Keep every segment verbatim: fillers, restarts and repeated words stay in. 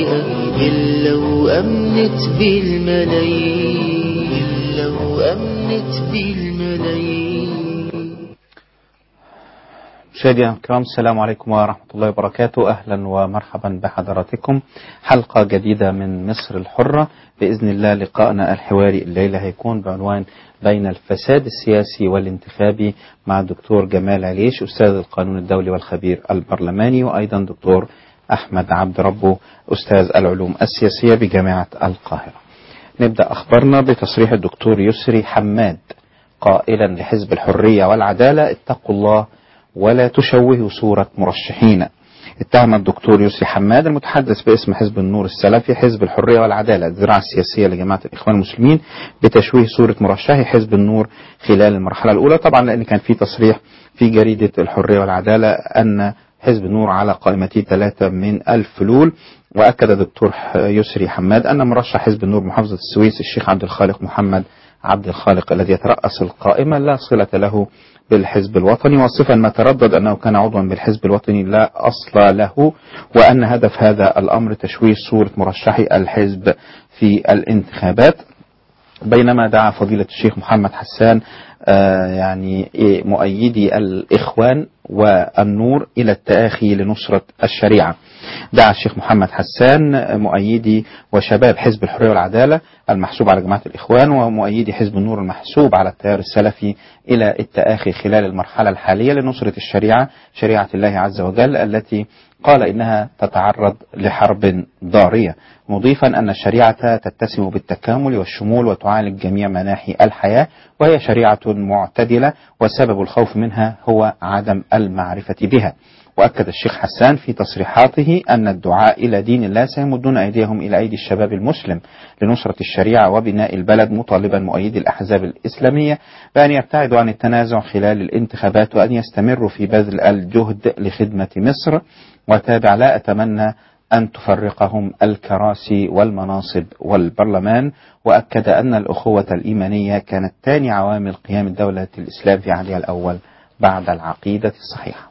إلا وأمنت بالملايين إلا وأمنت بالملايين. مشاهدينا الكرام، السلام عليكم ورحمة الله وبركاته. أهلا ومرحبا بحضراتكم، حلقة جديدة من مصر الحرة. بإذن الله لقاءنا الحواري الليلة هيكون بعنوان بين الفساد السياسي والانتخابي مع الدكتور جمال عليش، أستاذ القانون الدولي والخبير البرلماني، وأيضا دكتور أحمد عبد ربه، أستاذ العلوم السياسية بجامعة القاهرة. نبدأ أخبارنا بتصريح الدكتور يسري حماد قائلا لحزب الحرية والعدالة: اتقوا الله ولا تشوهوا صورة مرشحين. اتهم الدكتور يسري حماد المتحدث باسم حزب النور السلفي حزب الحرية والعدالة الذراع السياسية لجماعة الإخوان المسلمين بتشويه صورة مرشحي حزب النور خلال المرحلة الأولى، طبعا لأن كان في تصريح في جريدة الحرية والعدالة أن حزب النور على قائمته ثلاثة من الفلول. وأكد الدكتور يسري حماد أن مرشح حزب النور محافظة السويس الشيخ عبد الخالق محمد عبد الخالق الذي يترأس القائمة لا صلة له بالحزب الوطني، واصفا ما تردد أنه كان عضوا بالحزب الوطني لا أصل له، وأن هدف هذا الأمر تشويه صورة مرشحي الحزب في الانتخابات. بينما دعا فضيلة الشيخ محمد حسان آه يعني مؤيدي الإخوان والنور إلى التآخي لنصرة الشريعة. دعا الشيخ محمد حسان مؤيدي وشباب حزب الحرية والعدالة المحسوب على جماعة الإخوان ومؤيدي حزب النور المحسوب على التيار السلفي إلى التآخي خلال المرحلة الحالية لنصرة الشريعة، شريعة الله عز وجل، التي قال إنها تتعرض لحرب ضارية، مضيفا أن الشريعة تتسم بالتكامل والشمول وتعالج جميع مناحي الحياة، وهي شريعة معتدلة وسبب الخوف منها هو عدم المعرفة بها. وأكد الشيخ حسان في تصريحاته أن الدعاء إلى دين الله سيمدون أيديهم إلى أيدي الشباب المسلم لنصرة الشريعة وبناء البلد، مطالبا مؤيدي الأحزاب الإسلامية بأن يبتعدوا عن التنازع خلال الانتخابات وأن يستمروا في بذل الجهد لخدمة مصر. وتابع: لا أتمنى أن تفرقهم الكراسي والمناصب والبرلمان. وأكد أن الأخوة الإيمانية كانت ثاني عوامل قيام دولة الإسلام في عهدها الأول بعد العقيدة الصحيحة.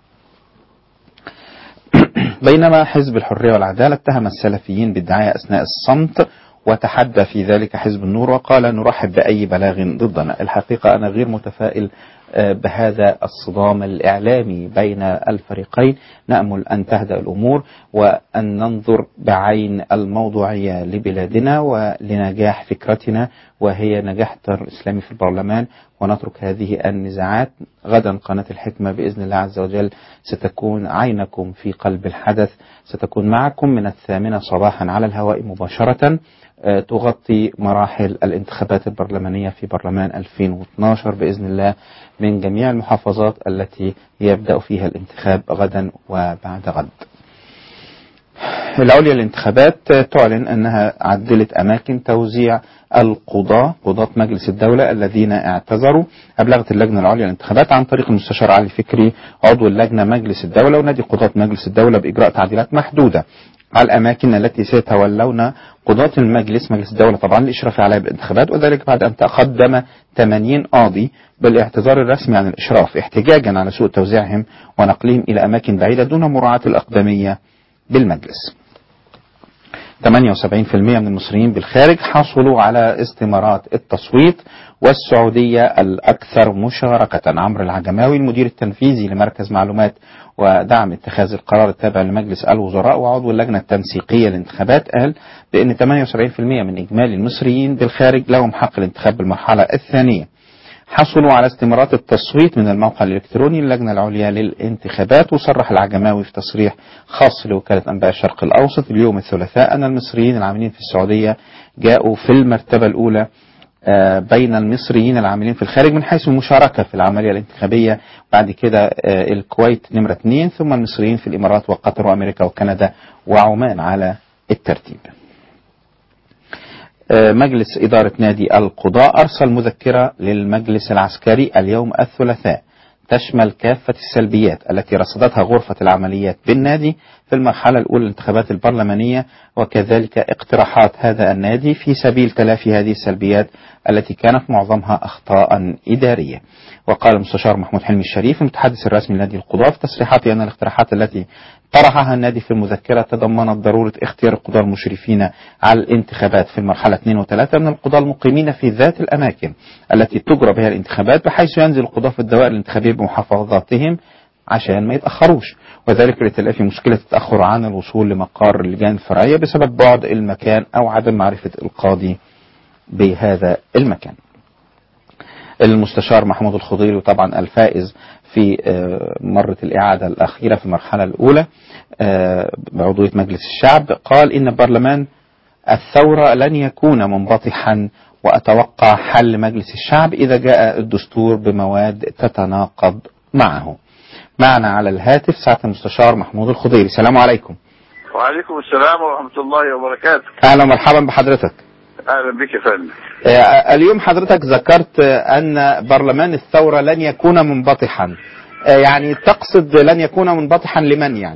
بينما حزب الحرية والعدالة اتهم السلفيين بالدعاية أثناء الصمت، وتحدى في ذلك حزب النور وقال: نرحب بأي بلاغ ضدنا. الحقيقة أنا غير متفائل بهذا الصدام الإعلامي بين الفريقين، نأمل أن تهدأ الأمور وأن ننظر بعين الموضوعية لبلادنا ولنجاح فكرتنا وهي نجاح التيار الإسلامي في البرلمان، ونترك هذه النزاعات. غدا قناة الحكمة بإذن الله عز وجل ستكون عينكم في قلب الحدث، ستكون معكم من الثامنة صباحا على الهواء مباشرة، تغطي مراحل الانتخابات البرلمانية في برلمان ألفين واثناشر بإذن الله من جميع المحافظات التي يبدأ فيها الانتخاب غدا وبعد غد. العليا للانتخابات تعلن أنها عدلت أماكن توزيع القضاة قضاة مجلس الدولة الذين اعتذروا. أبلغت اللجنة العليا للانتخابات عن طريق المستشار علي فكري عضو اللجنة مجلس الدولة ونادي قضاة مجلس الدولة بإجراء تعديلات محدودة على الأماكن التي سيتولون قضاة المجلس مجلس الدولة طبعا الإشراف عليها بالانتخابات، وذلك بعد أن تقدم ثمانين قاضي بالاعتذار الرسمي عن الإشراف احتجاجا على سوء توزيعهم ونقلهم إلى أماكن بعيدة دون مراعاة الأقدمية بالمجلس. ثمانية وسبعين بالمئة من المصريين بالخارج حصلوا على استمارات التصويت، والسعودية الأكثر مشاركة. عمرو العجماوي المدير التنفيذي لمركز معلومات ودعم اتخاذ القرار التابع لمجلس الوزراء وعضو اللجنة التنسيقية للانتخابات قال بأن ثمانية وسبعين بالمئة من إجمالي المصريين بالخارج لهم حق الانتخاب بالمرحلة الثانية. حصلوا على استمارات التصويت من الموقع الإلكتروني للجنة العليا للانتخابات. وصرح العجماوي في تصريح خاص لوكالة أنباء الشرق الأوسط اليوم الثلاثاء أن المصريين العاملين في السعودية جاءوا في المرتبة الأولى بين المصريين العاملين في الخارج من حيث المشاركة في العملية الانتخابية، بعد كده الكويت نمرة اثنين، ثم المصريين في الإمارات وقطر وأمريكا وكندا وعمان على الترتيب. مجلس إدارة نادي القضاء أرسل مذكرة للمجلس العسكري اليوم الثلاثاء تشمل كافة السلبيات التي رصدتها غرفة العمليات بالنادي في المرحلة الأولى للانتخابات البرلمانية، وكذلك اقتراحات هذا النادي في سبيل تلافي هذه السلبيات التي كانت معظمها أخطاء إدارية. وقال المستشار محمود حلمي الشريف المتحدث الرسمي لنادي القضاة في تصريحاته أن الاقتراحات التي طرحها النادي في المذكرة تضمنت ضرورة اختيار القضاة المشرفين على الانتخابات في المرحلة اثنين وثلاثة من القضاة المقيمين في ذات الأماكن التي تجرى بها الانتخابات، بحيث ينزل القضاة في الدوائر الانتخابية بمحافظاتهم عشان ما يتأخروش، وذلك لتلافي مشكلة التأخر عن الوصول لمقر اللجان الفرعية بسبب بعد المكان أو عدم معرفة القاضي بهذا المكان. المستشار محمود الخضيري طبعا الفائز في مرة الإعادة الأخيرة في المرحلة الأولى بعضوية مجلس الشعب قال إن برلمان الثورة لن يكون منبطحا، وأتوقع حل مجلس الشعب إذا جاء الدستور بمواد تتناقض معه. معنا على الهاتف سعادة المستشار محمود الخضيري. السلام عليكم. وعليكم السلام ورحمة الله وبركاته. أهلا ومرحبا بحضرتك. أهلا بك يا فندم. اليوم حضرتك ذكرت أن برلمان الثورة لن يكون منبطحا، يعني تقصد لن يكون منبطحا لمن يعني؟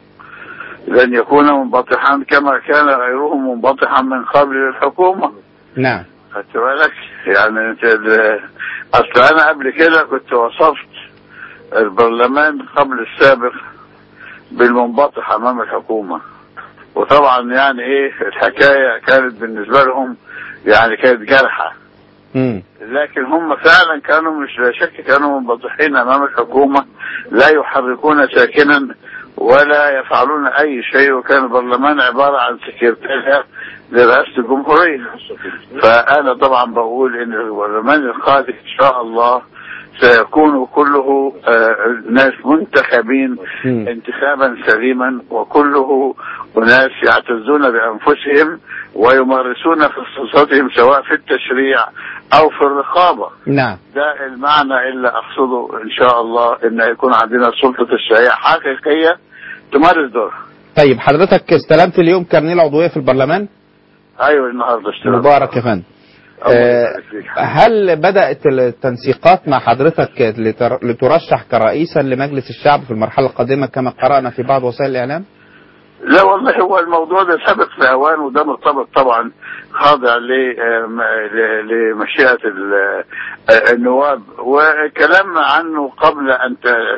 لن يكون منبطحا كما كان غيره منبطحا من قبل الحكومة. نعم. خدت بالك؟ يعني انت اصل انا قبل كده كنت وصفت البرلمان قبل السابق بالمنبطح امام الحكومة، وطبعا يعني ايه الحكاية كانت بالنسبة لهم يعني كانت جارحة. امم لكن هم فعلا كانوا مش لا شك كانوا منبطحين امام الحكومة، لا يحركون ساكنا ولا يفعلون اي شيء، وكان البرلمان عبارة عن سكرتيريا لرئاسة الجمهورية. فانا طبعا بقول ان البرلمان القادم ان شاء الله سيكون كله ناس منتخبين انتخابا سليما، وكله ناس يعتزون بانفسهم ويمارسون خصوصاتهم سواء في التشريع او في الرقابة. نعم. ده المعنى اللي اقصده ان شاء الله، ان يكون عندنا سلطة الشريعة حقيقية تمارس دورها. طيب حضرتك استلمت اليوم كارنيه العضوية في البرلمان؟ ايوه النهارده استلمت. مبارك يا فندم. أه هل بدأت التنسيقات مع حضرتك لترشح كرئيسا لمجلس الشعب في المرحلة القادمة كما قرأنا في بعض وسائل الإعلام؟ لا والله هو الموضوع ده سابق في اوان، وده مرتبط طبعا خاضع لمشيئة النواب، وكلام عنه قبل ان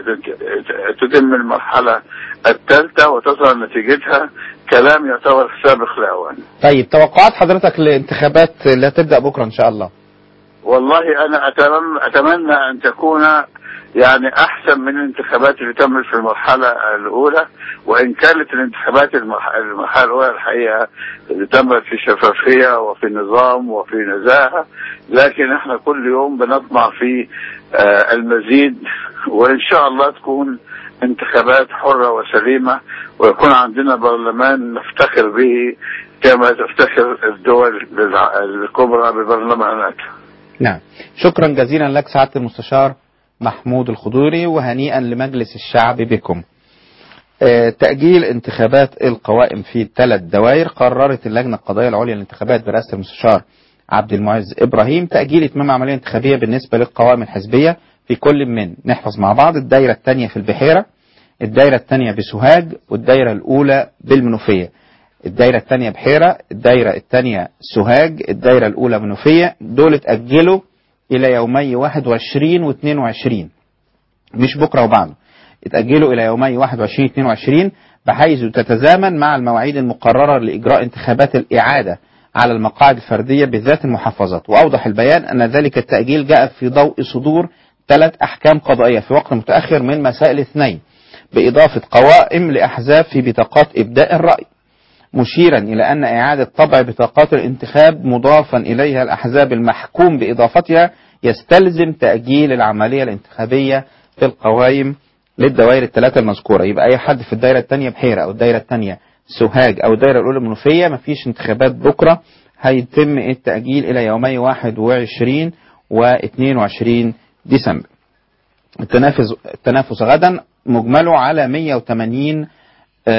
تتم المرحلة الثالثة وتظهر نتيجتها كلام يعتبر سابق لاوان. طيب توقعات حضرتك للانتخابات اللي هتبدأ بكرة ان شاء الله؟ والله انا اتمنى اتمنى ان تكون يعني احسن من الانتخابات اللي تمت في المرحله الاولى، وان كانت الانتخابات المرحله الاولى الحقيقه اللي تمت في شفافيه وفي نظام وفي نزاهه، لكن احنا كل يوم بنطمع في آه المزيد، وان شاء الله تكون انتخابات حره وسليمه، ويكون عندنا برلمان نفتخر به كما تفتخر الدول الكبرى ببرلماناتها. نعم، شكرا جزيلا لك سعادة المستشار محمود الخضيري، وهنيئا لمجلس الشعب بكم. آه تأجيل انتخابات القوائم في ثلاث دوائر. قررت اللجنة القضائية العليا للانتخابات برئاسة المستشار عبد المعز إبراهيم تأجيل إتمام عملية انتخابية بالنسبة للقوائم الحزبية في كل من نحفظ مع بعض الدائرة الثانية في البحيرة، الدائرة الثانية بسوهاج، والدائرة الأولى بالمنوفية. الدائرة الثانية بحيرة، الدائرة الثانية سوهاج، الدائرة الأولى منوفية. دول اتأجلوا إلى يومي واحد وعشرين واثنين وعشرين، مش بكرة وبعده، اتأجلوا إلى يومي واحد وعشرين واثنين وعشرين بحيث تتزامن مع المواعيد المقررة لإجراء انتخابات الإعادة على المقاعد الفردية بالذات المحافظات. وأوضح البيان أن ذلك التأجيل جاء في ضوء صدور ثلاث أحكام قضائية في وقت متأخر من مساء الاثنين بإضافة قوائم لأحزاب في بطاقات إبداء الرأي، مشيرا إلى أن إعادة طبع بطاقات الانتخاب مضافا إليها الأحزاب المحكوم بإضافتها يستلزم تأجيل العملية الانتخابية في القوائم للدوائر الثلاثة المذكورة. يبقى أي حد في الدائرة الثانية بحيرة أو الدائرة الثانية سوهاج أو الدائرة الأولى منوفية مفيش انتخابات بكرة، هيتم التأجيل إلى يومي واحد وعشرين واثنين وعشرين ديسمبر. التنافس التنافس غدا مجمله على مئة وثمانين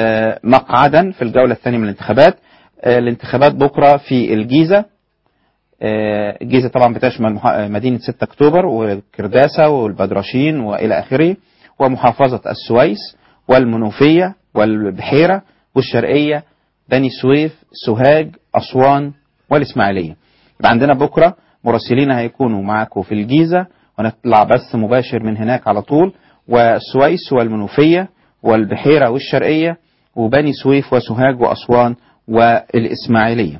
مقعدا في الجولة الثانية من الانتخابات. الانتخابات بكرة في الجيزة الجيزة طبعا بتشمل مدينة ستة أكتوبر وكرداسة والبدرشين وإلى آخره، ومحافظة السويس والمنوفية والبحيرة والشرقية، بني سويف، سوهاج، أسوان والإسماعيلية. يبقى عندنا بكرة مراسلين هيكونوا معاكم في الجيزة ونطلع بث مباشر من هناك على طول، والسويس والمنوفية والبحيرة والشرقية وبني سويف وسوهاج وأسوان والإسماعيلية.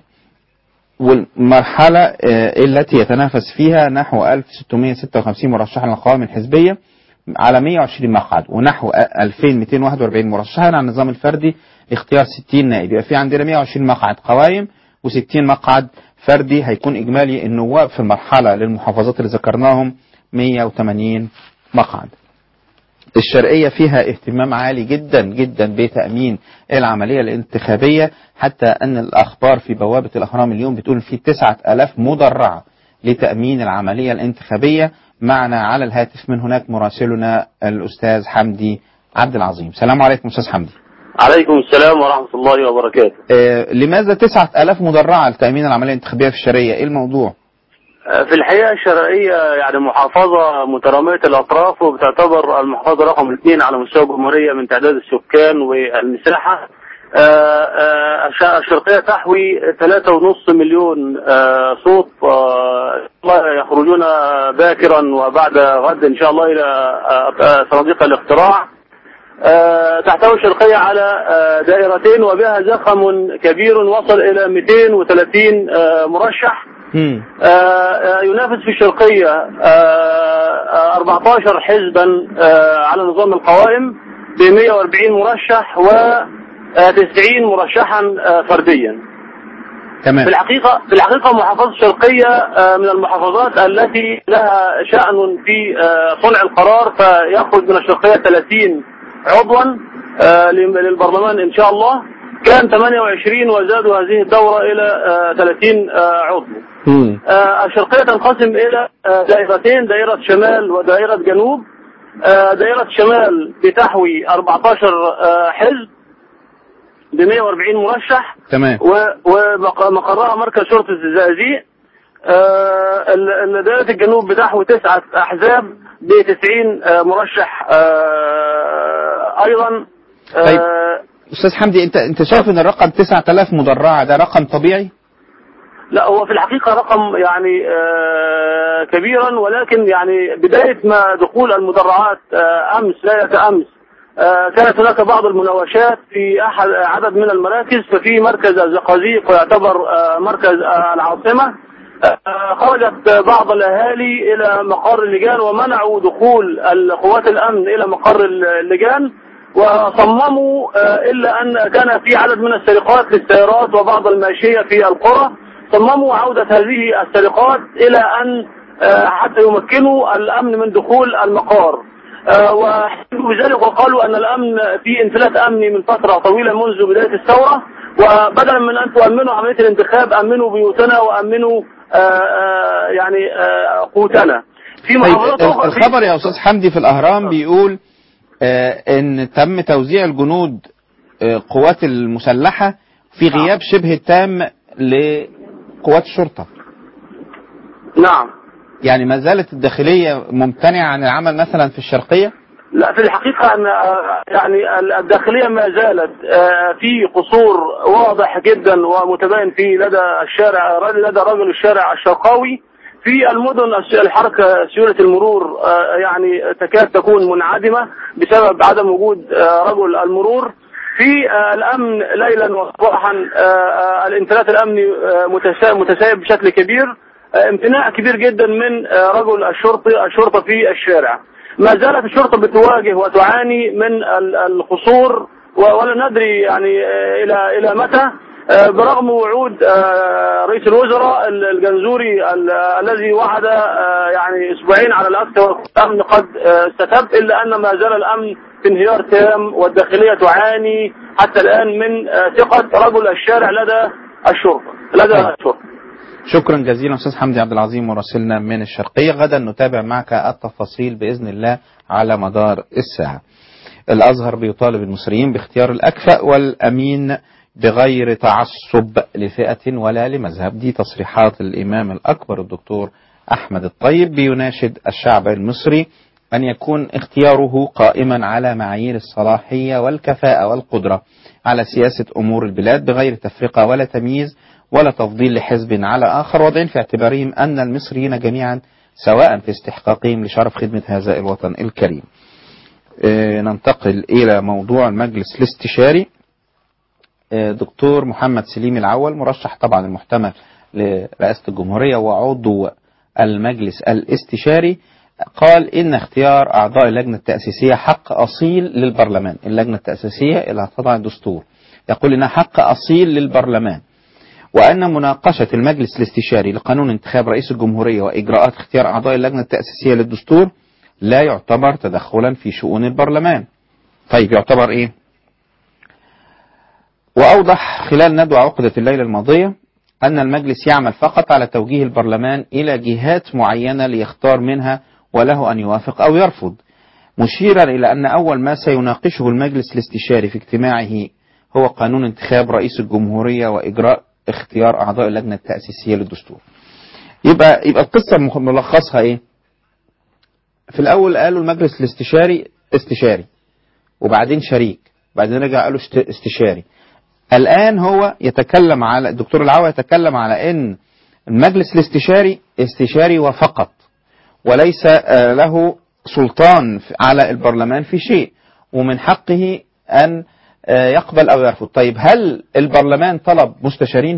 والمرحلة التي يتنافس فيها نحو ألف وستمائة وستة وخمسين مرشحا للقوائم الحزبية على مائة وعشرين مقعد، ونحو ألفين ومئتين وواحد وأربعين مرشحا على النظام الفردي لاختيار ستين نائب. يبقى في عندنا مائة وعشرين مقعد قوائم وستين مقعد فردي. هيكون إجمالي النواب في المرحلة للمحافظات اللي ذكرناهم مائة وثمانين مقعد. الشرقية فيها اهتمام عالي جدا جدا بتأمين العملية الانتخابية، حتى أن الأخبار في بوابة الأهرام اليوم بتقول في تسعة آلاف مدرعة لتأمين العملية الانتخابية. معنا على الهاتف من هناك مراسلنا الأستاذ حمدي عبد العظيم. السلام عليكم أستاذ حمدي. عليكم السلام ورحمة الله وبركاته. آه لماذا تسعة آلاف مدرعة لتأمين العملية الانتخابية في الشرقية؟ إيه الموضوع؟ في الحقيقة الشرقية يعني محافظة مترامية الأطراف، وبتعتبر المحافظة رقم اثنين على مستوى الجمهورية من تعداد السكان والمساحة. الشرقية تحوي ثلاثة ونص مليون صوت يخرجون باكرا وبعد غد إن شاء الله إلى صناديق الاقتراع. تحتوي الشرقية على دائرتين وبها زخم كبير وصل إلى مئتين وثلاثين مرشح. آه ينافس في الشرقية آه أربعة عشر حزبا آه على نظام القوائم ب مئة وأربعين مرشح وتسعين مرشحا آه فرديا. تمام. في الحقيقة في الحقيقة محافظة الشرقية آه من المحافظات التي لها شأن في آه صنع القرار، فيخرج من الشرقية ثلاثين عضوا آه للبرلمان إن شاء الله. كان ثمانية وعشرين وزادوا هذه الدورة إلى ثلاثين عضو. الشرقية تنقسم إلى دائرتين، دائرة شمال ودائرة جنوب. دائرة شمال بتحوي أربعة عشر حزب ب مئة وأربعين مرشح. تمام. ومقرها مركز شرطة الزقازيق. دائرة الجنوب بتحوي تسعة أحزاب ب تسعين مرشح أيضا. طيب أستاذ حمدي، أنت أنت شايف إن الرقم تسعة آلاف مدرعة ده رقم طبيعي؟ لا، هو في الحقيقة رقم يعني آه كبيرا، ولكن يعني بداية ما دخول المدرعات آه أمس ليلة أمس آه كانت هناك بعض المناوشات في أحد عدد من المراكز. ففي مركز الزقازيق ويعتبر آه مركز آه العاصمة آه خرجت بعض الأهالي إلى مقر اللجان ومنعوا دخول قوات الأمن إلى مقر اللجان، وصمموا إلا أن كان في عدد من السرقات للسيارات وبعض الماشية في القرى. صمموا عودة هذه السرقات إلى أن حتى يمكنوا الأمن من دخول المقار، وبذلك وقالوا أن الأمن في انفلات أمني من فترة طويلة منذ بداية الثورة، وبدلا من أن تؤمنوا عملية الانتخاب أمنوا بيوتنا وأمنوا يعني قوتنا. في محافظات أخرى الخبر يا أستاذ حمدي في الأهرام بيقول آه ان تم توزيع الجنود آه قوات المسلحة في غياب شبه تام لقوات الشرطة. نعم. يعني ما زالت الداخلية ممتنعة عن العمل مثلا في الشرقية؟ لا، في الحقيقة أن يعني الداخلية ما زالت في قصور واضح جدا ومتبين في لدى الشارع لدى رجل الشارع الشرقاوي. في المدن الحركة سيولة المرور يعني تكاد تكون منعدمة بسبب عدم وجود رجل المرور. في الأمن ليلا وصباحا الانفلات الأمني متسايب بشكل كبير، امتناع كبير جدا من رجل الشرطة الشرطة في الشارع. ما زالت الشرطة بتواجه وتعاني من القصور ولا ندري يعني إلى إلى متى، برغم وعود رئيس الوزراء الجنزوري الذي وعد يعني اسبوعين على الاكثر الامن قد استتب، الا ان ما زال الامن في انهيار تام والداخليه تعاني حتى الان من ثقه رجل الشارع لدى الشرطه لدى الشرطه. شكرا جزيلا استاذ حمدي عبد العظيم مراسلنا من الشرقيه. غدا نتابع معك التفاصيل باذن الله على مدار الساعه. الازهر بيطالب المصريين باختيار الاكفأ والامين بغير تعصب لفئة ولا لمذهب. دي تصريحات الإمام الأكبر الدكتور أحمد الطيب بيناشد الشعب المصري أن يكون اختياره قائما على معايير الصلاحية والكفاءة والقدرة على سياسة أمور البلاد بغير تفرقة ولا تمييز ولا تفضيل لحزب على آخر، وضعين في اعتبارهم أن المصريين جميعا سواء في استحقاقهم لشرف خدمة هذا الوطن الكريم. اه ننتقل إلى موضوع المجلس الاستشاري. اه دكتور محمد سليم العول مرشح طبعا المحتمل لرئاسة الجمهورية وعضو المجلس الاستشاري قال إن اختيار أعضاء اللجنة التأسيسية حق أصيل للبرلمان. اللجنة التأسيسية اللي هتضع الدستور يقول إنها حق أصيل للبرلمان، وأن مناقشة المجلس الاستشاري لقانون انتخاب رئيس الجمهورية وإجراءات اختيار أعضاء اللجنة التأسيسية للدستور لا يعتبر تدخلا في شؤون البرلمان. طيب يعتبر إيه؟ وأوضح خلال ندوة عقدت الليلة الماضية أن المجلس يعمل فقط على توجيه البرلمان إلى جهات معينة ليختار منها وله أن يوافق أو يرفض، مشيرا إلى أن أول ما سيناقشه المجلس الاستشاري في اجتماعه هو قانون انتخاب رئيس الجمهورية وإجراء اختيار أعضاء اللجنة التأسيسية للدستور. يبقى يبقى القصة ملخصها إيه؟ في الأول قالوا المجلس الاستشاري استشاري، وبعدين شريك، بعدين رجع قالوا استشاري. الآن هو يتكلم على الدكتور العوا يتكلم على أن المجلس الاستشاري استشاري وفقط، وليس له سلطان على البرلمان في شيء، ومن حقه أن يقبل أو يرفض. طيب هل البرلمان طلب مستشارين؟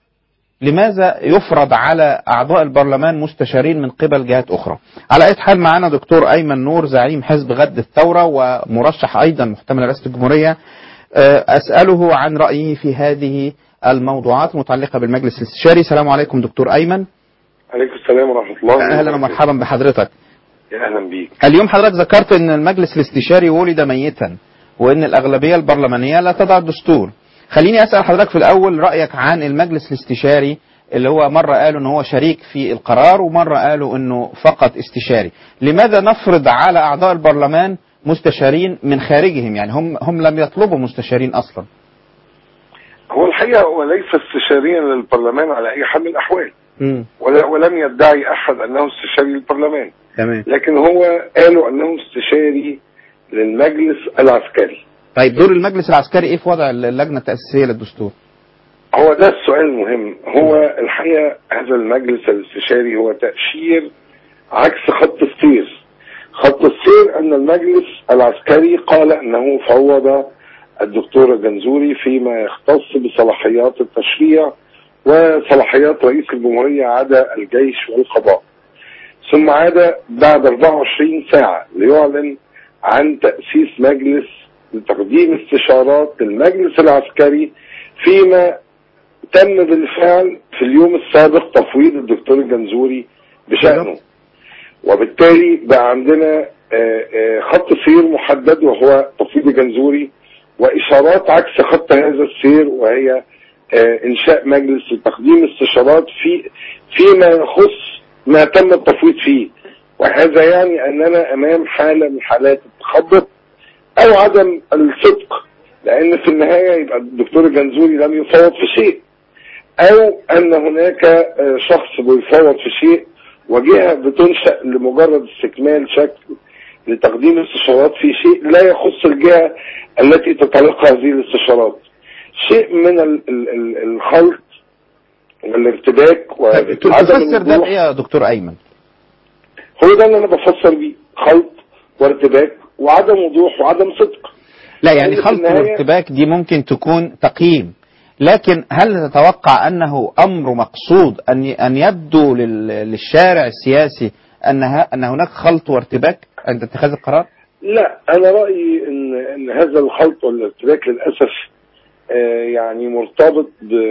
لماذا يفرض على أعضاء البرلمان مستشارين من قبل جهات أخرى؟ على أي حال معنا دكتور أيمن نور زعيم حزب غد الثورة ومرشح أيضا محتمل رئاسة الجمهورية، أسأله عن رأيه في هذه الموضوعات المتعلقة بالمجلس الاستشاري. السلام عليكم دكتور أيمن. عليكم السلام ورحمة الله. أهلا ومرحبا بحضرتك. يا أهلا بيك. اليوم حضرتك ذكرت أن المجلس الاستشاري ولد ميتا وأن الأغلبية البرلمانية لا تضع الدستور. خليني أسأل حضرتك في الأول رأيك عن المجلس الاستشاري اللي هو مرة قالوا أنه هو شريك في القرار ومرة قالوا أنه فقط استشاري. لماذا نفرض على أعضاء البرلمان مستشارين من خارجهم؟ يعني هم هم لم يطلبوا مستشارين أصلا. هو الحقيقة هو ليس استشاريا للبرلمان على أي حال من الأحوال، م. ولم يدعي أحد أنه استشاري للبرلمان. تمام. لكن هو قالوا أنه استشاري للمجلس العسكري. طيب دور المجلس العسكري إيه في وضع اللجنة التأسيسية للدستور؟ هو ده السؤال المهم. هو الحقيقة هذا المجلس الاستشاري هو تأشير عكس خط السير. خط السير أن المجلس العسكري قال أنه فوض الدكتور الجنزوري فيما يختص بصلاحيات التشريع وصلاحيات رئيس الجمهورية عدا الجيش والقضاء، ثم عاد بعد أربعة وعشرين ساعة ليعلن عن تأسيس مجلس لتقديم استشارات للمجلس العسكري فيما تم بالفعل في اليوم السابق تفويض الدكتور الجنزوري بشأنه. وبالتالي بقى عندنا خط سير محدد وهو تفويض الجنزوري، وإشارات عكس خط هذا السير وهي إنشاء مجلس لتقديم استشارات في فيما يخص ما تم التفويض فيه. وهذا يعني أننا أمام حالة من حالات التخبط أو عدم الصدق، لأن في النهاية يبقى الدكتور الجنزوري لم يفوض في شيء، أو أن هناك شخص بيفوض في شيء وجهة بتنشأ لمجرد استكمال شكل لتقديم استشارات في شيء لا يخص الجهة التي تتلقى هذه الاستشارات. شيء من الخلط والارتباك وعدم تفسر ده بإيه يا دكتور أيمن؟ هو ده اللي أنا بفسر بيه، خلط وارتباك وعدم وضوح وعدم صدق. لا يعني خلط وارتباك دي ممكن تكون تقييم، لكن هل تتوقع أنه أمر مقصود أن أن يبدو للشارع السياسي أن أن هناك خلط وارتباك عند اتخاذ القرار؟ لا، أنا رأيي إن إن هذا الخلط والارتباك للأسف آه يعني مرتبط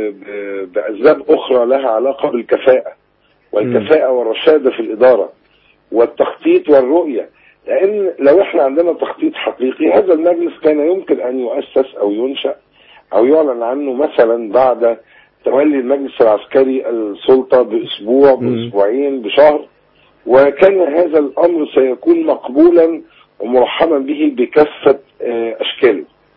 بأسباب أخرى لها علاقة بالكفاءة والكفاءة والرشادة في الإدارة والتخطيط والرؤية. لأن لو إحنا عندنا تخطيط حقيقي هذا المجلس كان يمكن أن يؤسس أو ينشأ أو يعلن عنه مثلا بعد تولي المجلس العسكري السلطة بأسبوع بأسبوعين بشهر، وكان هذا الأمر سيكون مقبولا ومرحبا به بكافة أشكاله.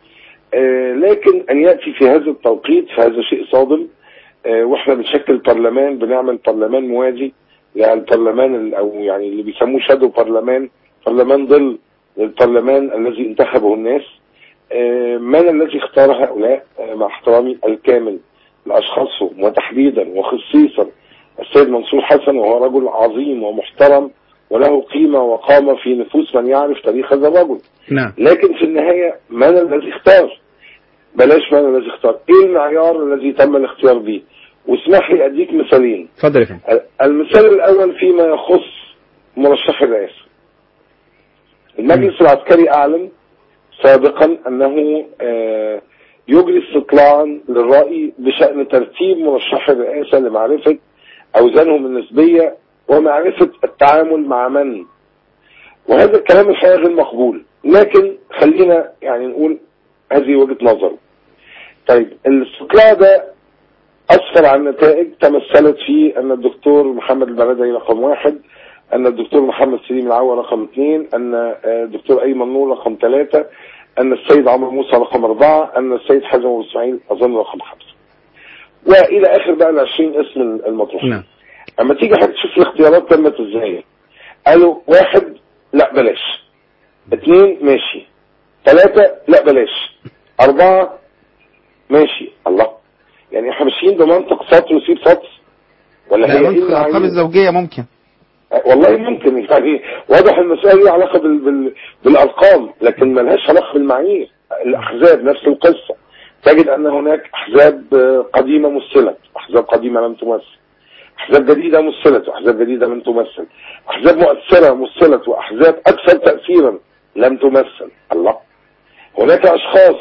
آه لكن ان ياتي في هذا التوقيت فهذا شيء صادم. آه واحنا بنشكل برلمان، بنعمل برلمان موازي يعني البرلمان او يعني اللي بيسموه شادو برلمان، برلمان ظل للبرلمان الذي انتخبه الناس. آه من الذي اختار هؤلاء؟ آه مع احترامي الكامل لاشخاصهم وتحديدا وخصيصا السيد منصور حسن، وهو رجل عظيم ومحترم وله قيمة وقامة في نفوس من يعرف تاريخ هذا الرجل. نعم. لكن في النهاية من الذي اختار؟ بلاش من الذي اختار، ايه المعيار الذي تم الاختيار به؟ واسمح لي اديك مثالين. اتفضل يا فندم. المثال الاول فيما يخص مرشح الرئاسة. المجلس م. العسكري اعلن سابقا انه آه يجري استطلاعا للرأي بشأن ترتيب مرشح الرئاسة لمعرفة اوزانهم النسبية ومعرفة التعامل مع من. وهذا الكلام الحقيقة غير مقبول، لكن خلينا يعني نقول هذه وجهة نظر. طيب الاستطلاع ده أسفر عن نتائج تمثلت في أن الدكتور محمد البرادعي رقم واحد، أن الدكتور محمد سليم العوا رقم اثنين، أن الدكتور أيمن نور رقم ثلاثة، أن السيد عمرو موسى رقم أربعة، أن السيد حازم أبو إسماعيل أظن رقم خمسة، وإلى آخر بقى العشرين اسم المطروحين. نعم. اما تيجي حضرتك تشوف الاختيارات تمت ازاي. قالوا واحد لا بلاش، اثنين ماشي، ثلاثة لا بلاش، اربعة ماشي. الله، يعني احنا ماشيين بمنطق سطر وسيب سطر ولا لا؟ هي الارقام الزوجية ممكن والله ممكن، يعني واضح المسألة ليها علاقة بال... بال... بالارقام، لكن ما لهاش علاقة بالمعايير. الاحزاب نفس القصة، تجد ان هناك احزاب قديمة مثلت، احزاب قديمة لم تمثل، احزاب جديدة مثلت واحزاب جديدة لم تمثل، احزاب مؤثرة مثلت واحزاب اكثر تأثيرا لم تمثل. الله، هناك اشخاص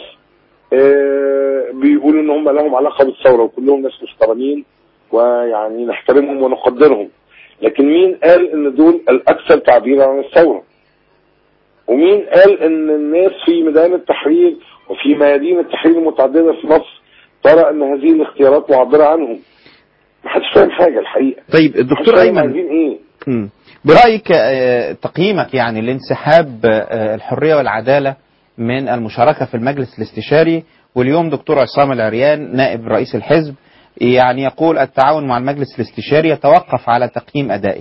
اه بيقولوا ان هم لهم علاقة بالثورة وكلهم ناس محترمين ويعني نحترمهم ونقدرهم، لكن مين قال ان دول الاكثر تعبيرا عن الثورة؟ ومين قال ان الناس في ميدان التحرير وفي ميادين التحرير المتعددة في مصر ترى ان هذه الاختيارات معبرة عنهم؟ ما حدش فاهم حاجة الحقيقة. طيب الدكتور أيمن، إيه؟ برأيك تقييمك يعني لانسحاب الحرية والعدالة من المشاركة في المجلس الاستشاري، واليوم دكتور عصام العريان نائب رئيس الحزب يعني يقول التعاون مع المجلس الاستشاري يتوقف على تقييم أدائه.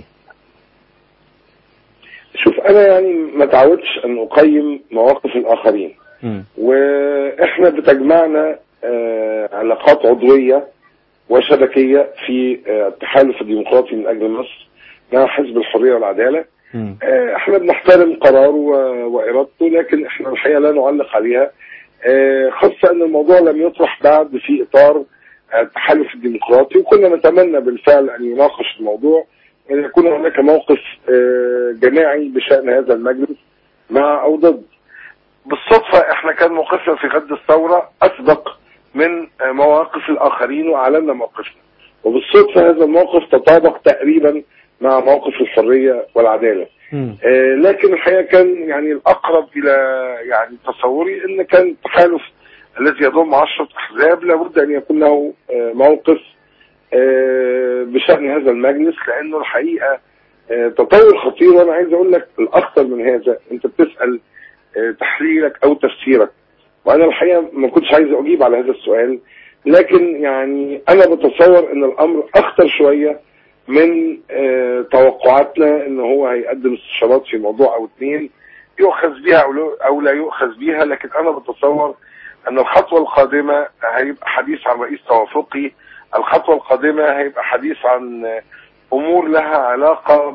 شوف أنا يعني ما تعودش أن أقيم مواقف الآخرين، م. وإحنا بتجمعنا علاقات عضوية وشبكية في التحالف الديمقراطي من أجل مصر مع حزب الحرية والعدالة. م. احنا بنحترم قراره وإرادته، لكن احنا الحقيقة لا نعلق عليها، خاصة ان الموضوع لم يطرح بعد في إطار التحالف الديمقراطي، وكنا نتمنى بالفعل أن يناقش الموضوع وأن يكون هناك موقف جماعي بشأن هذا المجلس مع أو ضد. بالصدفة احنا كان موقفنا في غد الثورة أسبق من مواقف الآخرين وأعلنا موقفنا، وبالصدفة هذا الموقف تطابق تقريبا مع موقف الحرية والعدالة. آه لكن الحقيقة كان يعني الأقرب إلى يعني تصوري أن كان التحالف الذي يضم عشرة أحزاب لابد أن يكون له آه موقف آه بشأن هذا المجلس، لأنه الحقيقة آه تطور خطير. وأنا عايز أقول لك الأخطر من هذا، أنت بتسأل آه تحليلك أو تفسيرك، وأنا الحقيقة ما كنتش عايز أجيب على هذا السؤال، لكن يعني أنا بتصور أن الأمر أخطر شوية من اه توقعاتنا أنه هو هيقدم استشارات في موضوع أو اثنين يؤخذ بها أو لا يؤخذ بها. لكن أنا بتصور أن الخطوة القادمة هيبقى حديث عن رئيس توافقي، الخطوة القادمة هيبقى حديث عن أمور لها علاقة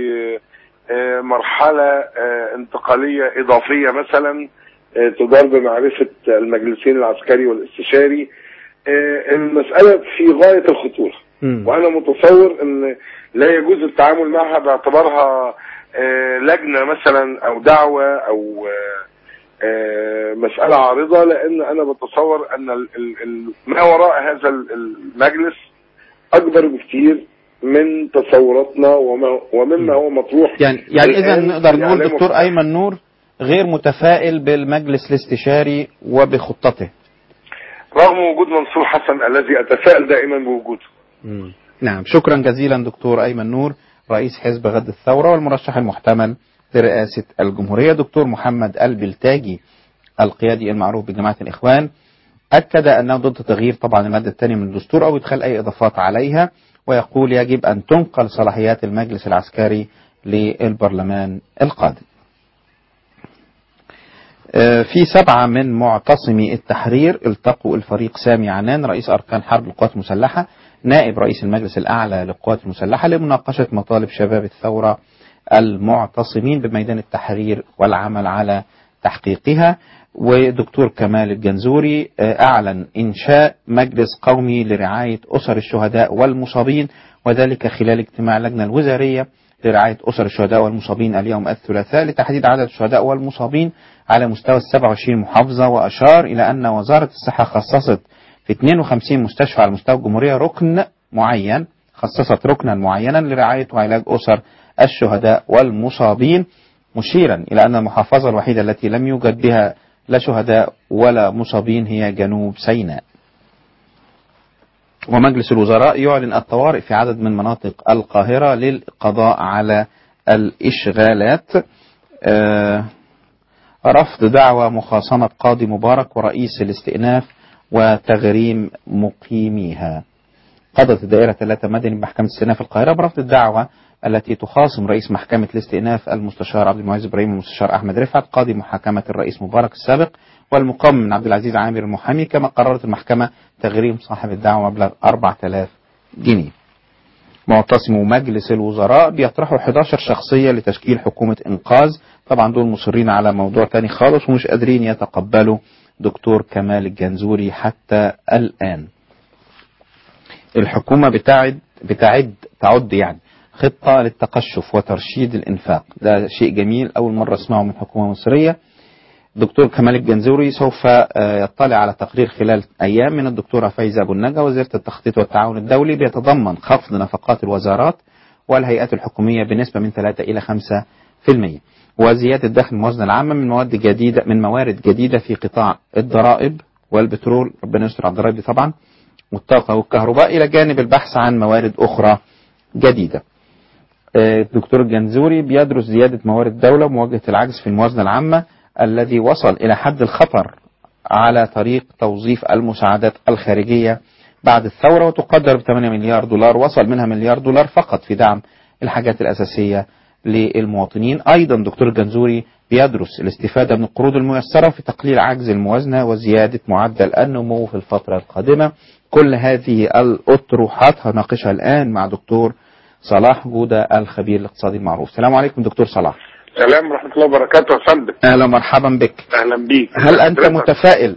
بمرحلة انتقالية إضافية مثلا تدار بمعرفة المجلسين العسكري والاستشاري. المسألة في غاية الخطورة، وأنا متصور أن لا يجوز التعامل معها باعتبارها لجنة مثلا أو دعوة أو مسألة عارضة، لأن أنا بتصور أن ما وراء هذا المجلس أكبر بكثير من تصوراتنا ومما هو مطروح. يعني يعني إذا نقدر نقول دكتور أيمن نور غير متفائل بالمجلس الاستشاري وبخطته رغم وجود منصور حسن الذي أتفائل دائما بوجوده. مم. نعم، شكرا جزيلا دكتور أيمن نور رئيس حزب غد الثورة والمرشح المحتمل لرئاسة الجمهورية. دكتور محمد البلتاجي القيادي المعروف بجماعة الإخوان، أكد أنه ضد تغيير طبعا المادة الثانية من الدستور أو إدخال أي إضافات عليها، ويقول يجب أن تنقل صلاحيات المجلس العسكري للبرلمان القادم. في سبعة من معتصمي التحرير التقوا الفريق سامي عنان رئيس أركان حرب القوات المسلحة نائب رئيس المجلس الأعلى للقوات المسلحة لمناقشة مطالب شباب الثورة المعتصمين بميدان التحرير والعمل على تحقيقها. ودكتور كمال الجنزوري أعلن إنشاء مجلس قومي لرعاية أسر الشهداء والمصابين، وذلك خلال اجتماع اللجنة الوزارية لرعاية أسر الشهداء والمصابين اليوم الثلاثاء لتحديد عدد الشهداء والمصابين على مستوى السبع وعشرين محافظة. وأشار إلى أن وزارة الصحة خصصت في اثنين وخمسين مستشفى على مستوى الجمهورية ركن معين خصصت ركنا معينا لرعاية وعلاج أسر الشهداء والمصابين، مشيرا إلى أن المحافظة الوحيدة التي لم يوجد بها لا شهداء ولا مصابين هي جنوب سيناء. ومجلس الوزراء يعلن الطوارئ في عدد من مناطق القاهرة للقضاء على الإشغالات. آه رفض دعوى مخاصمة قاضي مبارك ورئيس الاستئناف وتغريم مقيميها. قضت الدائرة ثلاثة مدني بمحكمة استئناف القاهرة برفض الدعوى التي تخاصم رئيس محكمة الاستئناف المستشار عبد المعز إبراهيم والمستشار أحمد رفعت قاضي محاكمة الرئيس مبارك السابق والمقام من عبد العزيز عامر المحامي. كما قررت المحكمة تغريم صاحب الدعوى مبلغ أربعة آلاف جنيه. معتصمو مجلس الوزراء بيطرحوا إحدى عشرة شخصية لتشكيل حكومة إنقاذ. طبعا دول مصرين على موضوع تاني خالص ومش قادرين يتقبلوا دكتور كمال الجنزوري حتى الآن. الحكومة بتعد بتعد تعد يعني خطة للتقشف وترشيد الإنفاق. ده شيء جميل، أول مرة اسمعه من حكومة مصرية. دكتور كمال الجنزوري سوف يطلع على تقرير خلال أيام من الدكتورة فايزة أبو النجا وزيرة التخطيط والتعاون الدولي بيتضمن خفض نفقات الوزارات والهيئات الحكومية بنسبة من ثلاثة إلى خمسة بالمئة، وزيادة دخل الموازنة العامة من مواد جديدة من موارد جديدة في قطاع الضرائب والبترول، ربنا يستر على الضرائب دي طبعا، والطاقة والكهرباء، إلى جانب البحث عن موارد أخرى جديدة. الدكتور الجنزوري بيدرس زيادة موارد الدولة ومواجهة العجز في الموازنة العامة الذي وصل إلى حد الخطر على طريق توظيف المساعدات الخارجية بعد الثورة، وتقدر ب ثمانية مليار دولار، وصل منها مليار دولار فقط في دعم الحاجات الأساسية للمواطنين. أيضا دكتور الجنزوري بيدرس الاستفادة من القروض الميسرة في تقليل عجز الموازنة وزيادة معدل النمو في الفترة القادمة. كل هذه الأطروحات هناقشها الآن مع دكتور صلاح جودة الخبير الاقتصادي المعروف. السلام عليكم دكتور صلاح. السلام ورحمة الله وبركاته يا فندم. أهلا مرحبا بك. أهلا بيك. هل أنت متفائل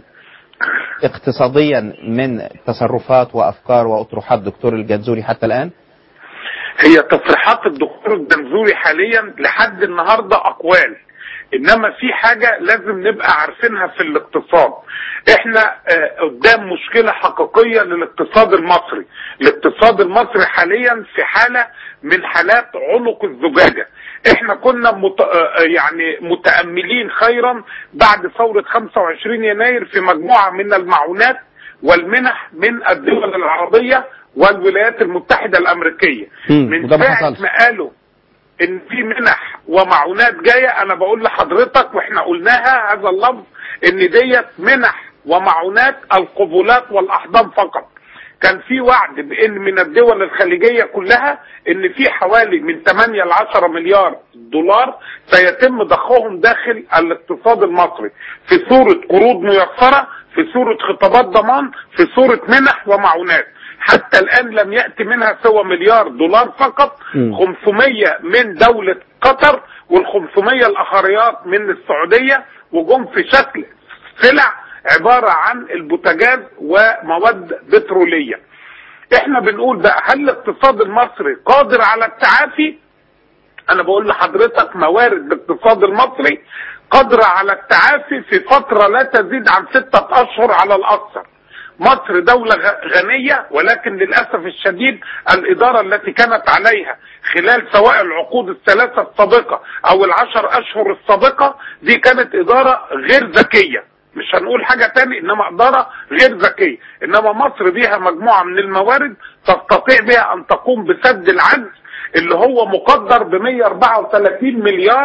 اقتصاديا من تصرفات وأفكار وأطروحات دكتور الجنزوري حتى الآن؟ هي تصريحات الدكتور الجنزوري حاليا لحد النهاردة أقوال، إنما في حاجة لازم نبقى عارفينها في الاقتصاد. احنا اه قدام مشكلة حقيقية للاقتصاد المصري. الاقتصاد المصري حاليا في حالة من حالات عنق الزجاجة. احنا كنا مت... يعني متأملين خيرا بعد ثورة خمسة وعشرين يناير في مجموعة من المعونات والمنح من الدول العربية والولايات المتحدة الأمريكية. من ساعة ما قالوا ان في منح ومعونات جاية، انا بقول لحضرتك واحنا قلناها هذا اللفظ ان ديت منح ومعونات القبولات والاحضان فقط. كان في وعد بان من الدول الخليجية كلها ان في حوالي من ثمانية ل عشرة مليار دولار سيتم ضخهم داخل الاقتصاد المصري في صورة قروض ميسرة، في صورة خطابات ضمان، في صورة منح ومعونات. حتى الآن لم يأتي منها سوى مليار دولار فقط، خمسمية من دولة قطر والخمسمية الأخريات من السعودية، وجم في شكل سلع عبارة عن البوتاجاز ومواد بترولية. احنا بنقول بقى هل الاقتصاد المصري قادر على التعافي؟ انا بقول لحضرتك موارد الاقتصاد المصري قادرة على التعافي في فترة لا تزيد عن ستة اشهر على الاكثر. مصر دولة غنية، ولكن للأسف الشديد الإدارة التي كانت عليها خلال سواء العقود الثلاثة السابقة أو العشر أشهر السابقة دي كانت إدارة غير ذكية. مش هنقول حاجة تاني، إنما إدارة غير ذكية. إنما مصر بيها مجموعة من الموارد تستطيع بها أن تقوم بسد العجز اللي هو مقدر ب مئة وأربعة وثلاثين مليار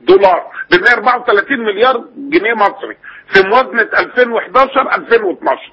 دولار ب مئة وأربعة وثلاثين مليار جنيه مصري في موازنه ألفين وحداشر ألفين واثناشر.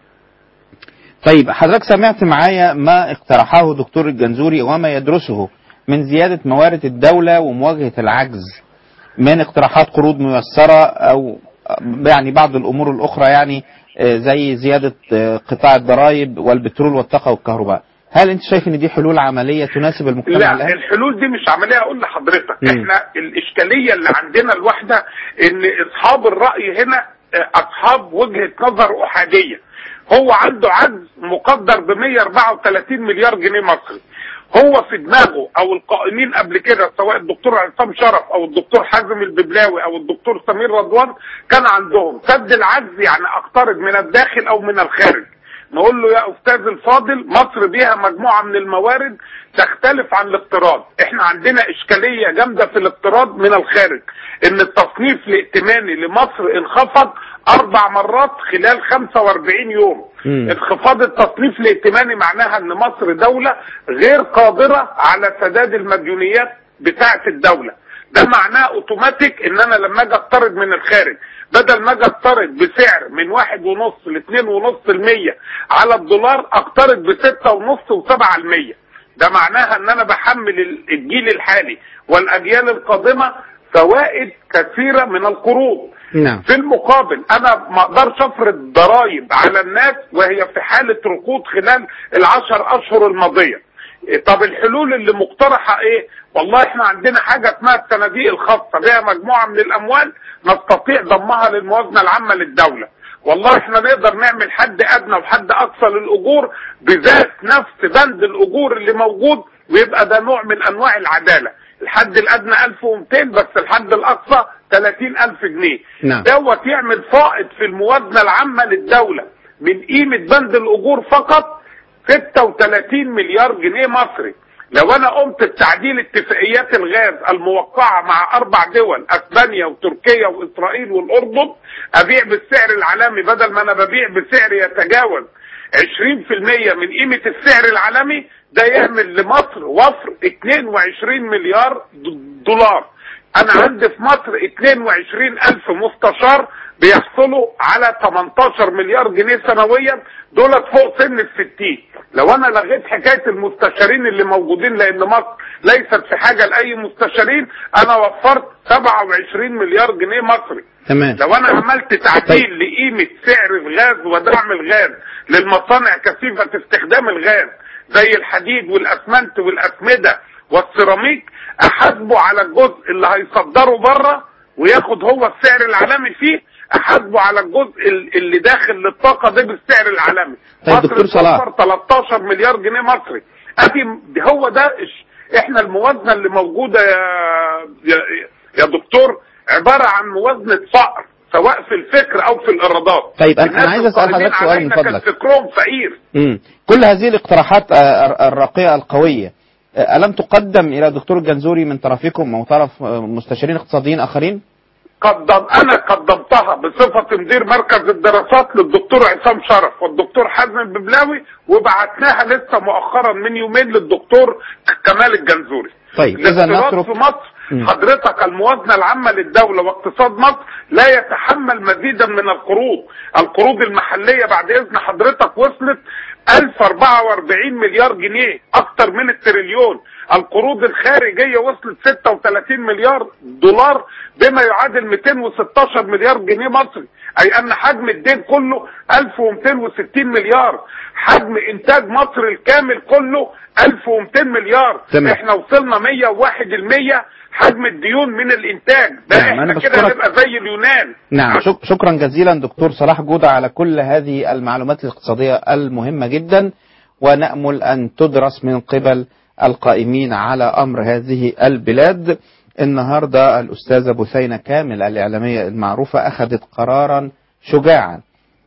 طيب حضرتك سمعت معايا ما اقترحه دكتور الجنزوري وما يدرسه من زيادة موارد الدولة ومواجهة العجز من اقتراحات قروض ميسرة أو يعني بعض الأمور الأخرى، يعني زي زيادة قطاع الضرائب والبترول والطاقة والكهرباء. هل أنت شايف أن دي حلول عملية تناسب المجتمع لا الآن؟ الحلول دي مش عملية. أقول لحضرتك مم. احنا الإشكالية اللي عندنا الواحدة إن أصحاب الرأي هنا أصحاب وجهة نظر أحادية. هو عنده عجز مقدر ب مئة وأربعة وثلاثين مليار جنيه مصري. هو في دماغه او القائمين قبل كده سواء الدكتور عصام شرف او الدكتور حازم الببلاوي او الدكتور سمير رضوان كان عندهم سد العجز، يعني اقترض من الداخل او من الخارج. نقول له يا استاذ الفاضل مصر بيها مجموعة من الموارد تختلف عن الاقتراض. احنا عندنا اشكالية جامدة في الاقتراض من الخارج، ان التصنيف الائتماني لمصر انخفض اربع مرات خلال خمسة وأربعين يوم. مم. انخفاض التصنيف الائتماني معناها ان مصر دولة غير قادرة على سداد المديونيات بتاعة الدولة. ده معناه اوتوماتيك ان انا لما اجي اقترض من الخارج بدل ما اجي اقترض بسعر من واحد ونص لاثنين ونص المية على الدولار اقترض بستة ونص وسبعة المية. ده معناها ان انا بحمل الجيل الحالي والاجيال القادمة فوائد كثيرة من القروض. نعم. في المقابل انا ما اقدرش افرض ضرائب على الناس وهي في حالة ركود خلال العشر اشهر الماضية. طب الحلول اللي مقترحة ايه؟ والله احنا عندنا حاجة اسمها الصناديق الخاصة بها مجموعة من الاموال نستطيع ضمها للموازنة العامة للدولة. والله احنا نقدر نعمل حد ادنى وحد اقصى للاجور بذات نفس بند الاجور اللي موجود، ويبقى ده نوع من انواع العدالة. الحد الادنى ألف ومئتين بس الحد الاقصى ثلاثين ألف جنيه. نعم. دوت يعمل فائض في الموازنة العامة للدولة من قيمة بند الاجور فقط ستة وثلاثين مليار جنيه مصري. لو انا قمت بتعديل اتفاقيات الغاز الموقعة مع اربع دول اسبانيا وتركيا واسرائيل والاردن ابيع بالسعر العالمي بدل ما انا ببيع بسعر يتجاوز عشرين في المية من قيمة السعر العالمي، ده يعمل لمصر وفر اثنين وعشرين مليار دولار. انا عندي في مصر اثنين وعشرين الف مستشار بيحصلوا على ثمانية عشر مليار جنيه سنويا، دولت فوق سن الستين. لو انا لغيت حكاية المستشارين اللي موجودين لان مصر ليست في حاجة لاي مستشارين، انا وفرت سبعة وعشرين مليار جنيه مصري. تمام. لو انا عملت تعديل طيب. لقيمة سعر الغاز ودعم الغاز للمصانع كثيفة استخدام الغاز زي الحديد والاسمنت والاسمدة والسيراميك، احاسبه على الجزء اللي هيصدره بره وياخد هو السعر العالمي فيه، احاسبه على الجزء اللي داخل للطاقة ده بالسعر العالمي. طيب دكتور صلاح، مصر ثلاثة عشر مليار جنيه مصري. ادي هو ده احنا الموازنة اللي موجودة يا يا, يا دكتور عبارة عن موازنة فقر سواء في الفكر او في الايرادات. طيب انا عايز اسال حضرتك سؤال من فضلك. فكرهم فقير. امم كل هذه الاقتراحات الراقية القوية ألم تقدم إلى دكتور الجنزوري من طرفكم أو طرف مستشارين اقتصاديين آخرين؟ قدم أنا قدمتها بصفة مدير مركز الدراسات للدكتور عصام شرف والدكتور حازم الببلاوي، وبعتناها لسه مؤخرا من يومين للدكتور كمال الجنزوري. طيب إذا نترك في مصر حضرتك الموازنة العامة للدولة واقتصاد مصر لا يتحمل مزيدا من القروض. القروض المحلية بعد إذن حضرتك وصلت ألف وأربعة وأربعين مليار جنيه، أكتر من التريليون. القروض الخارجية وصلت ستة وثلاثين مليار دولار بما يعادل مئتين وستاشر مليار جنيه مصري، أي أن حجم الدين كله ألف ومئتين وستين مليار. حجم إنتاج مصر الكامل كله ألف ومئتين مليار. تمام. احنا وصلنا مئة وواحد بالمئة حجم الديون من الإنتاج ده. نعم. احنا كده نبقى زي اليونان. نعم. شك شكرا جزيلا دكتور صلاح جودة على كل هذه المعلومات الاقتصادية المهمة جدا، ونأمل أن تدرس من قبل القائمين على أمر هذه البلاد. النهاردة الأستاذة بثينة كامل الإعلامية المعروفة أخذت قرارا شجاعا،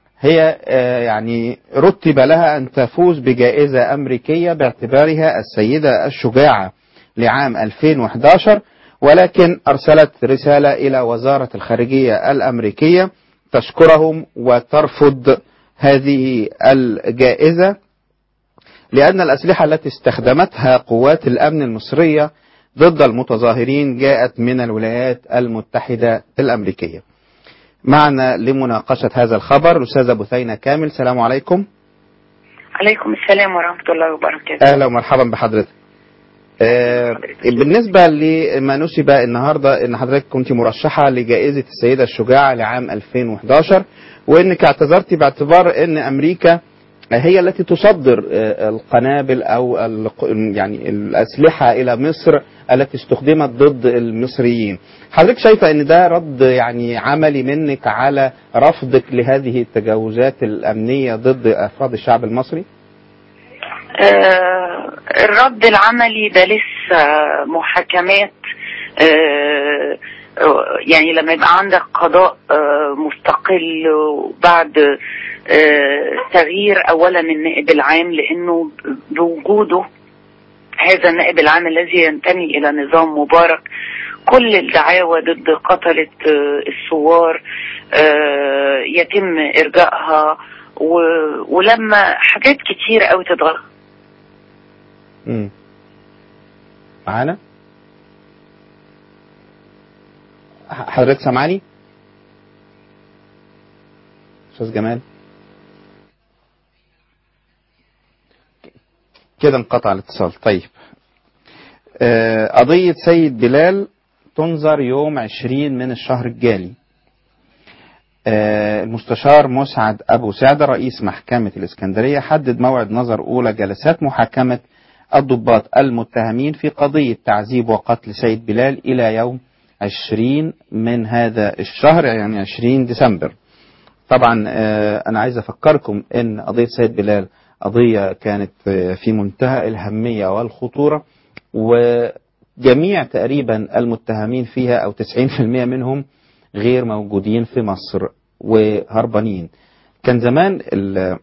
هي يعني رتب لها أن تفوز بجائزة أمريكية باعتبارها السيدة الشجاعة لعام ألفين وأحد عشر، ولكن أرسلت رسالة إلى وزارة الخارجية الأمريكية تشكرهم وترفض هذه الجائزة لأن الأسلحة التي استخدمتها قوات الأمن المصرية ضد المتظاهرين جاءت من الولايات المتحدة الأمريكية. معنا لمناقشة هذا الخبر الأستاذة بثينة كامل. السلام عليكم. عليكم السلام ورحمة الله وبركاته. أهلا ومرحبا بحضرتك. آه بالنسبة لما نسب النهاردة ان حضرتك كنت مرشحة لجائزة السيدة الشجاعة لعام ألفين وأحد عشر، وانك اعتذرتي باعتبار ان امريكا هي التي تصدر آه القنابل او يعني الاسلحة الى مصر التي استخدمت ضد المصريين. حضرتك شايفة ان ده رد يعني عملي منك على رفضك لهذه التجاوزات الامنية ضد افراد الشعب المصري؟ آه الرد العملي ده لسه محاكمات. آه يعني لما يبقى عندك قضاء آه مستقل وبعد آه تغيير اولا النائب العام، لانه بوجوده هذا النائب العام الذي ينتمي الى نظام مبارك كل الدعاوى ضد قتلة آه الثوار آه يتم ارجائها، ولما حاجات كتير قوي تتغير. امم معانا حضرتك سامعني استاذ جمال؟ كده انقطع الاتصال. طيب آه قضية سيد بلال تنظر يوم عشرين من الشهر الجاري. آه المستشار مسعد أبو سعدة رئيس محكمة الإسكندرية حدد موعد نظر أولى جلسات محاكمة الضباط المتهمين في قضية تعذيب وقتل سيد بلال إلى يوم عشرين من هذا الشهر، يعني عشرين ديسمبر. طبعا آه أنا عايز أفكركم أن قضية سيد بلال قضية كانت آه في منتهى الأهمية والخطورة، وجميع تقريبا المتهمين فيها أو تسعين بالمئة منهم غير موجودين في مصر وهربانين. كان زمان ال...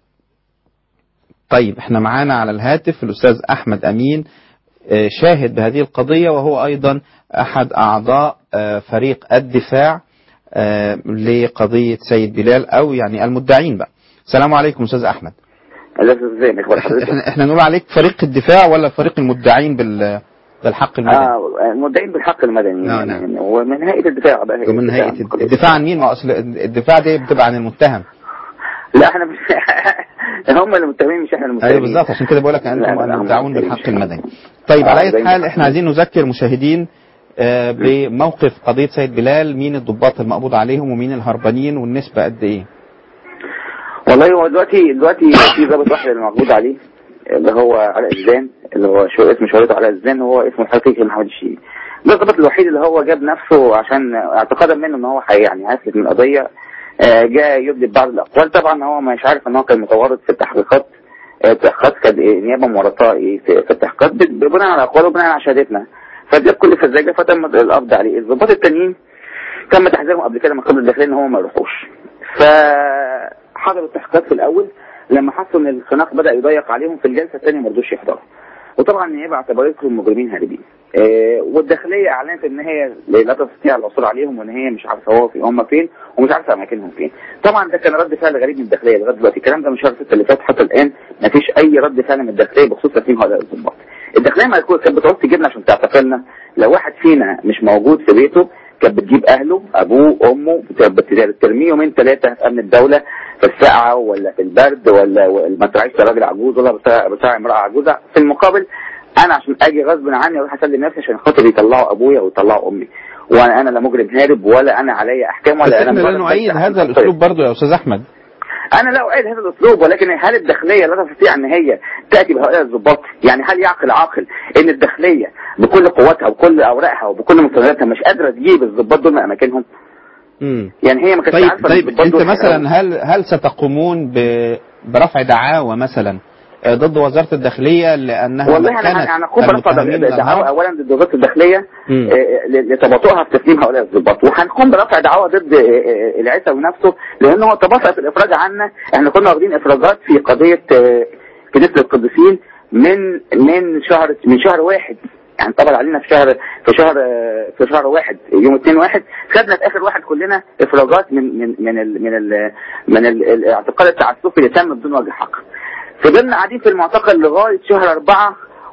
طيب احنا معانا على الهاتف الأستاذ أحمد أمين شاهد بهذه القضية، وهو أيضا أحد أعضاء فريق الدفاع لقضية سيد بلال أو يعني المدعين بقى. السلام عليكم أستاذ أحمد. احنا, احنا نقول عليك فريق الدفاع ولا فريق المدعين بال بالحق المدني؟ اه المدعين بالحق المدني. نعم نعم. يعني ومن هيئة الدفاع بقى. ومن هيئة الدفاع عن مين؟ ما اصل الدفاع دي بتبقى عن المتهم. لا احنا مش هم المتهمين مش احنا المتهمين. ايوه بالظبط، عشان كده بقول لك انتم المدعون بالحق المدني. طيب على اي حال احنا عايزين نذكر مشاهدين آه بموقف قضية سيد بلال، مين الضباط المقبوض عليهم ومين الهربانين والنسبة قد ايه؟ والله هو دلوقتي دلوقتي في ضابط واحد اللي مقبوض عليه اللي هو علاء الزان، اللي هو شو اسم شهرته علاء الزان، وهو اسمه الحقيقي محمد الشيعي. ده الضابط الوحيد اللي هو جاب نفسه عشان اعتقادا منه ان هو يعني هيسلك من القضيه، جاء يبدي بعض الاقوال. طبعا هو مش عارف ان هو كان متورط في التحقيقات، التحقيقات كانت نيابه مورطاه في التحقيقات بناء على اقواله وبناء على شهادتنا، فجاب كل فزاجه فتم القبض عليه. الضباط التانيين تم تحذيرهم قبل كده من قبل الداخليه ان هم ما يروحوش، فحضروا التحقيقات في الاول. لما حسوا ان الخناق بدا يضيق عليهم في الجلسه الثانيه ما رضوش يحضروا، وطبعا النيابه اعتبرتهم مجرمين هاربين. إيه والداخليه اعلنت ان هي لا تستطيع العثور عليهم وان هي مش عارفه هو في هم فين ومش عارفه اماكنهم فين. طبعا ده كان رد فعل غريب من الداخليه لغايه دلوقتي. الكلام ده من شهر ستة اللي فات حتى الان ما فيش اي رد فعل من الداخليه بخصوص تسليم هؤلاء الضباط. الداخليه ما كانت بتعوز تجيبنا عشان تعتقلنا. لو واحد فينا مش موجود في بيته كانت بتجيب اهله ابوه امه بترميه يومين ثلاثه في امن الدوله في السقعه ولا في البرد ولا ما تعيش راجل عجوز ولا بتاع امراه عجوزه. في المقابل انا عشان اجي غصب عني اروح اسلم نفسي عشان خاطر يطلعوا ابويا ويطلعوا امي، وانا انا لا مجرم هارب ولا انا عليا احكام ولا انا. بس احنا لا نؤيد هذا الاسلوب برضه يا استاذ احمد. انا لا اؤيد هذا الاسلوب، ولكن هل الداخليه لا تستطيع ان هي تاتي بهؤلاء الضباط؟ يعني هل يعقل عاقل ان الداخليه بكل قوتها وبكل اوراقها وبكل مستنداتها مش قادره تجيب الضباط دول من اماكنهم؟ امم يعني هي ما كانتش طيب عارفه. طيب انت مثلا هل هل ستقومون برفع دعاوى مثلا ضد وزاره الداخليه لانها والله انا انا هنقوم برفع دعاوى اولا ضد وزاره الداخليه لتباطؤها في تسليم هؤلاء الضباط، وهنقوم برفع دعاوى ضد العيسوي نفسه لانه هو تباطأ في الافراج عنا. احنا كنا واخدين افراجات في قضيه كنيسه القديسين من من شهر من شهر واحد، يعني طبعا علينا في شهر في شهر في شهر واحد يوم اتنين واحد خدنا في اخر واحد كلنا افراجات من من من ال من ال من الاعتقال التعسفي اللي تم بدون وجه حق. فضلنا قاعدين في المعتقل لغايه شهر أربعة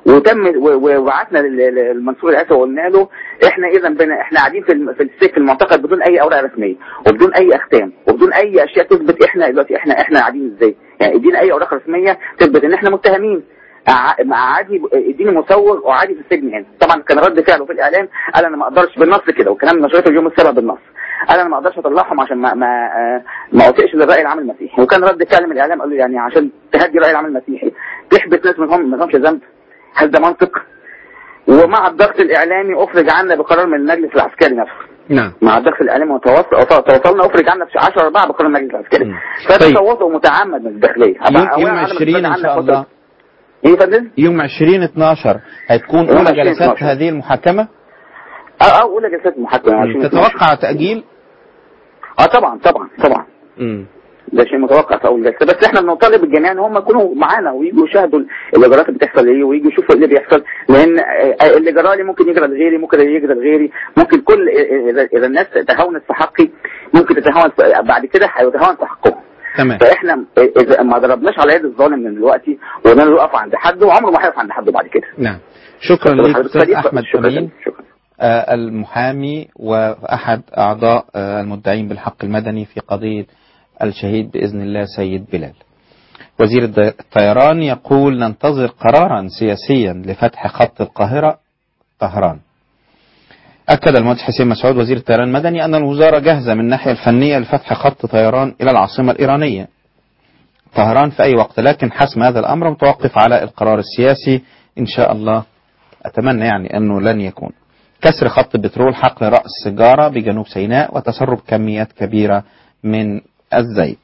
وتم وبعتنا للمنصور العيسى وقلنا له احنا اذا بنا احنا قاعدين في في السجن المعتقل بدون اي اوراق رسميه وبدون اي اختام وبدون اي اشياء تثبت احنا دلوقتي احنا احنا قاعدين ازاي، يعني ادينا اي اوراق رسميه تثبت ان احنا متهمين. مع عادي اديني مسوغ وعادي في السجن هنا. طبعا كان رد فعله في الاعلام قال انا ما اقدرش بالنص كده، والكلام نشرته اليوم السابع بالنص، قال انا ما اقدرش اطلعهم عشان ما ما ما اوافقش للراي العام المسيحي. وكان رد فعل من الاعلام قال له يعني عشان تهدي الراي العام المسيحي تحبس ناس منهم ما لهمش ذنب؟ هل ده منطق؟ ومع الضغط الاعلامي افرج عنا بقرار من المجلس العسكري نفسه. نعم. مع الضغط الاعلامي وتواصل تواصلنا افرج عنا في عشرة أربعة بقرار المجلس العسكري. فده تصوته متعمد من الداخليه. يوم عشرين ان شاء الله. ايه يا فندم؟ يوم عشرين اتناشر هتكون اولى جلسات هذه المحاكمه؟ اه اه اولى جلسات المحاكمه. تتوقع تاجيل؟ اه طبعا طبعا طبعا. امم ده شيء متوقع في اول جلسه، بس احنا بنطالب الجميع ان هم يكونوا معانا ويجوا يشاهدوا الاجراءات اللي بتحصل ايه ويجوا يشوفوا اللي بيحصل، لان الاجراء اللي ممكن يجرى لغيري ممكن يجرى لغيري، ممكن كل اذا الناس تهاونت في حقي ممكن تتهاون بعد كده هيتهاون في حقهم. تمام. فاحنا اذا ما ضربناش على يد الظالم من دلوقتي وقلنا له اقف عند حد وعمره ما هيقف عند حد بعد كده. نعم. شكرا لك استاذ احمد امين، شكرا. آه المحامي واحد اعضاء آه المدعين بالحق المدني في قضيه الشهيد بإذن الله سيد بلال. وزير الطيران يقول ننتظر قرارا سياسيا لفتح خط القاهرة طهران. أكد المهندس حسين مسعود وزير الطيران المدني أن الوزارة جاهزة من الناحية الفنية لفتح خط طيران إلى العاصمة الإيرانية طهران في أي وقت، لكن حسم هذا الأمر متوقف على القرار السياسي إن شاء الله. أتمنى يعني أنه لن يكون. كسر خط البترول، حقل رأس سجارة بجنوب سيناء وتسرب كميات كبيرة من الزيت.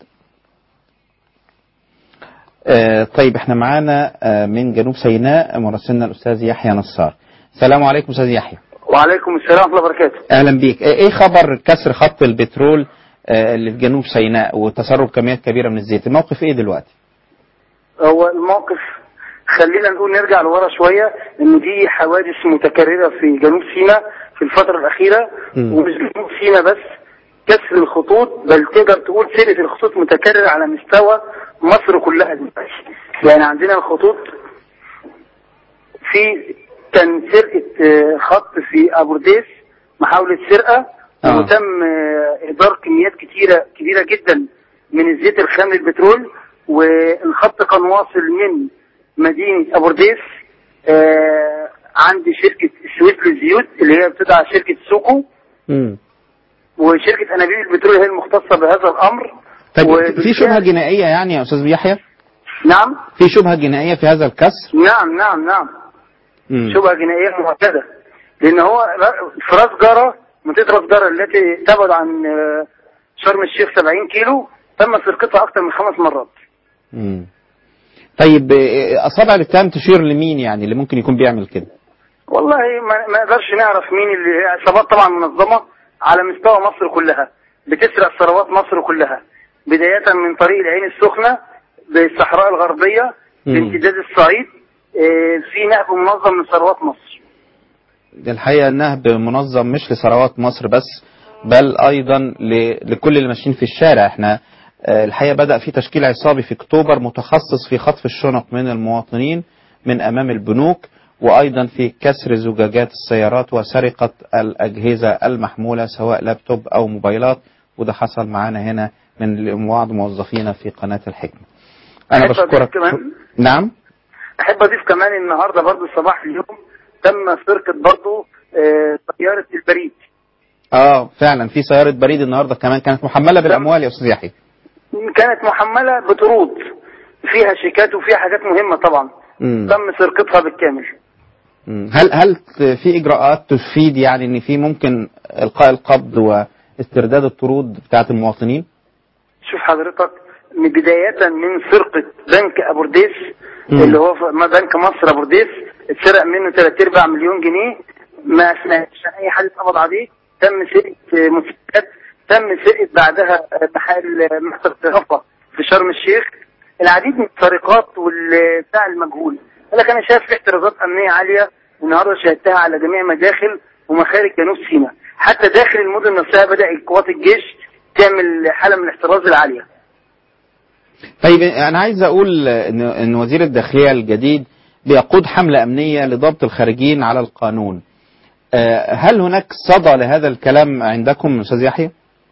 آه طيب احنا معانا آه من جنوب سيناء مراسلنا الأستاذ يحيى نصار. السلام عليكم أستاذ يحيى. وعليكم السلام ورحمة الله وبركاته. أهلا بيك. ايه خبر كسر خط البترول آه اللي في جنوب سيناء وتسرب كميات كبيرة من الزيت؟ الموقف ايه دلوقتي؟ هو الموقف خلينا نقول نرجع لورا شوية، ان دي حوادث متكررة في جنوب سيناء في الفترة الأخيرة، ومش جنوب سيناء بس، كسر الخطوط، بل تقدر تقول سرقة الخطوط متكرر على مستوى مصر كلها دلوقتي. يعني عندنا الخطوط في كان سرقة خط في أبورديس، محاولة سرقة، آه. وتم إهدار كميات كتيرة كبيرة جدا من الزيت الخام للبترول، والخط كان واصل من مدينة أبورديس آه عند شركة السويس للزيوت اللي هي بتدعى شركة سوكو، م. وشركة أنابيب البترول هي المختصة بهذا الأمر. طيب في شبهة جنائية يعني يا أستاذ يحيى؟ نعم. في شبهة جنائية في هذا الكسر؟ نعم نعم نعم. مم. شبهة جنائية مؤكدة، لأن هو في راس جارة، منطقة راس جارة التي تبعد عن شرم الشيخ سبعين كيلو، تم سرقتها أكثر من خمس مرات. مم. طيب أصابع الاتهام تشير لمين يعني اللي ممكن يكون بيعمل كده؟ والله ما نقدرش نعرف مين اللي، عصابات طبعا منظمة على مستوى مصر كلها، بتسرق ثروات مصر كلها، بداية من طريق العين السخنة بالصحراء الغربية بامتداد الصعيد، في نهب منظم من ثروات مصر. الحقيقة نهب منظم مش لثروات مصر بس، بل أيضا لكل اللي ماشيين في الشارع. احنا الحقيقة بدأ في تشكيل عصابي في أكتوبر متخصص في خطف الشنط من المواطنين من أمام البنوك، وأيضا في كسر زجاجات السيارات وسرقة الأجهزة المحمولة سواء لابتوب أو موبايلات، وده حصل معانا هنا من بعض موظفينا في قناة الحكمة. أنا بشكرك. نعم. أحب أضيف كمان النهاردة برضو صباح اليوم تم سرقة برضو آه سيارة البريد. آه فعلا في سيارة بريد النهاردة كمان كانت محملة بالأموال يا أستاذ يحيى. كانت محملة بطرود فيها شيكات وفيها حاجات مهمة طبعا. مم. تم سرقتها بالكامل. مم. هل هل في إجراءات تفيد يعني إن في ممكن إلقاء القبض واسترداد الطرود بتاعت المواطنين؟ شوف حضرتك، من بداية من سرقة بنك أبورديس اللي هو بنك مصر أبورديس، اتسرق منه ثلاثة أرباع مليون جنيه، ما سمعتش أي حد اتقبض عليه، تم سرقة مسدسات، تم سرقة بعدها محل مكتب الصرافة في شرم الشيخ، العديد من السرقات والبتاع المجهول. لكن أنا شايف في احترازات أمنية عالية النهارده شاهدتها على جميع مداخل ومخارج جنوب سيناء، حتى داخل المدن نفسها بدأ قوات الجيش تعمل حالة من الاحتراز العالية. طيب أنا عايز أقول إن وزير الداخلية الجديد بيقود حملة أمنية لضبط الخارجين على القانون. هل هناك صدى لهذا الكلام عندكم أستاذ يحيى؟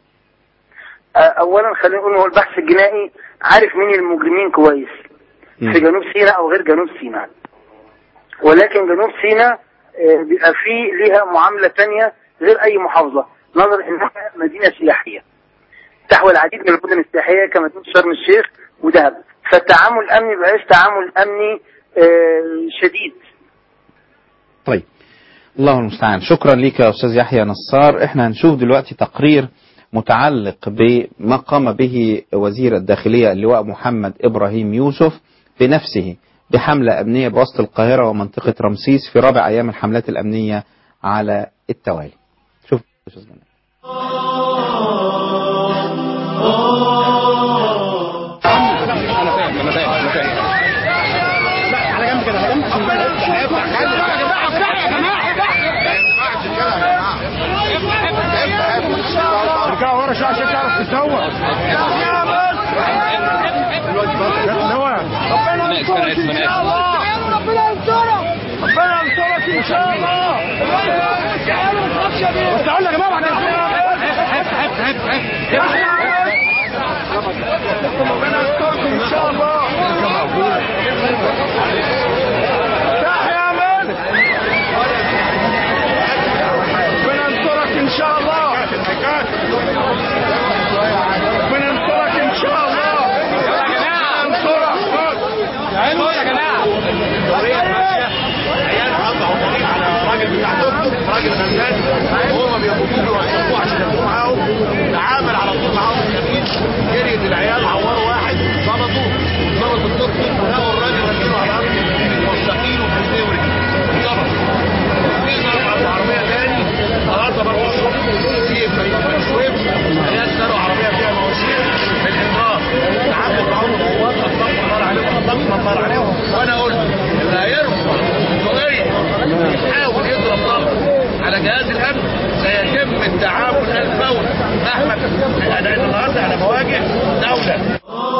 اولا خلينا نقول هو البحث الجنائي عارف مين المجرمين كويس في جنوب سيناء او غير جنوب سيناء، ولكن جنوب سيناء بيبقى فيه ليها معاملة تانية غير اي محافظة، نظرا انها مدينة سياحية تحوي العديد من المدن السياحية كمدينة شرم الشيخ ودهب، فالتعامل الامني مبقاش تعامل امني شديد. طيب الله المستعان. شكرا لك يا أستاذ يحيى نصار. احنا هنشوف دلوقتي تقرير متعلق بما قام به وزير الداخلية اللواء محمد إبراهيم يوسف بنفسه بحملة أمنية بوسط القاهرة ومنطقة رمسيس في رابع أيام الحملات الأمنية على التوالي. شوف أستاذ جمال. ارجعوا ورا شويه عشان تعرف تتهوى. ربنا يسترك ان شاء الله. ربنا يسترك. ربنا يسترك ان شاء الله. بس اقول يا جماعه بعد ربنا يسترك ان شاء الله. يا مان. ربنا يسترك ان شاء الله. ربنا ينصرك ان شاء الله. يا جماعه انصرك يا جماعه. عيال قطعوا طريق على راجل بتاع توك توك، راجل غلبان وهم بياخدوه ويوقفوه عشان ياخدوه معاهم، تعامل على طول معاهم الشديد. جريت العيال عوروا واحد ظبطوا ظبطوا التوك توك ولقوا الراجل راكبينه على الارض موثقين وفي ورجليه ظبط. في ضرب عربيه تاني النهارده برضه الصبح في شويب عيال سرقوا عربيه فيها مواسير بالانذار، تعاملوا معاهم القوات اطلقوا النار عليهم اطلقوا النار عليهم. وانا قلت اللي هيرفع قضيه يحاول يضرب ضرب على جهاز الامن سيتم التعامل الفوري مهما انا النهارده انا بواجه دوله.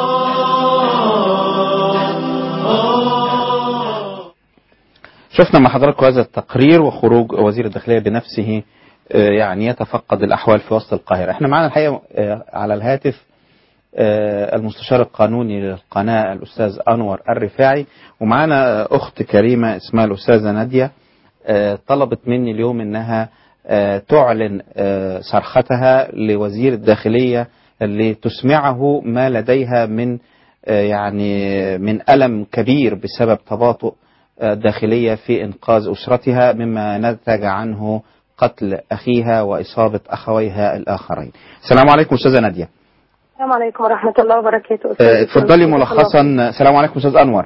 شفنا مع حضراتكم هذا التقرير وخروج وزير الداخلية بنفسه يعني يتفقد الأحوال في وسط القاهرة. احنا معنا الحقيقة على الهاتف المستشار القانوني للقناة الأستاذ أنور الرفاعي، ومعنا أخت كريمة اسمها الأستاذة نادية طلبت مني اليوم أنها تعلن صرختها لوزير الداخلية لتسمعه ما لديها من يعني من ألم كبير بسبب تباطؤ الداخلية في إنقاذ أسرتها مما نتج عنه قتل أخيها وإصابة أخويها الآخرين. السلام عليكم أستاذة نادية. السلام عليكم ورحمة الله وبركاته. اتفضلي ملخصا. السلام عليكم أستاذ أنور.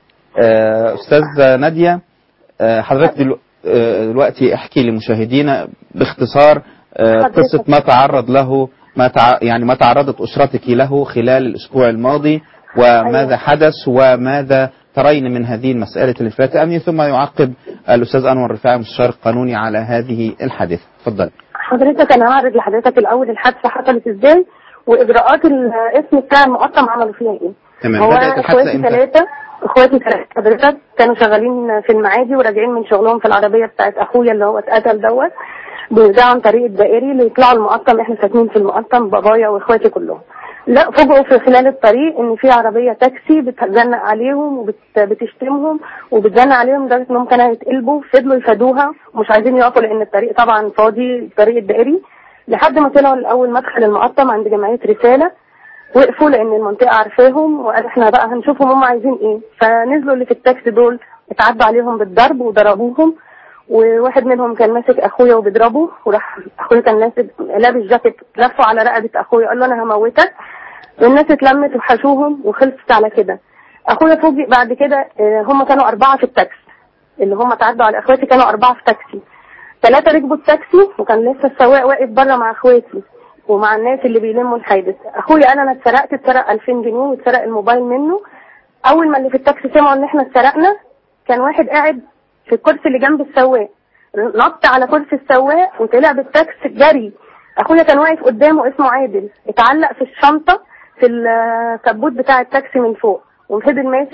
أستاذ نادية، حضرتك دلوقتي احكي لمشاهدينا باختصار قصة ما تعرض له ما تع... يعني ما تعرضت أسرتك له خلال الأسبوع الماضي وماذا حدث وماذا ترين من هذه المسألة الإفلات الأمني، ثم يعقب الأستاذ أنور الرفاعي المستشار القانوني على هذه الحادثة. تفضل. حضرتك أنا هعرض لحضرتك الأول الحادثة حصلت إزاي وإجراءات الاسم بتاع المقطم عملوا فيها إيه. تمام. هو بدأت الحادثة إمتى؟ ثلاثة اخواتي ثلاثة حضرتك كانوا شغالين في المعادي وراجعين من شغلهم في العربية بتاعت أخويا اللي هو اتقتل دوت، بيرجعوا عن طريق الدائري اللي يطلعوا المقطم. احنا ساكنين في المقطم بابايا واخواتي كلهم. لا فوجئوا في خلال الطريق ان في عربيه تاكسي بتزنق عليهم وبتشتمهم وبتزنق عليهم لدرجه انهم كانوا هيتقلبوا، فضلوا يفادوها ومش عايزين يقفوا لان الطريق طبعا فاضي الطريق الدائري، لحد ما طلعوا الاول مدخل المقطم عند جمعيه رساله، وقفوا لان المنطقه عارفاهم وقال احنا بقى هنشوفهم هم عايزين ايه. فنزلوا اللي في التاكسي دول اتعدوا عليهم بالضرب وضربوهم، وواحد منهم كان ماسك اخويا وبيضربه، وراح اخويا كان لابس لابس جاكيت لفه على رقبه اخويا قال له انا هموتك، والناس اتلمت وحشوهم وخلصت على كده. اخويا فوجئ بعد كده هم كانوا اربعه في التاكسي اللي هم تعدوا على اخواتي، كانوا اربعه في تاكسي، ثلاثه ركبوا التاكسي وكان لسه السواق واقف بره مع اخواتي ومع الناس اللي بيلموا الحادث. اخويا قال انا اتسرقت، اتسرق ألفين جنيه واتسرق الموبايل منه. اول ما اللي في التاكسي سمعوا ان احنا اتسرقنا كان واحد قاعد في الكرسي اللي جنب السواق نط على كرسي السواق وطلع بالتاكسي جري. اخويا كان واقف قدامه اسمه عادل، اتعلق في الشنطه في الكبوت بتاع التاكسي من فوق وفضل ماسك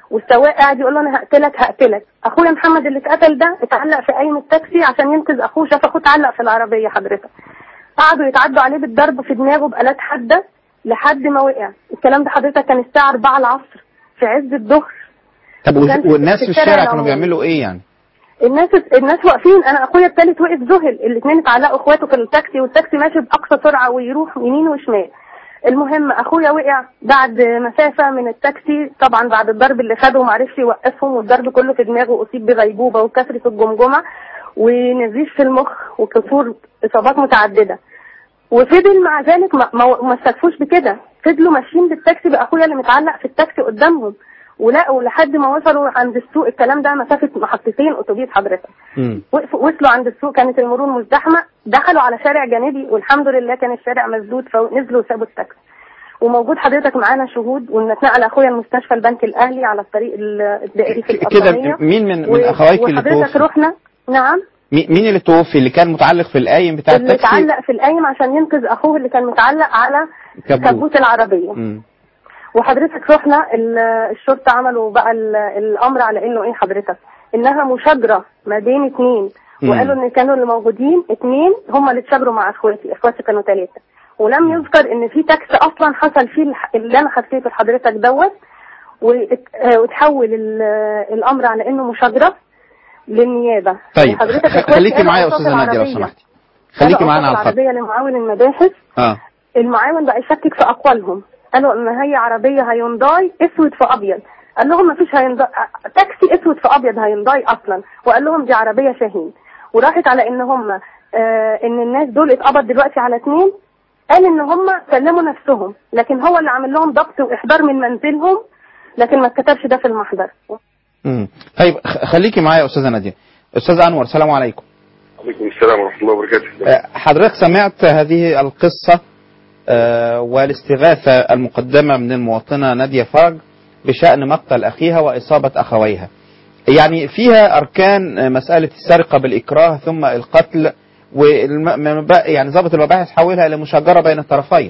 والسواق قاعد يقول له انا هقتلك هقتلك. اخويا محمد اللي اتقتل ده اتعلق في قايم التاكسي عشان ينقذ اخوه، شاف اخوه اتعلق في العربيه حضرتك. قعدوا يتعدوا عليه بالضرب في دماغه بآلات حاده لحد ما وقع. الكلام ده حضرتك كان الساعه أربعة العصر في عز الظهر. طب والناس في الشارع كانوا بيعملوا ايه يعني؟ الناس الناس واقفين. انا اخويا الثالث وقف ذهل، الاثنين اتعلقوا اخواته في التاكسي، والتاكسي ماشي باقصى سرعه ويروح يمين وشمال. المهم اخويا وقع بعد مسافه من التاكسي، طبعا بعد الضرب اللي خده وما عرفش يوقفهم، والضرب كله في دماغه، اصيب بغيبوبه وكسر في الجمجمه ونزيف في المخ وكسور اصابات متعدده. وفضل مع ذلك ما, ما, ما استكفوش بكده، فضلوا ماشيين بالتاكسي باخويا اللي متعلق في التاكسي قدامهم، ولقوا لحد ما وصلوا عند السوق. الكلام ده مسافه محطتين اتوبيس حضرتك. وقفوا وصلوا عند السوق، كانت المرور مزدحمه، دخلوا على شارع جانبي والحمد لله كان الشارع مسدود، فنزلوا وسابوا التاكسي. وموجود حضرتك معانا شهود، ونتنقل اخويا المستشفى البنك الاهلي على الطريق الدائري في القطاميه. كده مين من من اخواتك اللي توفي؟ وحضرتك رحنا. نعم. مين اللي توفي؟ اللي كان متعلق في القايم بتاع اللي التاكسي؟ اللي اتعلق في القايم عشان ينقذ اخوه اللي كان متعلق على كبوت العربيه. م. وحضرتك رحنا الشرطه عملوا بقى الامر على انه ايه حضرتك، انها مشاجره ما بين اثنين، وقالوا ان كانوا اللي موجودين اثنين هم اللي اتشاجروا مع اخواتي، اخواتي كانوا ثلاثه، ولم يذكر ان في تاكس اصلا حصل فيه اللي انا خدته لحضرتك دوت، وتحول الامر على انه مشاجره للنيابه. طيب خليكي معايا يا استاذه ناديه لو سمحتي، خليكي معانا على الخط. العربيه لمعاون المباحث. اه المعاون بقى يشكك في اقوالهم، قالوا ان هي عربيه هيونداي اسود في ابيض، قال لهم ما فيش هيونداي تاكسي اسود في ابيض هيونداي اصلا، وقال لهم دي عربيه شاهين. وراحت على ان هم آه ان الناس دول اتقبض دلوقتي على اثنين، قال ان هم سلموا نفسهم، لكن هو اللي عامل لهم ضبط واحضار من منزلهم، لكن ما اتكتبش ده في المحضر. امم طيب خليكي معايا يا استاذه ناديه. استاذ انور السلام عليكم. وعليكم السلام ورحمه الله وبركاته. حضرتك سمعت هذه القصه آه والاستغاثه المقدمه من المواطنه ناديه فرج بشان مقتل اخيها واصابه اخويها، يعني فيها اركان مساله السرقه بالاكراه ثم القتل، والم... يعني ضابط المباحث حولها الى مشاجره بين الطرفين.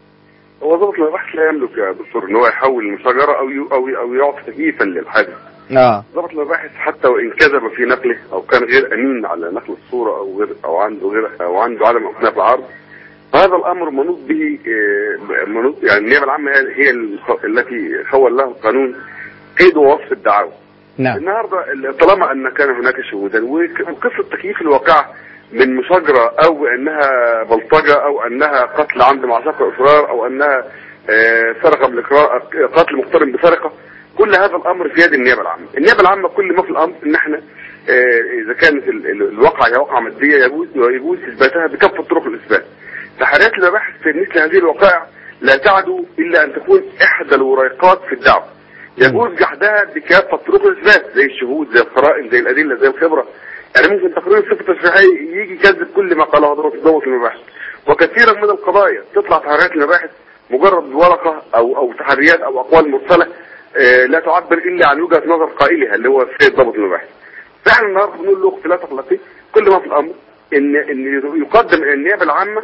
هو ضابط المباحث لا يملك يا دكتور ان هو يحول المشاجره او ي... او او يعطي تكييفا للحادث. اه ضابط المباحث حتى وان كذب في نقله او كان غير امين على نقل الصوره او غير او عنده غير او عنده عدم امكانيه في العرض، هذا الامر منوط به منوط يعني النيابه العامه هي التي خول له القانون قيد ووصف الدعاوى. نعم. النهارده طالما ان كان هناك شهودا وقصه تكييف الواقعه من مشاجره او انها بلطجه او انها قتل عند معشق اصرار او انها سرقه بالاكراه قتل مقترن بسرقه، كل هذا الامر في يد النيابه العامه. النيابه العامه كل ما في الامر ان احنا اذا كانت الواقعه هي واقعه ماديه يجوز يجوز اثباتها بكافه طرق الاثبات. تحريات المباحث في مثل هذه الوقائع لا تعدو الا ان تكون احدى الوريقات في الدعوه. يجوز جحدها بكافه طرق الاثبات زي الشهود زي القرائن زي الادله زي الخبره. يعني ممكن تقرير الصفه التشريعيه يجي يكذب كل ما قاله ضابط المباحث. وكثيرا من القضايا تطلع تحريات المباحث مجرد ورقه او او تحريات او اقوال مرسله آه لا تعبر الا عن وجهه نظر قائلها اللي هو السيد ضابط المباحث. فاحنا النهارده بنقول له اختي لا تقلقي، كل ما في الامر ان ان يقدم الى النيابه العامه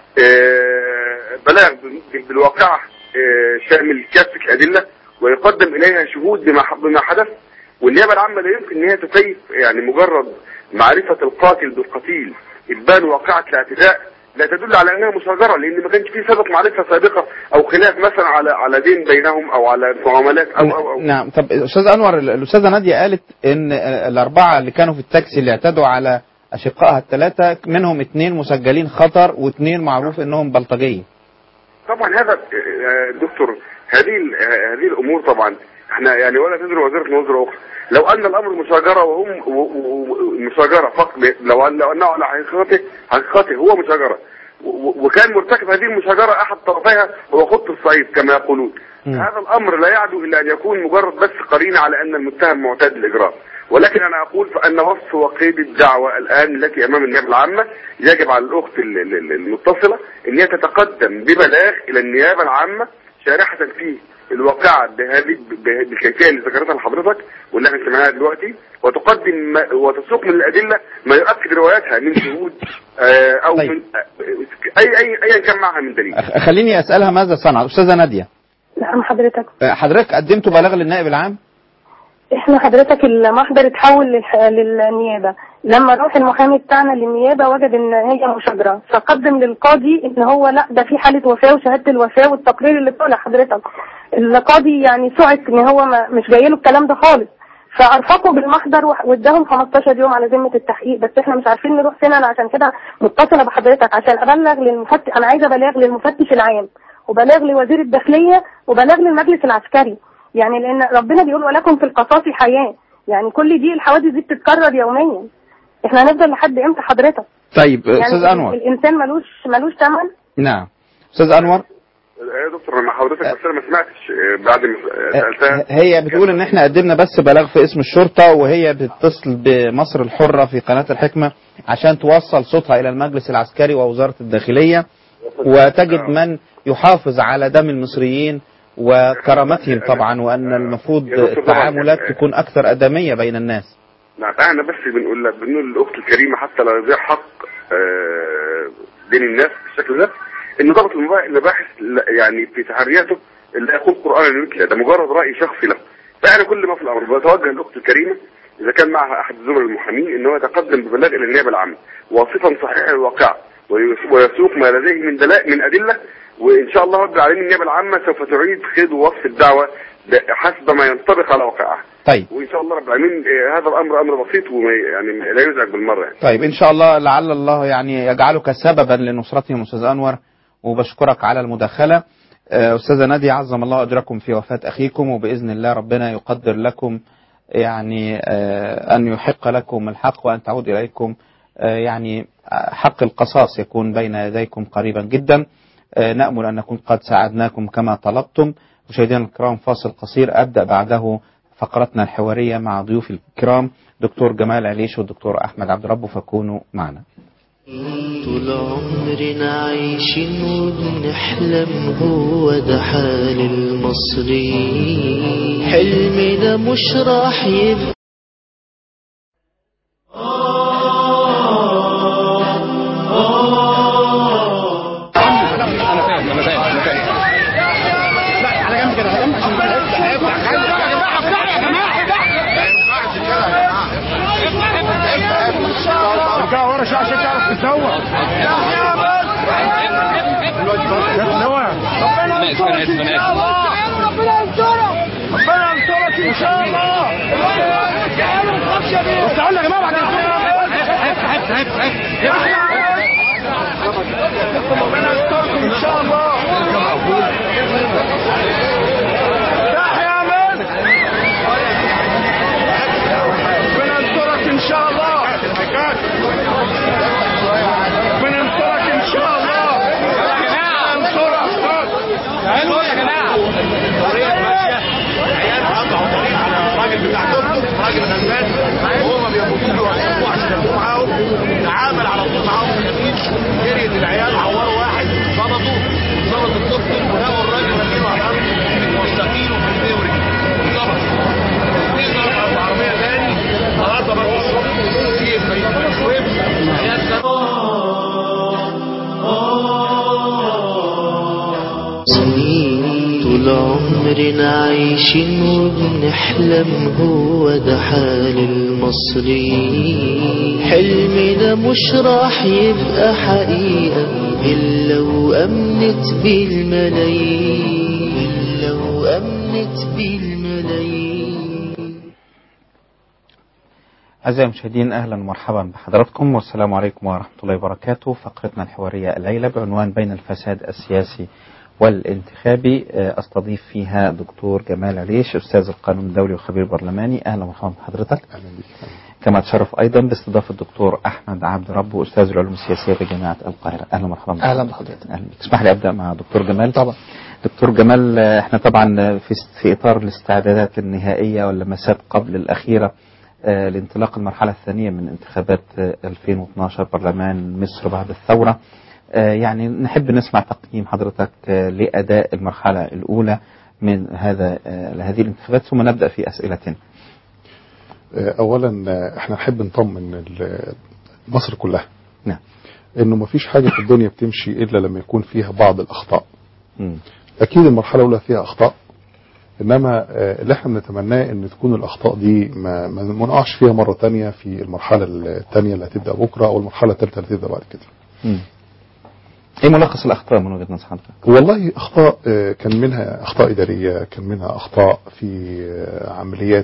آه بلاغ بالواقعه آه شامل كافه الادله، ويقدم اليها شهود بما بما حدث. والنيابه العامه لا يمكن ان هي تكيف يعني مجرد معرفه القاتل بالقتيل ابان واقعه الاعتداء لا تدل على انها مشاجره، لان ما كانش في سابق معرفه سابقه او خلاف مثلا على على دين بينهم او على معاملات او او, أو. نعم. طب استاذ انور، الاستاذه ناديه قالت ان الاربعه اللي كانوا في التاكسي اللي اعتدوا على اشقائها الثلاثه منهم اثنين مسجلين خطر واثنين معروف انهم بلطجيه. طبعا هذا دكتور هذه هذه الامور طبعا احنا يعني ولا تدري وزيره نظره اخرى. لو ان الامر مشاجره وهم مشاجره فقط، لو ان لو انه على حقيقته حقيقته هو مشاجره وكان مرتكب هذه المشاجره احد طرفيها هو خط الصعيد كما يقولون، م. هذا الامر لا يعدو الا ان يكون مجرد بس قرينه على ان المتهم معتاد الاجرام. ولكن انا اقول فان وصف وقيد الدعوه الان التي امام النيابه العامه يجب على الاخت المتصله ان هي تتقدم ببلاغ الى النيابه العامه شارحه فيه الواقعه بهذه بالكيفيه اللي ذكرتها لحضرتك واللي احنا سمعناها دلوقتي، وتقدم وتسوق من الادله ما يؤكد رواياتها من شهود او طيب. من اي اي ايا كان معها من دليل. خليني اسالها ماذا صنع استاذه ناديه؟ نعم حضرتك. حضرتك قدمتوا بلاغ للنائب العام؟ احنا حضرتك المحضر اتحول للح... للنيابه. لما راح المحامي بتاعنا للنيابه وجد ان هي مشاجره، فقدم للقاضي ان هو لا ده في حاله وفاه وشهاده الوفاه والتقرير اللي طالع حضرتك. القاضي يعني سعد ان هو ما مش جاي له الكلام ده خالص، فارفقوا بالمحضر واداهم خمستاشر يوم على ذمه التحقيق. بس احنا مش عارفين نروح فين. انا عشان كده متصله بحضرتك عشان ابلغ للمفتش، انا عايزه ابلغ للمفتش العام وبلغ لوزير الداخليه وبلغ للمجلس العسكري، يعني لان ربنا بيقول ولكم في القصاص حياه، يعني كل دي الحوادث دي بتتكرر يوميا. احنا هنفضل لحد امتى حضرتك؟ طيب يعني استاذ انور، الانسان ملوش ملوش ثمن. نعم استاذ انور. يا دكتور مع حضرتك بس انا ما سمعتش بعد ما سالتها. هي بتقول ان احنا قدمنا بس بلاغ في اسم الشرطه، وهي بتتصل بمصر الحره في قناه الحكمه عشان توصل صوتها الى المجلس العسكري ووزاره الداخليه، وتجد من يحافظ على دم المصريين وكرامتهم طبعا، وان المفروض التعاملات تكون اكثر ادميه بين الناس. نعم احنا بس بنقول بنقول للاخت الكريمه حتى لا يضيع حق بين الناس بالشكل ده، ان ضابط المباحث يعني في تحرياته اللي يقول قرانا مثله ده مجرد راي شخصي له. فاحنا كل ما في الامر بتوجه للاخت الكريمه اذا كان معها احد الزملاء المحامين ان هو يتقدم ببلاغ الى النيابه العامه واصفا صحيح الواقع ويسوق ما لديه من دلائل من ادله، وان شاء الله رب العالمين النيابه العامه سوف تعيد خيط ووصف الدعوه حسب ما ينطبق على واقعها. طيب وان شاء الله رب العالمين هذا الامر امر بسيط وما يعني لا يزعج بالمره يعني. طيب ان شاء الله لعل الله يعني يجعلك سببا لنصرتهم استاذ انور، وبشكرك على المداخله. استاذه نادية عظم الله اجركم في وفاه اخيكم، وباذن الله ربنا يقدر لكم يعني ان يحق لكم الحق وان تعود اليكم يعني حق القصاص يكون بين يديكم قريبا جدا. نأمل ان نكون قد ساعدناكم كما طلبتم. مشاهدينا الكرام فاصل قصير ابدا بعده فقرتنا الحواريه مع ضيوفي الكرام دكتور جمال عليش والدكتور احمد عبد ربه، فكونوا معنا. طول عمرنا عايشين وبنحلم هو ده حال المصريين، حلمنا مش راح يبقى عشان تعرف تسوق. ربنا يسترك ان شاء الله، ربنا يسترك ربنا يسترك ان شاء الله. بس اقول لك يا جماعه بعد ربنا يسترك ان شاء الله. تحيا مصر، ربنا يسترك ان شاء الله. ربنا ينصرك ان شاء الله يا جماعه. ينصرك حلو يا جماعه. طريق ماشيه عيال قطعوا طريق على الراجل بتاع دكتور راجل غلبان وهم بياخدوه ويوقفوه عشان ياخدوه معاهم، تعامل على طول معاهم في الخفيف. جريت العيال عوروا واحد ضبطوا ضبط الدكتور ولقوا الراجل راكبه على الارض مستقيل وفي ايديه ورجليه ضبط. اثنين ضربوا على العربيه ثاني النهارده برضه الصبح في الميكروويف عيال سنين طول عمرنا عايشين وبنحلم هو ده حال المصريين، حلمنا مش راح يبقى حقيقة إلا وأمنت بالملايين، إلا وأمنت بالملايين. أعزائي المشاهدين أهلا ومرحبا بحضراتكم والسلام عليكم ورحمة الله وبركاته. فقرتنا الحوارية الليلة بعنوان بين الفساد السياسي والانتخابي، أستضيف فيها دكتور جمال عليش أستاذ القانون الدولي وخبير برلماني. أهلا ومرحبا بحضرتك. أهلا بك. كما أتشرف أيضا باستضافة الدكتور أحمد عبد ربه أستاذ العلوم السياسية بجامعة القاهرة. أهلا ومرحبا بحضرتك. أهلا بحضرتك. أهلا بك. اسمح لي أبدأ مع دكتور جمال. طبعا. دكتور جمال، احنا طبعا في في إطار الاستعدادات النهائية واللمسات قبل الأخيرة لانطلاق المرحلة الثانية من انتخابات ألفين واثناشر برلمان مصر بعد الثورة. يعني نحب نسمع تقييم حضرتك لأداء المرحلة الأولى من هذا هذه الانتخابات، ثم نبدأ في أسئلتنا. أولا احنا نحب نطمن مصر كلها نعم إنه ما فيش حاجة في الدنيا بتمشي إلا لما يكون فيها بعض الأخطاء. م. أكيد المرحلة الأولى فيها أخطاء، انما اللي احنا بنتمناه ان تكون الاخطاء دي ما ما نقعش فيها مره ثانيه في المرحله الثانيه اللي هتبدا بكره او المرحله الثالثه اللي هتبدا بعد كده. مم. ايه ملخص الاخطاء من وجهه نظر حضرتك؟ والله اخطاء كان منها اخطاء اداريه، كان منها اخطاء في عمليات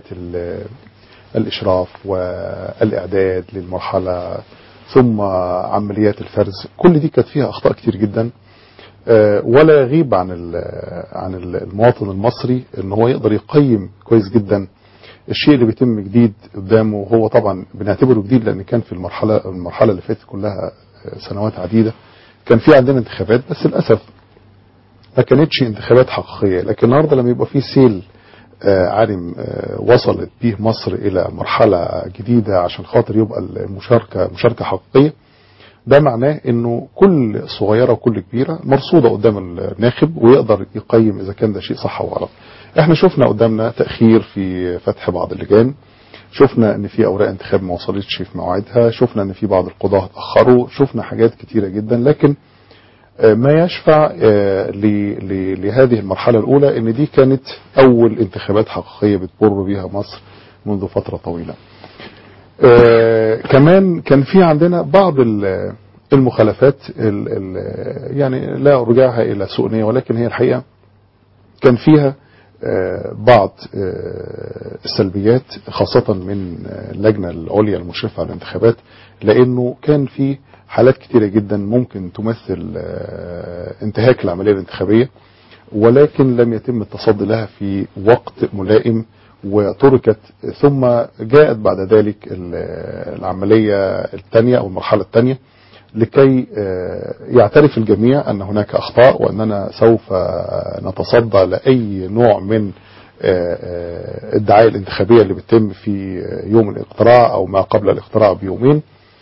الاشراف والاعداد للمرحله، ثم عمليات الفرز، كل دي كانت فيها اخطاء كتير جدا. ولا يغيب عن عن المواطن المصري ان هو يقدر يقيم كويس جدا الشيء اللي بيتم جديد قدامه. هو طبعا بنعتبره جديد لان كان في المرحله المرحله اللي فاتت كلها سنوات عديده كان في عندنا انتخابات، بس للاسف ما كانتش انتخابات حقيقيه. لكن النهارده لما يبقى في سيل عالم وصلت به مصر الى مرحله جديده عشان خاطر يبقى المشاركه مشاركه حقيقيه، ده معناه انه كل صغيره وكل كبيره مرصوده قدام الناخب ويقدر يقيم اذا كان ده شيء صح او غلط. احنا شفنا قدامنا تاخير في فتح بعض اللجان، شفنا ان في اوراق انتخاب ما وصلتش في موعدها، شفنا ان في بعض القضاه اتاخروا، شفنا حاجات كتيره جدا. لكن ما يشفع لهذه المرحله الاولى ان دي كانت اول انتخابات حقيقيه بتمر بها مصر منذ فتره طويله. آه كمان كان في عندنا بعض المخالفات ال ال يعني لا ارجعها الى سوء نيه، ولكن هي الحقيقه كان فيها آه بعض آه السلبيات خاصه من اللجنه العليا المشرفه على الانتخابات، لانه كان في حالات كتيره جدا ممكن تمثل آه انتهاك العمليه الانتخابيه، ولكن لم يتم التصدي لها في وقت ملائم وتركت، ثم جاءت بعد ذلك العملية الثانية أو المرحلة الثانية لكي يعترف الجميع أن هناك أخطاء وأننا سوف نتصدى لأي نوع من الدعاية الانتخابية اللي بتتم في يوم الاقتراع أو ما قبل الاقتراع بيومين،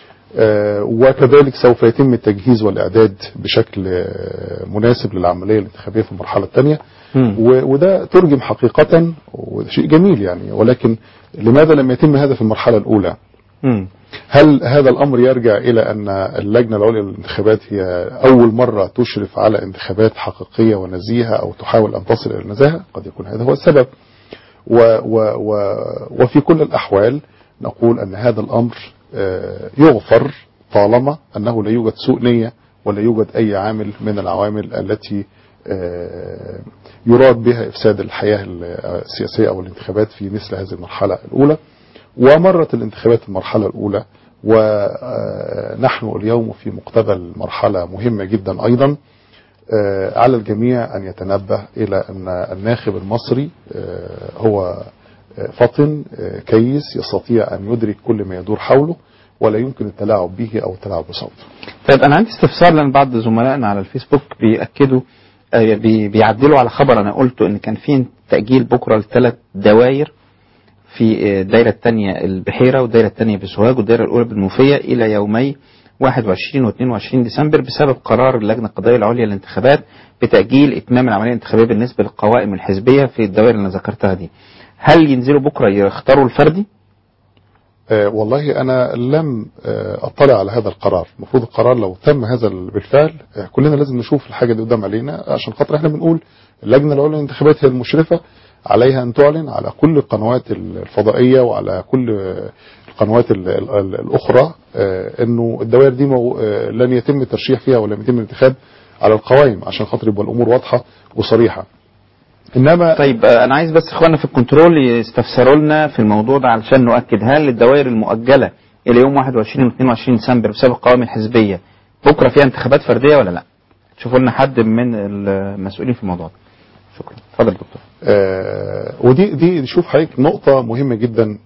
وكذلك سوف يتم التجهيز والإعداد بشكل مناسب للعملية الانتخابية في المرحلة الثانية. وده ترجم حقيقة وشيء جميل يعني، ولكن لماذا لم يتم هذا في المرحلة الأولى؟ مم. هل هذا الأمر يرجع إلى أن اللجنة العليا للانتخابات هي أول مرة تشرف على انتخابات حقيقية ونزيهة أو تحاول أن تصل إلى النزاهة؟ قد يكون هذا هو السبب. و و و وفي كل الأحوال نقول أن هذا الأمر يغفر طالما أنه لا يوجد سوء نية ولا يوجد أي عامل من العوامل التي يراد بها إفساد الحياة السياسية أو الانتخابات في مثل هذه المرحلة الأولى. ومرت الانتخابات المرحلة الأولى ونحن اليوم في مقتبل مرحلة مهمة جدا أيضا. على الجميع أن يتنبه إلى أن الناخب المصري هو فطن كيس يستطيع أن يدرك كل ما يدور حوله ولا يمكن التلاعب به أو التلاعب بصوته. طيب أنا عندي استفسار، لأن بعض زملائنا على الفيسبوك بيأكدوا بيعدلوا على خبر أنا قلته إن كان في تأجيل بكرة لثلاث دوائر في الدائرة الثانية البحيرة والدائرة الثانية بسوهاج والدائرة الأولى بالمنوفية إلى يومي واحد وعشرين واثنين وعشرين ديسمبر بسبب قرار اللجنة القضائية العليا للانتخابات بتأجيل إتمام العملية الانتخابية بالنسبة للقوائم الحزبية في الدوائر اللي ذكرتها دي. هل ينزلوا بكرة يختاروا الفردي؟ آه والله أنا لم آه أطلع على هذا القرار. المفروض القرار لو تم هذا بالفعل آه كلنا لازم نشوف الحاجة دي قدام علينا، عشان خاطر احنا بنقول اللجنة العليا للانتخابات هي المشرفة، عليها أن تعلن على كل القنوات الفضائية وعلى كل القنوات الأخرى أنه الدوائر دي لن يتم الترشيح فيها ولم يتم الانتخاب على القوائم، عشان خاطر يبقى الأمور واضحة وصريحة. إنما طيب أنا عايز بس إخواننا في الكنترول يستفسروا لنا في الموضوع ده علشان نؤكد، هل الدوائر المؤجلة إلى يوم واحد وعشرين واثنين وعشرين ديسمبر بسبب القوائم الحزبية بكرة فيها انتخابات فردية ولا لا؟ شوفوا لنا حد من المسؤولين في الموضوع ده. شكرا. اتفضل دكتور. آه ودي دي شوف حضرتك نقطة مهمة جدا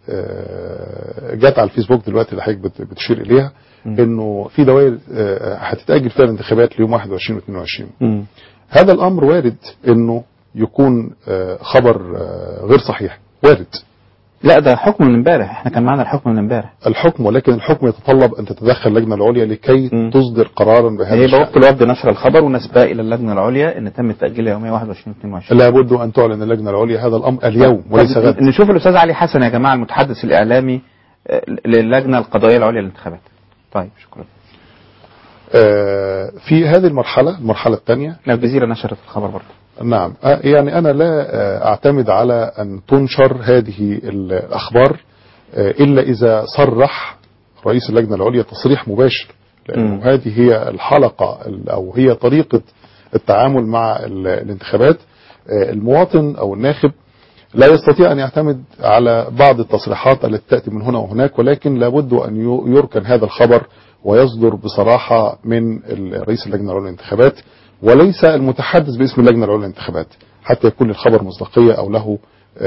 آه جت على الفيسبوك دلوقتي اللي حضرتك بتشير إليها، إنه في دوائر آه هتتأجل فيها الانتخابات ليوم واحد وعشرين واثنين وعشرين. م. هذا الأمر وارد إنه يكون آه خبر آه غير صحيح، وارد. لا ده حكم من امبارح، احنا كان معنا الحكم من امبارح. الحكم، ولكن الحكم يتطلب ان تتدخل اللجنه العليا لكي م. تصدر قرارا بهذا الشأن. يبقى وقت الوفد نشر الخبر ونسبه الى اللجنه العليا ان تم التاجيل يومي واحد وعشرين واثنين وعشرين. لابد ان تعلن اللجنه العليا هذا الامر اليوم وليس غدا. نشوف الاستاذ علي حسن يا جماعه المتحدث الاعلامي للجنه القضائيه العليا للانتخابات. طيب شكرا. آه في هذه المرحلة المرحلة الثانية الجزيرة نشرت الخبر برضه. نعم آه يعني أنا لا آه أعتمد على أن تنشر هذه الأخبار آه إلا إذا صرح رئيس اللجنة العليا تصريح مباشر، لأنه هذه هي الحلقة أو هي طريقة التعامل مع الانتخابات. آه المواطن أو الناخب لا يستطيع أن يعتمد على بعض التصريحات التي تأتي من هنا وهناك، ولكن لابد أن يركن هذا الخبر ويصدر بصراحة من رئيس اللجنة العليا للانتخابات وليس المتحدث باسم اللجنة العليا للانتخابات، حتى يكون الخبر مصداقية أو له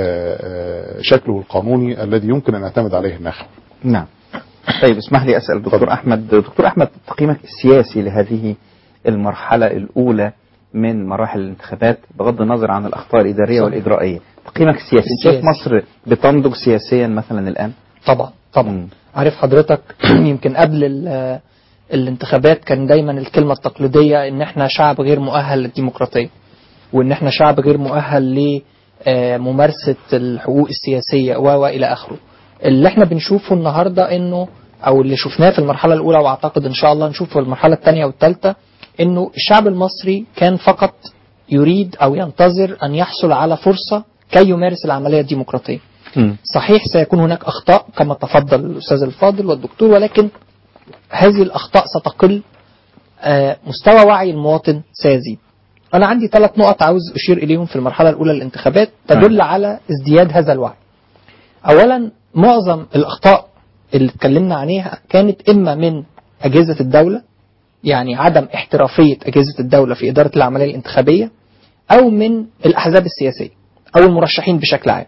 شكله القانوني الذي يمكن أن يعتمد عليه الناخب. نعم. طيب اسمح لي أسأل دكتور طبعا. أحمد دكتور أحمد تقييمك السياسي لهذه المرحلة الأولى من مراحل الانتخابات بغض النظر عن الأخطاء الإدارية صحيح. والإجرائية، تقييمك السياسي شايف مصر بتنضج سياسيا مثلا الآن؟ طبعا طبعا م. عارف حضرتك يمكن قبل الانتخابات كان دايما الكلمة التقليدية ان احنا شعب غير مؤهل للديمقراطية، وان احنا شعب غير مؤهل لممارسة الحقوق السياسية والى اخره. اللي احنا بنشوفه النهاردة انه او اللي شفناه في المرحلة الاولى واعتقد ان شاء الله نشوفه في المرحلة الثانية والثالثة، انه الشعب المصري كان فقط يريد او ينتظر ان يحصل على فرصة كي يمارس العملية الديمقراطية. م. صحيح سيكون هناك اخطاء كما تفضل الاستاذ الفاضل والدكتور، ولكن هذه الاخطاء ستقل، مستوى وعي المواطن سيزيد. انا عندي ثلاث نقط عاوز اشير اليهم في المرحلة الاولى للانتخابات تدل م. على ازدياد هذا الوعي. اولا معظم الاخطاء اللي اتكلمنا عليها كانت اما من اجهزة الدولة، يعني عدم احترافية اجهزة الدولة في ادارة العملية الانتخابية، او من الاحزاب السياسية او المرشحين بشكل عام.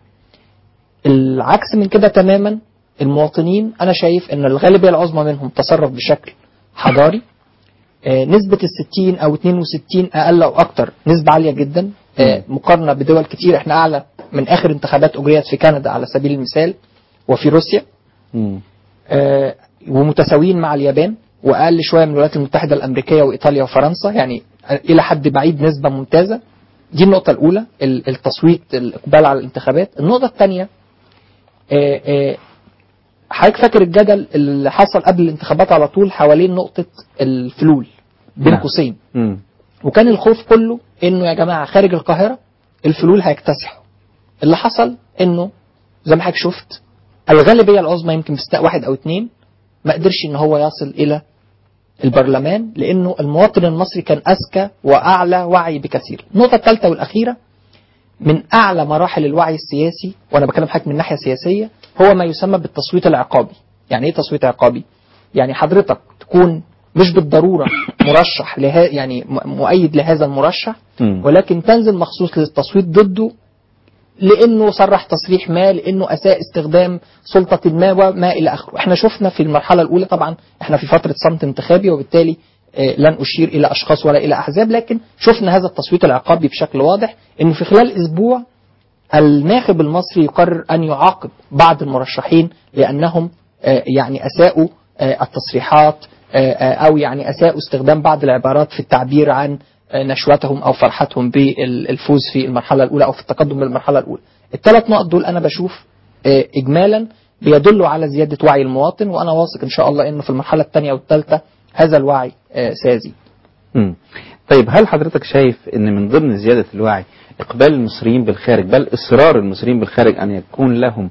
العكس من كده تماما، المواطنين أنا شايف أن الغالبية العظمى منهم تصرف بشكل حضاري. آه نسبة الستين أو اتنين وستين أقل أو أكتر نسبة عالية جدا، آه مقارنة بدول كتير. احنا أعلى من آخر انتخابات أجريت في كندا على سبيل المثال وفي روسيا، آه ومتساويين مع اليابان، وأقل شوية من الولايات المتحدة الأمريكية وإيطاليا وفرنسا، يعني إلى حد بعيد نسبة ممتازة. دي النقطة الأولى، التصويت، الإقبال على الانتخابات. النقطة الثانية، حضرتك فاكر الجدل اللي حصل قبل الانتخابات على طول حوالين نقطة الفلول بين قوسين، وكان الخوف كله انه يا جماعة خارج القاهرة الفلول هيكتسحوا. اللي حصل انه زي ما حضرتك شفت الغالبية العظمى يمكن باستثناء واحد او اتنين ما قدرش ان هو يصل الى البرلمان، لانه المواطن المصري كان اذكى واعلى وعي بكثير. النقطة الثالثة والاخيرة، من أعلى مراحل الوعي السياسي، وأنا بكلم حضرتك من ناحية سياسية، هو ما يسمى بالتصويت العقابي. يعني إيه تصويت عقابي؟ يعني حضرتك تكون مش بالضرورة مرشح له، يعني مؤيد لهذا المرشح، ولكن تنزل مخصوص للتصويت ضده لأنه صرح تصريح ما، لأنه أساء استخدام سلطة ما وما إلى آخره. إحنا شفنا في المرحلة الأولى، طبعا إحنا في فترة صمت انتخابي وبالتالي لن أشير إلى أشخاص ولا إلى أحزاب، لكن شفنا هذا التصويت العقابي بشكل واضح، إنه في خلال أسبوع الناخب المصري يقرر أن يعاقب بعض المرشحين لأنهم يعني أساءوا التصريحات أو يعني أساءوا استخدام بعض العبارات في التعبير عن نشوتهم أو فرحتهم بالفوز في المرحلة الأولى أو في التقدم بالمرحلة الأولى. الثلاث نقط دول أنا بشوف إجمالا بيدلوا على زيادة وعي المواطن، وأنا واثق إن شاء الله إنه في المرحلة الثانية والثالثة هذا الوعي سيزيد. طيب هل حضرتك شايف ان من ضمن زيادة الوعي اقبال المصريين بالخارج، بل اصرار المصريين بالخارج ان يكون لهم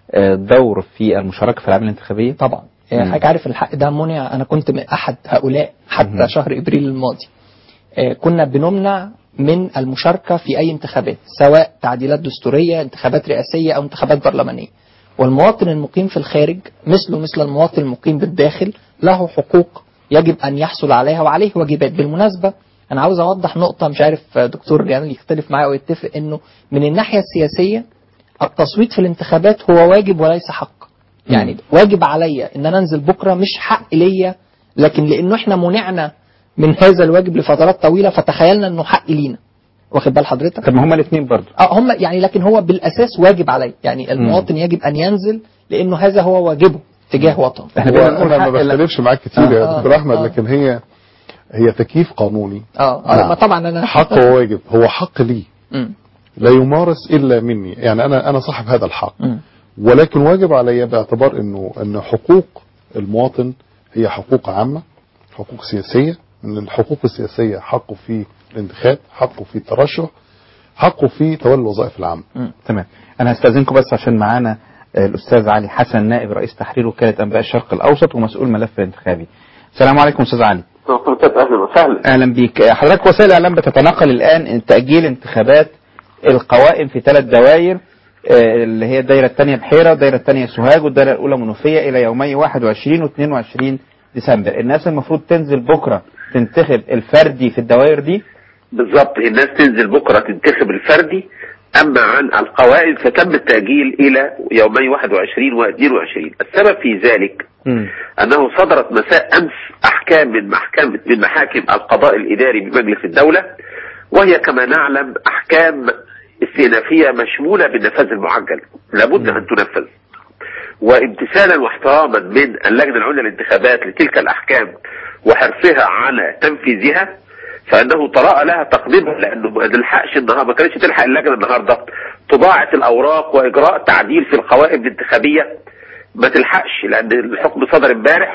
دور في المشاركة في العملية الانتخابية؟ طبعا. حضرتك عارف الحق ده منع، انا كنت من احد هؤلاء حتى مم. شهر ابريل الماضي كنا بنمنع من المشاركة في اي انتخابات، سواء تعديلات دستورية، انتخابات رئاسية او انتخابات برلمانية. والمواطن المقيم في الخارج مثله مثل المواطن المقيم بالداخل له حقوق يجب أن يحصل عليها وعليه واجبات. بالمناسبة أنا عاوز أوضح نقطة، مش عارف دكتور جمال يختلف معايا أو يتفق، إنه من الناحية السياسية التصويت في الانتخابات هو واجب وليس حق. يعني واجب عليا إن أنا أنزل بكرة، مش حق ليا، لكن لأنه إحنا منعنا من هذا الواجب لفترات طويلة فتخيلنا إنه حق لينا. واخد بال حضرتك؟ طب ما هما الاثنين برضه. اه هم يعني، لكن هو بالأساس واجب علي، يعني المواطن مم. يجب أن ينزل لأنه هذا هو واجبه تجاه وطن. احنا انا ما بختلفش معاك كتير آه يا دكتور احمد، آه لكن هي هي تكييف قانوني. اه اه طبعا انا حق وواجب، هو حق لي لا يمارس الا مني، يعني انا انا صاحب هذا الحق، م. ولكن واجب علي باعتبار انه ان حقوق المواطن هي حقوق عامه، حقوق سياسية، ان الحقوق السياسية حقه في الانتخاب، حقه في الترشح، حقه في تولي الوظائف العامة. تمام. انا هستأذنكم بس عشان معانا الاستاذ علي حسن نائب رئيس تحرير وكالة انباء الشرق الاوسط ومسؤول ملف الانتخابي. السلام عليكم استاذ علي. اهلا وسهلا. اهلا بيك. حضرتك وسائل الاعلام بتتناقل الان تأجيل انتخابات القوائم في ثلاث دوائر اللي هي الدائرة الثانية بحيرة والدائرة الثانية سوهاج والدائرة الأولى منوفية إلى يومي واحد وعشرين واثنين وعشرين ديسمبر. الناس المفروض تنزل بكرة تنتخب الفردي في الدوائر دي. بالضبط، الناس تنزل بكرة تنتخب الفردي. أما عن القوائم فتم التأجيل إلى يومي واحد وعشرين واثنين وعشرين. السبب في ذلك م. أنه صدرت مساء أمس أحكام من محكمة من محاكم القضاء الإداري بمجلس الدولة، وهي كما نعلم أحكام استئنافية مشمولة بالنفاذ المعجل، لابد أن تنفذ. وامتثالا واحتراما من اللجنة العليا للانتخابات لتلك الأحكام وحرصها على تنفيذها، فإنه تراءى لها تقديمها، لأنه ما نلحقش النهارده، ما كانتش تلحق اللجنة النهارده طباعة الأوراق وإجراء تعديل في القوائم الانتخابية، ما تلحقش لأن الحكم صدر امبارح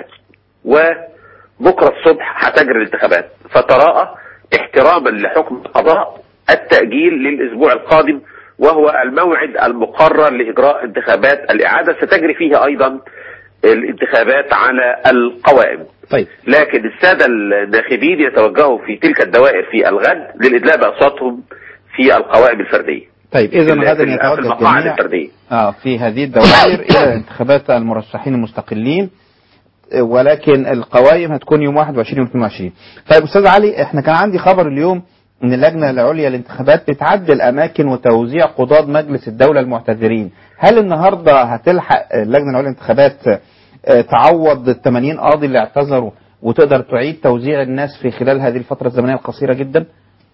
وبكرة الصبح هتجري الانتخابات. فتراءى احتراما لحكم القضاء التأجيل للأسبوع القادم، وهو الموعد المقرر لإجراء انتخابات الإعادة، ستجري فيها أيضا الانتخابات على القوائم. طيب. لكن السادة الناخبين يتوجهوا في تلك الدوائر في الغد للإدلاء بأصواتهم في القوائم الفردية. طيب إذا غدا يتوجه الجميع آه في هذه الدوائر إلى انتخابات المرشحين المستقلين، ولكن القوائم هتكون يوم واحد وعشرين واثنين وعشرين. طيب أستاذ علي، احنا كان عندي خبر اليوم ان اللجنة العليا للانتخابات بتعدل اماكن وتوزيع قضاة مجلس الدولة المعتذرين. هل النهاردة هتلحق اللجنة العليا للانتخابات تعوض الثمانين قاضي اللي اعتذروا وتقدر تعيد توزيع الناس في خلال هذه الفترة الزمنية القصيرة جدا؟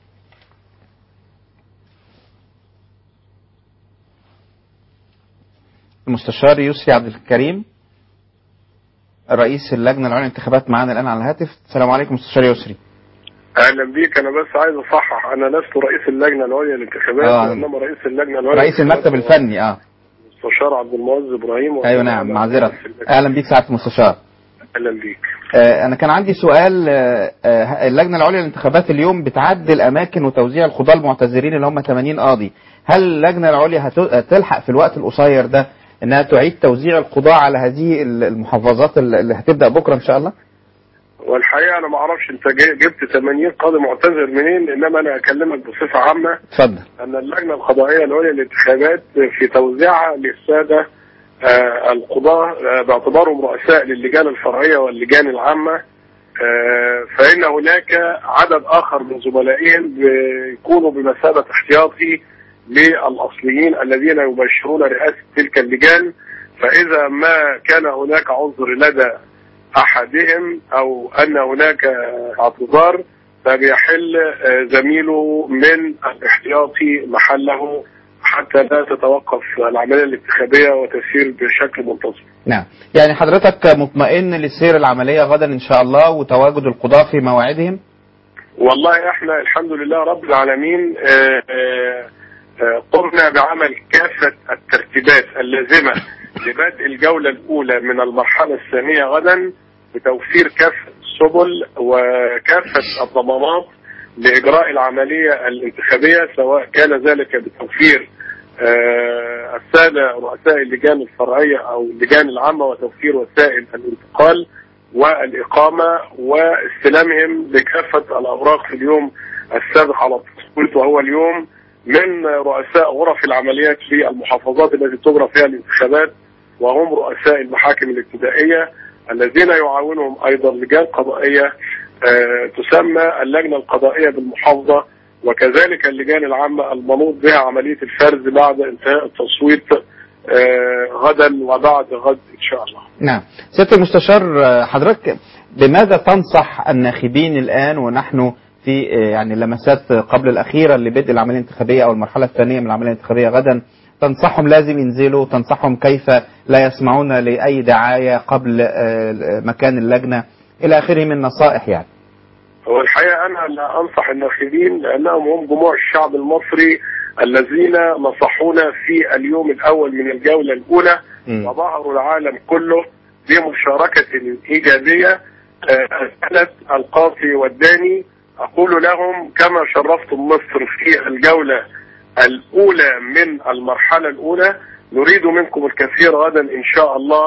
المستشار يسري عبد الكريم رئيس اللجنة العليا للانتخابات معنا الآن على الهاتف. السلام عليكم مستشار يسري. اهلا بيك. انا بس عايز اصحح، انا لست رئيس اللجنه العليا للانتخابات، آه. انما رئيس اللجنه العليا رئيس المكتب الفني. اه المستشار عبد المعز ابراهيم. ايوه نعم، معذره. اهلا بيك سعاده المستشار. اهلا بيك. آه انا كان عندي سؤال. آه اللجنه العليا للانتخابات اليوم بتعدل اماكن وتوزيع القضاه المعتذرين اللي هم ثمانين قاضي. هل اللجنه العليا هتلحق في الوقت القصير ده انها تعيد توزيع القضاه على هذه المحافظات اللي هتبدا بكره ان شاء الله؟ والحقيقه انا ما اعرفش انت جبت ثمانين قاضي معتذر منين، انما انا اكلمك بصفه عامه. اتفضل. ان اللجنه القضائيه العليا للانتخابات في توزيعها للساده آه القضاه آه باعتبارهم رؤساء للجان الفرعيه واللجان العامه، آه فان هناك عدد اخر من زملائهم يكونوا بمثابه احتياطي للاصليين الذين يباشرون رئاسه تلك اللجان. فاذا ما كان هناك عذر لدى احدهم او ان هناك اعتذار فبيحل زميله من الاحتياطي محله حتى لا تتوقف العمليه الانتخابيه وتسير بشكل منتظم. نعم، يعني حضرتك مطمئن لسير العمليه غدا ان شاء الله وتواجد القضاة في مواعيدهم؟ والله احنا الحمد لله رب العالمين قمنا بعمل كافه الترتيبات اللازمه لبدء الجولة الأولى من المرحلة الثانية غدا، بتوفير كافة السبل وكافة الضمانات لإجراء العملية الانتخابية، سواء كان ذلك بتوفير آه السادة رؤساء اللجان الفرعية أو اللجان العامة وتوفير وسائل الانتقال والإقامة واستلامهم بكافة الأوراق في اليوم السابق على التصويت، وهو اليوم من رؤساء غرف العمليات في المحافظات التي تجرى فيها الانتخابات، وهم رؤساء المحاكم الابتدائية الذين يعاونهم أيضا لجان قضائية آه تسمى اللجنة القضائية بالمحافظة، وكذلك اللجان العامة المنوط بها عملية الفرز بعد انتهاء التصويت آه غدا وبعد غد إن شاء الله. نعم. سيادة المستشار، حضرتك بماذا تنصح الناخبين الآن ونحن في يعني اللمسات قبل الأخيرة لبدء العملية الانتخابية أو المرحلة الثانية من العملية الانتخابية غدا؟ تنصحهم لازم ينزلوا، تنصحهم كيف لا يسمعون لأي دعاية قبل مكان اللجنة إلى آخره من نصائح يعني؟ هو الحقيقة أنا لا أنصح الناخبين لأنهم هم جموع الشعب المصري الذين نصحونا في اليوم الأول من الجولة الأولى م. وظهروا العالم كله بمشاركة إيجابية أسئلة القاضي والداني أقول لهم كما شرفتم مصر في الجولة الأولى من المرحلة الأولى، نريد منكم الكثير غدا إن شاء الله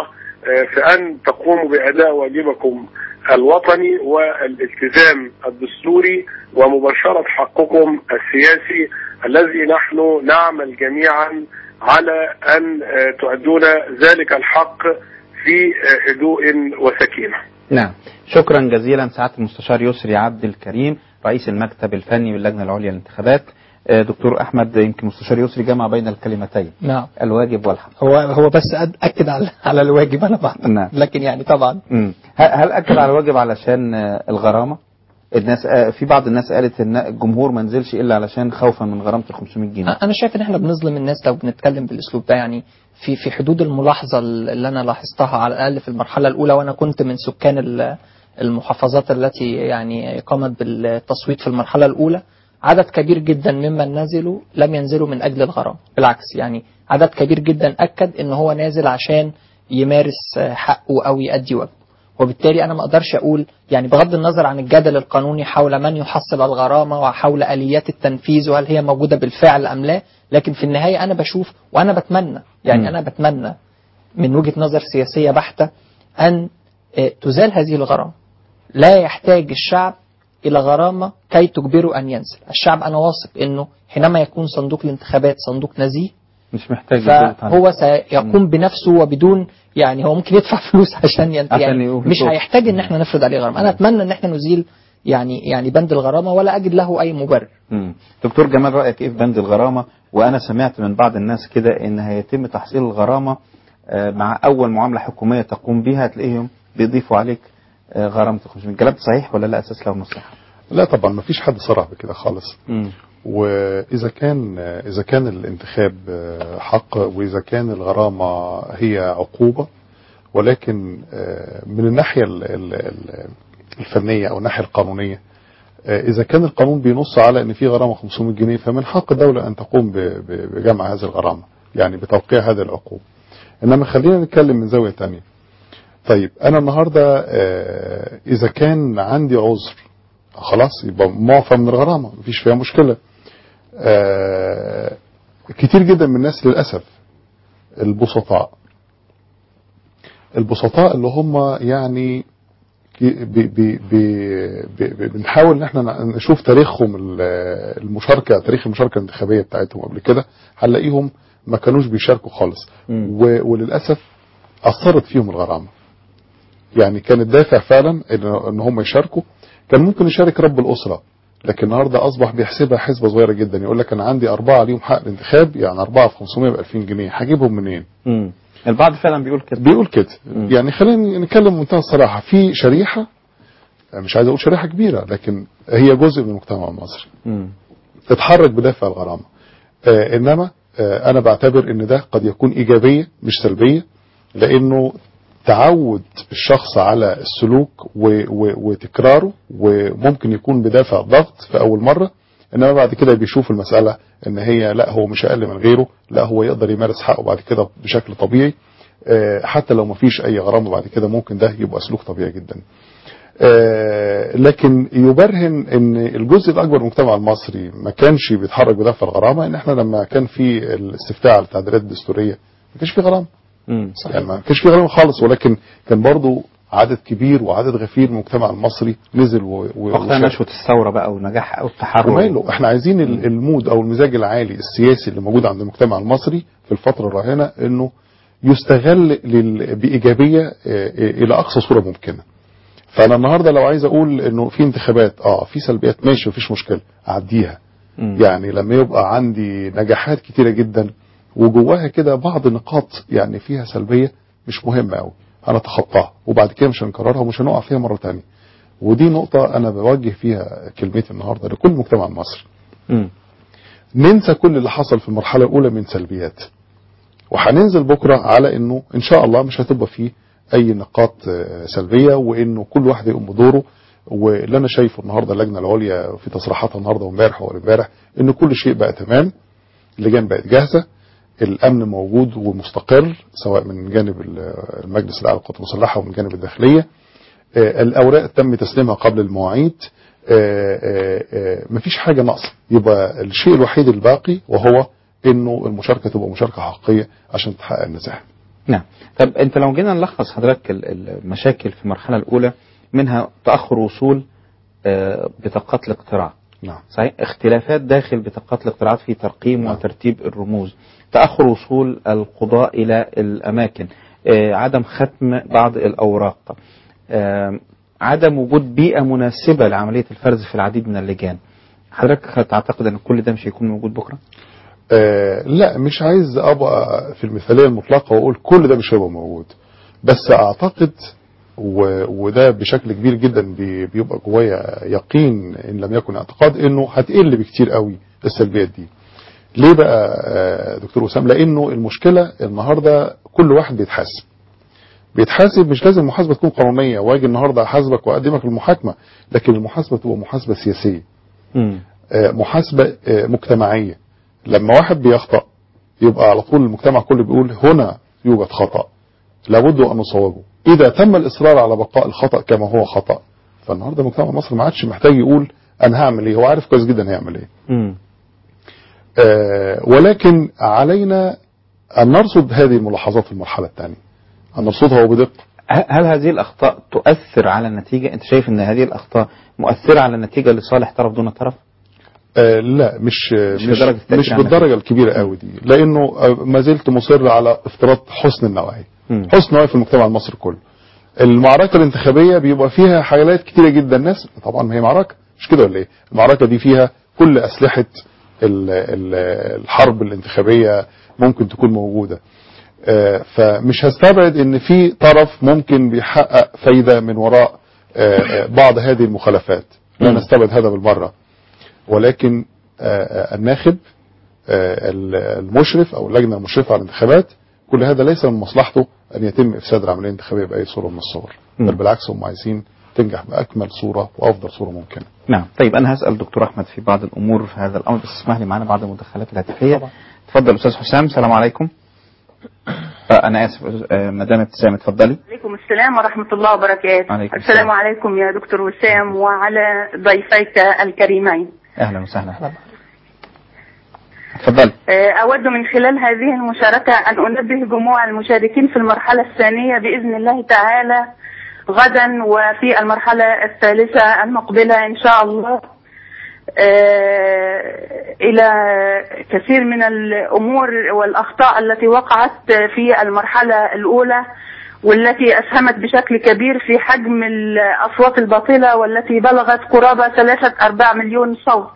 في أن تقوموا بأداء واجبكم الوطني والالتزام الدستوري ومباشرة حقكم السياسي الذي نحن نعمل جميعا على أن تؤدون ذلك الحق في هدوء وسكينة. نعم، شكرا جزيلا سعادة المستشار يسري عبد الكريم رئيس المكتب الفني باللجنة العليا للانتخابات. دكتور أحمد، يمكن مستشار يسري جمع بين الكلمتين، نعم، الواجب والحق. هو هو بس أكد على على الواجب أنا بعد، نعم. لكن يعني طبعا م. هل أكد على الواجب علشان الغرامة؟ الناس في بعض الناس قالت ان الجمهور ما نزلش الا علشان خوفا من غرامه ال خمسمائة جنيه. انا شايف ان احنا بنظلم الناس لو بنتكلم بالاسلوب ده، يعني في في حدود الملاحظه اللي انا لاحظتها على الاقل في المرحله الاولى، وانا كنت من سكان المحافظات التي يعني قامت بالتصويت في المرحله الاولى. عدد كبير جدا ممن نزلوا لم ينزلوا من اجل الغرامه، بالعكس يعني عدد كبير جدا اكد ان هو نازل عشان يمارس حقه او يؤدي واجبه. وبالتالي أنا ما أقدرش أقول يعني بغض النظر عن الجدل القانوني حول من يحصل الغرامة وحول آليات التنفيذ وهل هي موجودة بالفعل أم لا، لكن في النهاية أنا بشوف وأنا بتمنى يعني م. أنا بتمنى من وجهة نظر سياسية بحتة أن تزال هذه الغرامة. لا يحتاج الشعب إلى غرامة كي تجبره أن ينزل. الشعب أنا واثق أنه حينما يكون صندوق الانتخابات صندوق نزيه مش محتاج، فهو سيقوم بنفسه وبدون يعني هو ممكن يدفع فلوس عشان ينتهي، يعني مش هيحتاج ان احنا نفرض عليه غرامه. انا اتمنى ان احنا نزيل يعني يعني بند الغرامه ولا اجد له اي مبرر. دكتور جمال، رايك ايه في بند الغرامه؟ وانا سمعت من بعض الناس كده ان هيتم تحصيل الغرامه مع اول معامله حكوميه تقوم بها تلاقيهم بيضيفوا عليك غرامه خمسمائة. الكلام صحيح ولا لا اساس له من الصحه؟ لا طبعا ما فيش حد صرح بكده خالص. م. وإذا كان إذا كان الانتخاب حق وإذا كان الغرامة هي عقوبة، ولكن من الناحية الفنية أو الناحية القانونية إذا كان القانون بينص على أن في غرامة خمسمائة جنيه فمن حق الدولة أن تقوم بجمع هذه الغرامة، يعني بتوقيع هذه العقوبة. إنما خلينا نتكلم من زاوية تانية. طيب أنا النهاردة إذا كان عندي عذر خلاص يبقى معفى من الغرامة مفيش فيها مشكلة. آه كتير جدا من الناس للأسف البسطاء البسطاء اللي هم يعني بي بي بي بنحاول ان احنا نشوف تاريخهم المشاركة تاريخ المشاركة الانتخابية بتاعتهم قبل كده هنلاقيهم ما كانوش بيشاركوا خالص، وللأسف أثرت فيهم الغرامة. يعني كان الدافع فعلا ان هم يشاركوا. كان ممكن يشارك رب الأسرة، لكن النهارده أصبح بيحسبها حسبة صغيرة جدا. يقول لك أنا عندي أربعة ليهم حق الانتخاب، يعني أربعة في خمسمائة بألفين جنيه هجيبهم منين؟ امم البعض فعلا بيقول كده بيقول كده. يعني خلينا نتكلم بمنتهى الصراحة، في شريحة مش عايز أقول شريحة كبيرة لكن هي جزء من المجتمع المصري امم تتحرك بدافع الغرامة. آه إنما آه أنا بعتبر إن ده قد يكون إيجابية مش سلبية، لأنه تعود الشخص على السلوك و و وتكراره، وممكن يكون بدافع ضغط في أول مرة، إنما بعد كده بيشوف المسألة إن هي لا هو مش أقل من غيره، لا هو يقدر يمارس حقه بعد كده بشكل طبيعي. حتى لو مفيش أي غرامة بعد كده ممكن ده يبقى سلوك طبيعي جدا. لكن يبرهن إن الجزء الأكبر من المجتمع المصري ما كانش بيتحرك بدافع الغرامة. إن إحنا لما كان في الاستفتاء على التعديلات الدستورية ما كانش في غرامة، يعني ما كانش في غرامة خالص، ولكن كان برضو عدد كبير وعدد غفير من المجتمع المصري نزل و... وقتها نشوة الثورة بقى ونجاح او التحرك. وماله احنا عايزين المود او المزاج العالي السياسي اللي موجود عند المجتمع المصري في الفترة الراهنة انه يستغل لل... بإيجابية الى اقصى صورة ممكنة. فانا النهاردة لو عايز اقول انه في انتخابات اه في سلبيات ماشي مفيش مشكلة اعديها. م. يعني لما يبقى عندي نجاحات كتيرة جدا وجواها كده بعض النقاط يعني فيها سلبية مش مهمة قوي، انا اتخطاها وبعد كده مش هنكررها ومش هنقع فيها مرة تانية. ودي نقطة انا بوجه فيها كلمتي النهاردة لكل المجتمع المصري. م. ننسى كل اللي حصل في المرحلة الاولى من سلبيات، وهننزل بكرة على انه ان شاء الله مش هتبقى فيه اي نقاط سلبية، وانه كل واحد يقوم بدوره. واللي انا شايفه النهاردة اللجنة العليا في تصريحاتها النهاردة وامبارح وامبارح ان كل شيء بقى تمام، اللجان بقت جاهزة، الامن موجود ومستقر سواء من جانب المجلس الاعلى للقوات المسلحه ومن جانب الداخليه. الأوراق تم تسليمها قبل المواعيد، مفيش حاجة ناقصة. يبقى الشيء الوحيد الباقي وهو إنه المشاركة تبقى مشاركة حقيقية عشان تحقق النزاهة. نعم. طب أنت لو جينا نلخص حضرتك المشاكل في المرحلة الأولى، منها تأخر وصول بطاقات الاقتراع. نعم. صحيح. اختلافات داخل بطاقات الاقتراعات في ترقيم نعم. وترتيب الرموز، تأخر وصول القضاء إلى الأماكن، عدم ختم بعض الأوراق، عدم وجود بيئة مناسبة لعملية الفرز في العديد من اللجان. حضرتك تعتقد أن كل ده مش هيكون موجود بكرة؟ آه لا، مش عايز أبقى في المثالية المطلقة وأقول كل ده مش هيبقى موجود، بس أعتقد وده بشكل كبير جدا بيبقى جوايا يقين إن لم يكن اعتقاد إنه هتقل بكتير قوي السلبيات دي. ليه بقى دكتور وسام؟ لأنه المشكلة النهاردة كل واحد بيتحاسب بيتحاسب مش لازم المحاسبة تكون قانونية واجي النهاردة أحاسبك وأقدمك للمحاكمة، لكن المحاسبة تبقى محاسبة سياسية، م. محاسبة مجتمعية. لما واحد بيخطأ يبقى على طول المجتمع كله بيقول هنا يوجد خطأ لابد أن نصوبه. إذا تم الإصرار على بقاء الخطأ كما هو خطأ، فالنهاردة مجتمع مصر ما عادش محتاج يقول أنا هعمل إيه، هو عارف كويس جدا هيعمل إيه. م. آه ولكن علينا أن نرصد هذه الملاحظات في المرحلة الثانية، أن نرصدها وبدقة. هل هذه الأخطاء تؤثر على النتيجة؟ أنت شايف أن هذه الأخطاء مؤثرة على النتيجة لصالح طرف دون طرف؟ آه لا، مش مش, مش, مش بالدرجة الكبيرة قوي دي، لأنه ما زلت مصر على افتراض حسن النوعية. م. حسن النوعية في المجتمع المصري كله. المعركة الانتخابية بيبقى فيها حاجات كتيرة جدا، الناس طبعا ما هي معركة مش كده ولا ايه؟ المعركة دي فيها كل أسلحة الحرب الانتخابية ممكن تكون موجودة، فمش هستبعد ان في طرف ممكن بيحقق فايدة من وراء بعض هذه المخالفات، لا نستبعد هذا بالمرة، ولكن الناخب المشرف او اللجنة المشرفة على الانتخابات كل هذا ليس من مصلحته ان يتم افساد العملية الانتخابية باي صورة من الصور، بل بالعكس هم عايزين تنجح بأكمل صورة وأفضل صورة ممكنة. نعم. طيب أنا هسأل دكتور أحمد في بعض الأمور في هذا الأمر، بس اسمح لي معنا بعض المداخلات الهاتفية. تفضل أستاذ حسام. السلام عليكم. أنا آسف مدام ابتسام، اتفضلي. عليكم السلام ورحمة الله وبركاته. عليكم السلام, السلام عليكم يا دكتور وسام وعلى ضيفيك الكريمين. أهلا وسهلا. تفضل. أود من خلال هذه المشاركة أن أنبه جموع المشاركين في المرحلة الثانية بإذن الله تعالى غدا وفي المرحلة الثالثة المقبلة إن شاء الله إلى كثير من الأمور والأخطاء التي وقعت في المرحلة الأولى والتي أسهمت بشكل كبير في حجم الأصوات الباطلة والتي بلغت قرابة ثلاثة أرباع مليون صوت.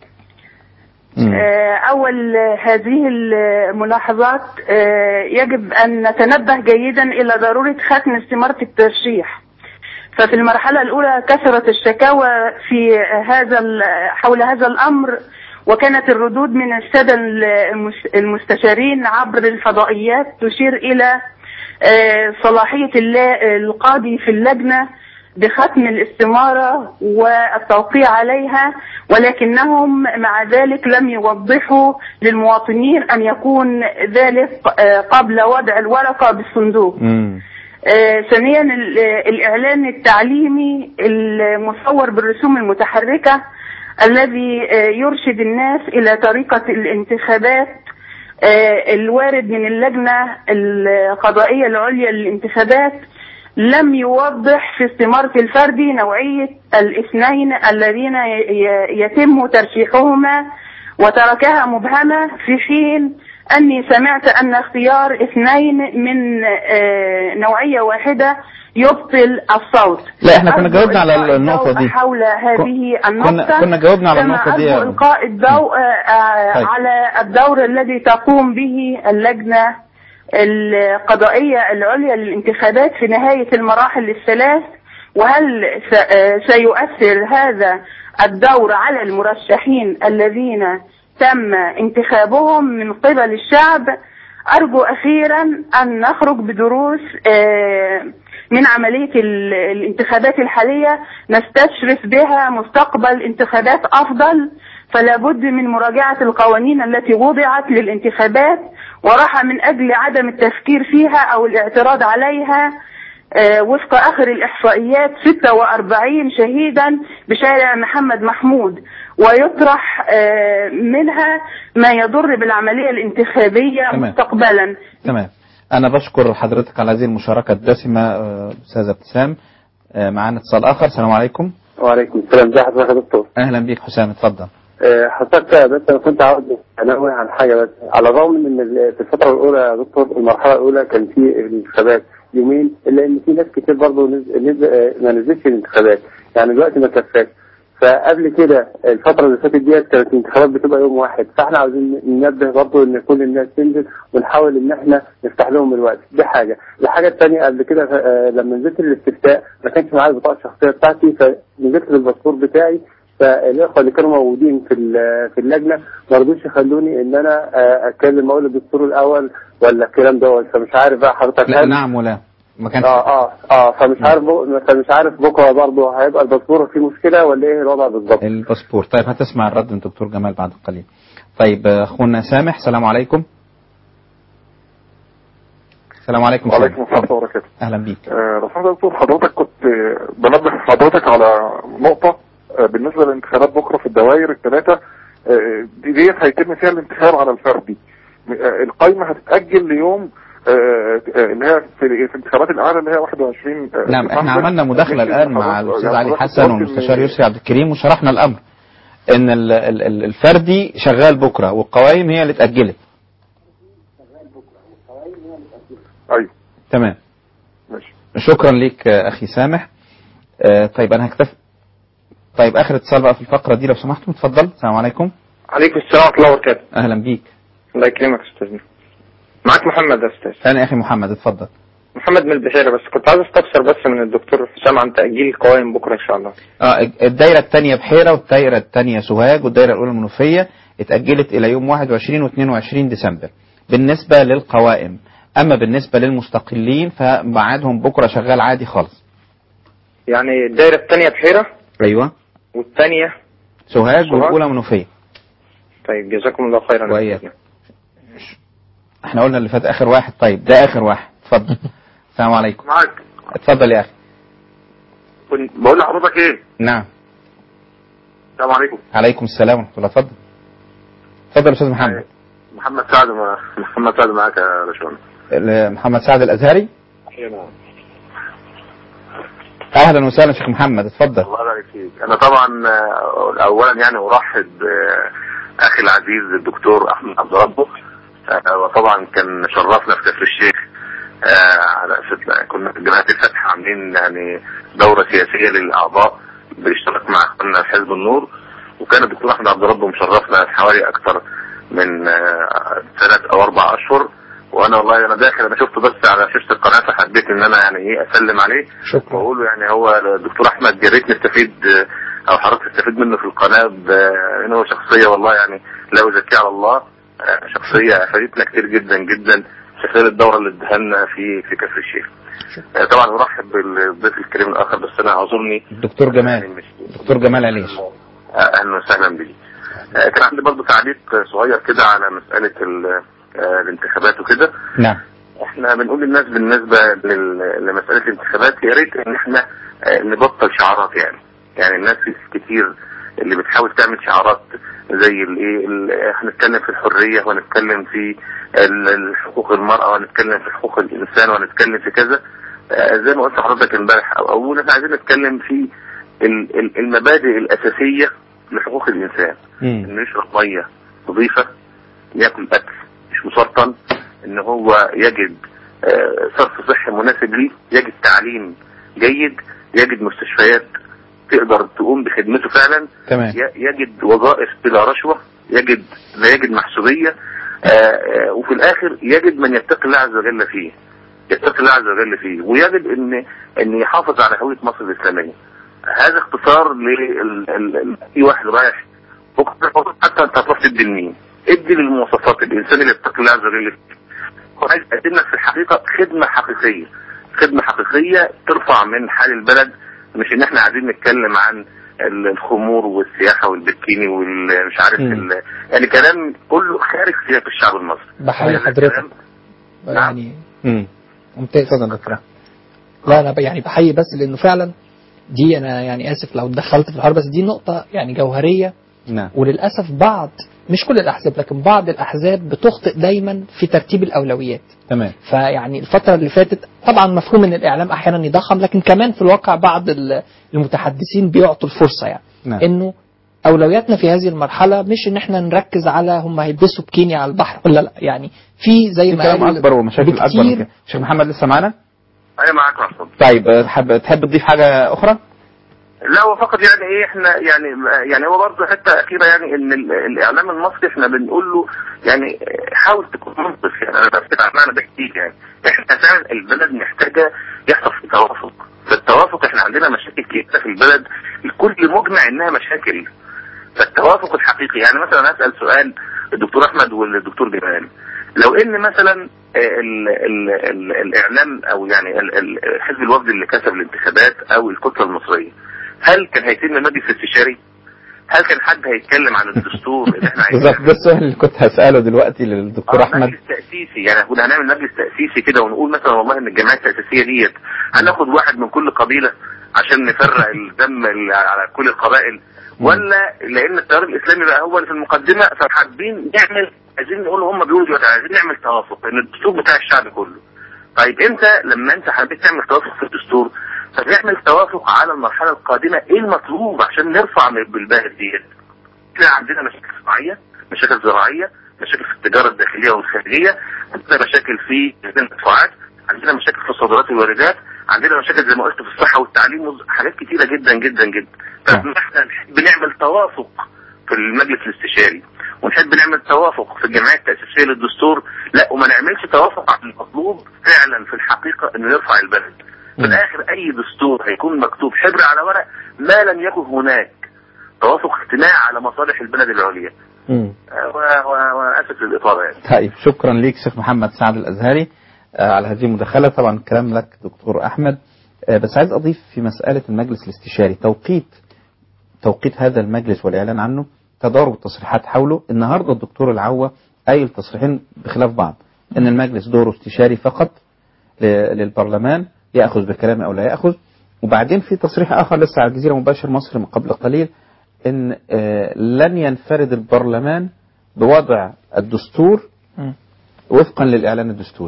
أول هذه الملاحظات يجب أن نتنبه جيدا إلى ضرورة ختم استمارة الترشيح. ففي المرحلة الأولى كثرت الشكاوى في هذا حول هذا الأمر، وكانت الردود من السادة المستشارين عبر الفضائيات تشير إلى صلاحية القاضي في اللجنة بختم الاستمارة والتوقيع عليها، ولكنهم مع ذلك لم يوضحوا للمواطنين أن يكون ذلك قبل وضع الورقة بالصندوق. م. آه ثانيا الإعلان التعليمي المصور بالرسوم المتحركة الذي آه يرشد الناس إلى طريقة الانتخابات آه الوارد من اللجنة القضائية العليا للانتخابات لم يوضح في استمارة الفردي نوعية الاثنين الذين يتم ترشيحهما وتركها مبهمة، في حين أني سمعت أن اختيار اثنين من نوعية واحدة يبطل الصوت. لا احنا كنا جاوبنا على النقطة دي حول هذه النقطة. كنا, كنا جاوبنا على النقطة دي. كما إلقاء الضوء على الدور الذي تقوم به اللجنة القضائية العليا للانتخابات في نهاية المراحل الثلاث، وهل سيؤثر هذا الدور على المرشحين الذين تم انتخابهم من قبل الشعب. أرجو أخيرا أن نخرج بدروس من عملية الانتخابات الحالية نستشرف بها مستقبل انتخابات أفضل، فلا بد من مراجعة القوانين التي وضعت للانتخابات وراح من أجل عدم التفكير فيها أو الاعتراض عليها آه، وفق آخر الإحصائيات ستة وأربعين شهيدا بشارع محمد محمود، ويطرح آه، منها ما يضر بالعملية الانتخابية تمام. مستقبلا. تمام. أنا بشكر حضرتك على هذه المشاركة الدسمة آه، أستاذة ابتسام. آه، معانا اتصال آخر. السلام عليكم. وعليكم السلام. ازي حضرتك يا دكتور؟ أهلا بيك حسام، اتفضل. آه، حضرتك بس انا كنت عاوز انوه عن حاجه، بس على الرغم من ان في الفتره الاولى يا دكتور المرحله الاولى كان في الانتخابات يومين، الا ان في ناس كتير برضه نز... نز... ما نزلتش الانتخابات، يعني دلوقتي ما كفاش. فقبل كده الفتره اللي فاتت ديت كانت الانتخابات بتبقى يوم واحد، فاحنا عاوزين ننبه برضه ان كل الناس تنزل ونحاول ان احنا نفتح لهم الوقت. دي حاجه. الحاجه الثانيه قبل كده آه، لما نزلت الاستفتاء ما كانش معايا البطاقه الشخصيه بتاعتي، فنزلت بالباسبور بتاعي، فالاخوه اللي كانوا موجودين في في اللجنه ما رضوش يخلوني ان انا اتكلم اقول الدستور الاول ولا الكلام دوت، فمش عارف بقى حضرتك. لا نعم ولا ما كانش. اه اه اه فمش عارف بو... فمش عارف بكره برضه هيبقى الباسبور فيه مشكله ولا ايه الوضع بالظبط؟ الباسبور. طيب هتسمع الرد من دكتور جمال بعد قليل. طيب اخونا سامح، السلام عليكم. السلام عليكم. وعليكم السلام ورحمه الله وبركاته. اهلا بيك. آه لو سمحت يا دكتور، حضرتك كنت بنبه حضرتك على نقطه آه بالنسبه للانتخابات بكره في الدوائر الثلاثه، آه دي ديت هيتم فيها الانتخاب على الفردي. آه القائمه هتتاجل ليوم آه اللي هي في الانتخابات الاعلى اللي هي واحد وعشرين. آه نعم احنا عملنا مداخله الان مع الاستاذ علي حسن والمستشار يوسف عبد الكريم وشرحنا الامر ان ال ال ال الفردي شغال بكره والقوائم هي اللي اتاجلت. ايوه تمام ماشي. شكرا ليك اخي سامح. آه طيب انا هكتفي. طيب اخر اتصال بقى في الفقره دي لو سمحتم، اتفضل. السلام عليكم. عليكم السلام ورحمه الله وبركاته. اهلا بيك. الله يكرمك يا استاذنا. معاك محمد يا استاذ. انا يا اخي محمد، اتفضل. محمد من البحيره، بس كنت عايز استفسر بس من الدكتور حسام عن تاجيل القوائم بكره ان شاء الله. اه الدايره الثانيه بحيره والدايره الثانيه سوهاج والدايره الاولى المنوفيه اتاجلت الى يوم واحد وعشرين واثنين وعشرين ديسمبر بالنسبه للقوائم. اما بالنسبه للمستقلين فميعادهم بكره شغال عادي خالص. يعني الدايره الثانيه بحيره. ايوه. والثانيه سوهاج والاولى منوفيه. طيب جزاكم الله خيرا. وإياك. احنا قلنا اللي فات اخر واحد. طيب ده اخر واحد، اتفضل. السلام عليكم. معاك. اتفضل يا اخي. كنت بقول لحضرتك ايه؟ نعم. السلام عليكم. عليكم السلام ورحمه الله. اتفضل. اتفضل يا استاذ محمد. محمد سعد ما... محمد سعد معاك يا باشمهندس. محمد سعد الازهري. ايه نعم. اهلا وسهلا شيخ محمد، اتفضل. الله يبارك فيك. انا طبعا اولا يعني ارحب باخي العزيز الدكتور احمد عبد ربه، وطبعا كان شرفنا في كفر الشيخ على اساس كنا في جماعه الفتح عاملين يعني دوره سياسيه للاعضاء بالاشتراك مع اخواننا حزب النور، وكان الدكتور احمد عبد ربه مشرفنا في حوالي اكثر من ثلاث او اربع اشهر. وانا والله انا داخل انا شفته بس على شاشه القناه، فحبيت ان انا يعني ايه اسلم عليه واقول له يعني هو الدكتور احمد يا ريت نستفيد او حضرتك تستفيد منه في القناه، بانه هو شخصيه والله يعني لا ازكيه على الله، شخصيه افادتنا كتير جدا جدا في خلال الدوره اللي ادها لنا في في كفر الشيخ. طبعا ارحب بالضيف الكريم الاخر، بس انا اعذرني الدكتور جمال. الدكتور جمال عليش. اهلا وسهلا بك. كان عندي برضه تعليق صغير كده على مساله الانتخابات وكده. نعم. احنا بنقول للناس بالنسبه لمساله الانتخابات يا ريت ان احنا نبطل شعارات، يعني يعني الناس كتير اللي بتحاول تعمل شعارات زي الايه هنتكلم في الحريه وهنتكلم في حقوق المراه وهنتكلم في حقوق الانسان وهنتكلم في كذا، زي ما قلت لحضرتك امبارح او اول احنا عايزين نتكلم في المبادئ الاساسيه لحقوق الانسان. انه يشرب ميه نظيفه، ياكل اكل مش مسرطن، ان هو يجد صرف صحي مناسب ليه، يجد تعليم جيد، يجد مستشفيات تقدر تقوم بخدمته فعلا. تمام. يجد وظائف بلا رشوة، يجد لا يجد محسوبية، وفي الاخر يجد من يتقي الله عز وجل فيه يتقي الله عز وجل فيه ويجد ان ان يحافظ على هوية مصر الاسلامية. هذا اختصار ل في واحد رايح بكره حتى انت هتروح تدي لمين؟ ادي للمواصفات الانسان اللي يتقي الله عز وجل فيه. هو عايز يقدم لك في الحقيقة خدمة حقيقية، خدمة حقيقية ترفع من حال البلد، مش ان احنا قاعدين نتكلم عن الخمور والسياحة والبكيني والمش عارف يعني كلام كله خارج سياق الشعب المصري. بحيي حضرتك يعني ممتاز. اتفضل دكتور. لا انا ب- يعني بحيي بس لانه فعلا دي انا يعني اسف لو دخلت في الحوار بس دي نقطه يعني جوهريه. نعم. وللاسف بعض مش كل الاحزاب لكن بعض الاحزاب بتخطئ دايما في ترتيب الاولويات. تمام. فيعني الفتره اللي فاتت طبعا مفهوم ان الاعلام احيانا يضخم لكن كمان في الواقع بعض ال- المتحدثين بيعطوا الفرصه يعني نعم. انه اولوياتنا في هذه المرحله مش ان احنا نركز على هم هيلبسوا بكيني على البحر ولا لا يعني في زي في ما كلام قال اكبر ومشاكل اكبر من بكتير. كده. شيخ محمد لسه معانا؟ ايوه معاك يا استاذ. طيب آه، حب تحب تضيف حاجه اخرى؟ لا هو فقط يعني ايه احنا يعني يعني هو برضه حته اخيره يعني ان ال- الاعلام المصري احنا بنقول له يعني حاول تكون منصف يعني انا بفتح معنى ده كتير يعني احنا فعلا البلد محتاجه يحصل في توافق. فالتوافق احنا عندنا مشاكل كتير في البلد الكل مجمع انها مشاكل. فالتوافق الحقيقي يعني مثلا اسال سؤال الدكتور احمد والدكتور جمال لو ان مثلا ال ال ال الاعلام او يعني ال- ال- حزب الوفد اللي كسب الانتخابات او الكتله المصريه هل كان هيتم مجلس استشاري؟ هل كان حد هيتكلم عن الدستور اللي احنا عايزينه؟ بالظبط ده السؤال اللي كنت هساله دلوقتي للدكتور اه احمد. مجلس تأسيسي يعني نقول هنعمل مجلس تأسيسي كده ونقول مثلا والله ان الجماعة التأسيسية ديت هناخد واحد من كل قبيلة عشان نفرق الدم اللي على كل القبائل ولا لان التيار الاسلامي بقى هو اللي في المقدمة فحابين نعمل عايزين نقول هم بيقولوا دلوقتي عايزين نعمل توافق ان الدستور بتاع الشعب كله. طيب انت لما انت حبيت تعمل توافق في الدستور فنعمل توافق على المرحلة القادمة ايه المطلوب عشان نرفع من بالباهر ديت. احنا عندنا مشاكل صناعية مشاكل زراعية مشاكل في التجارة الداخلية والخارجية عندنا مشاكل في المدفوعات عندنا مشاكل في الصادرات والواردات عندنا مشاكل زي ما قلت في الصحة والتعليم حاجات كتيرة جدا جدا جدا. فاحنا نحب نعمل توافق في المجلس الاستشاري ونحب نعمل توافق في الجمعية التأسيسية للدستور لا وما نعملش توافق على المطلوب فعلا في الحقيقة ان نرفع البلد. في الاخر اي دستور هيكون مكتوب حبر على ورق ما لم يكن هناك توافق اجتماعي على مصالح البلد العليا. امم واسف للاطاله يعني. طيب شكرا ليك شيخ محمد سعد الازهري آه على هذه المداخله. طبعا الكلام لك دكتور احمد آه بس عايز اضيف في مساله المجلس الاستشاري توقيت توقيت هذا المجلس والاعلان عنه تضارب التصريحات حوله. النهارده الدكتور العوة قايل تصريحين بخلاف بعض ان المجلس دوره استشاري فقط للبرلمان ياخذ بكلامه او لا ياخذ. وبعدين في تصريح اخر لسه على الجزيره مباشر مصر من قبل قليل ان آه لن ينفرد البرلمان بوضع الدستور وفقا للاعلان الدستوري.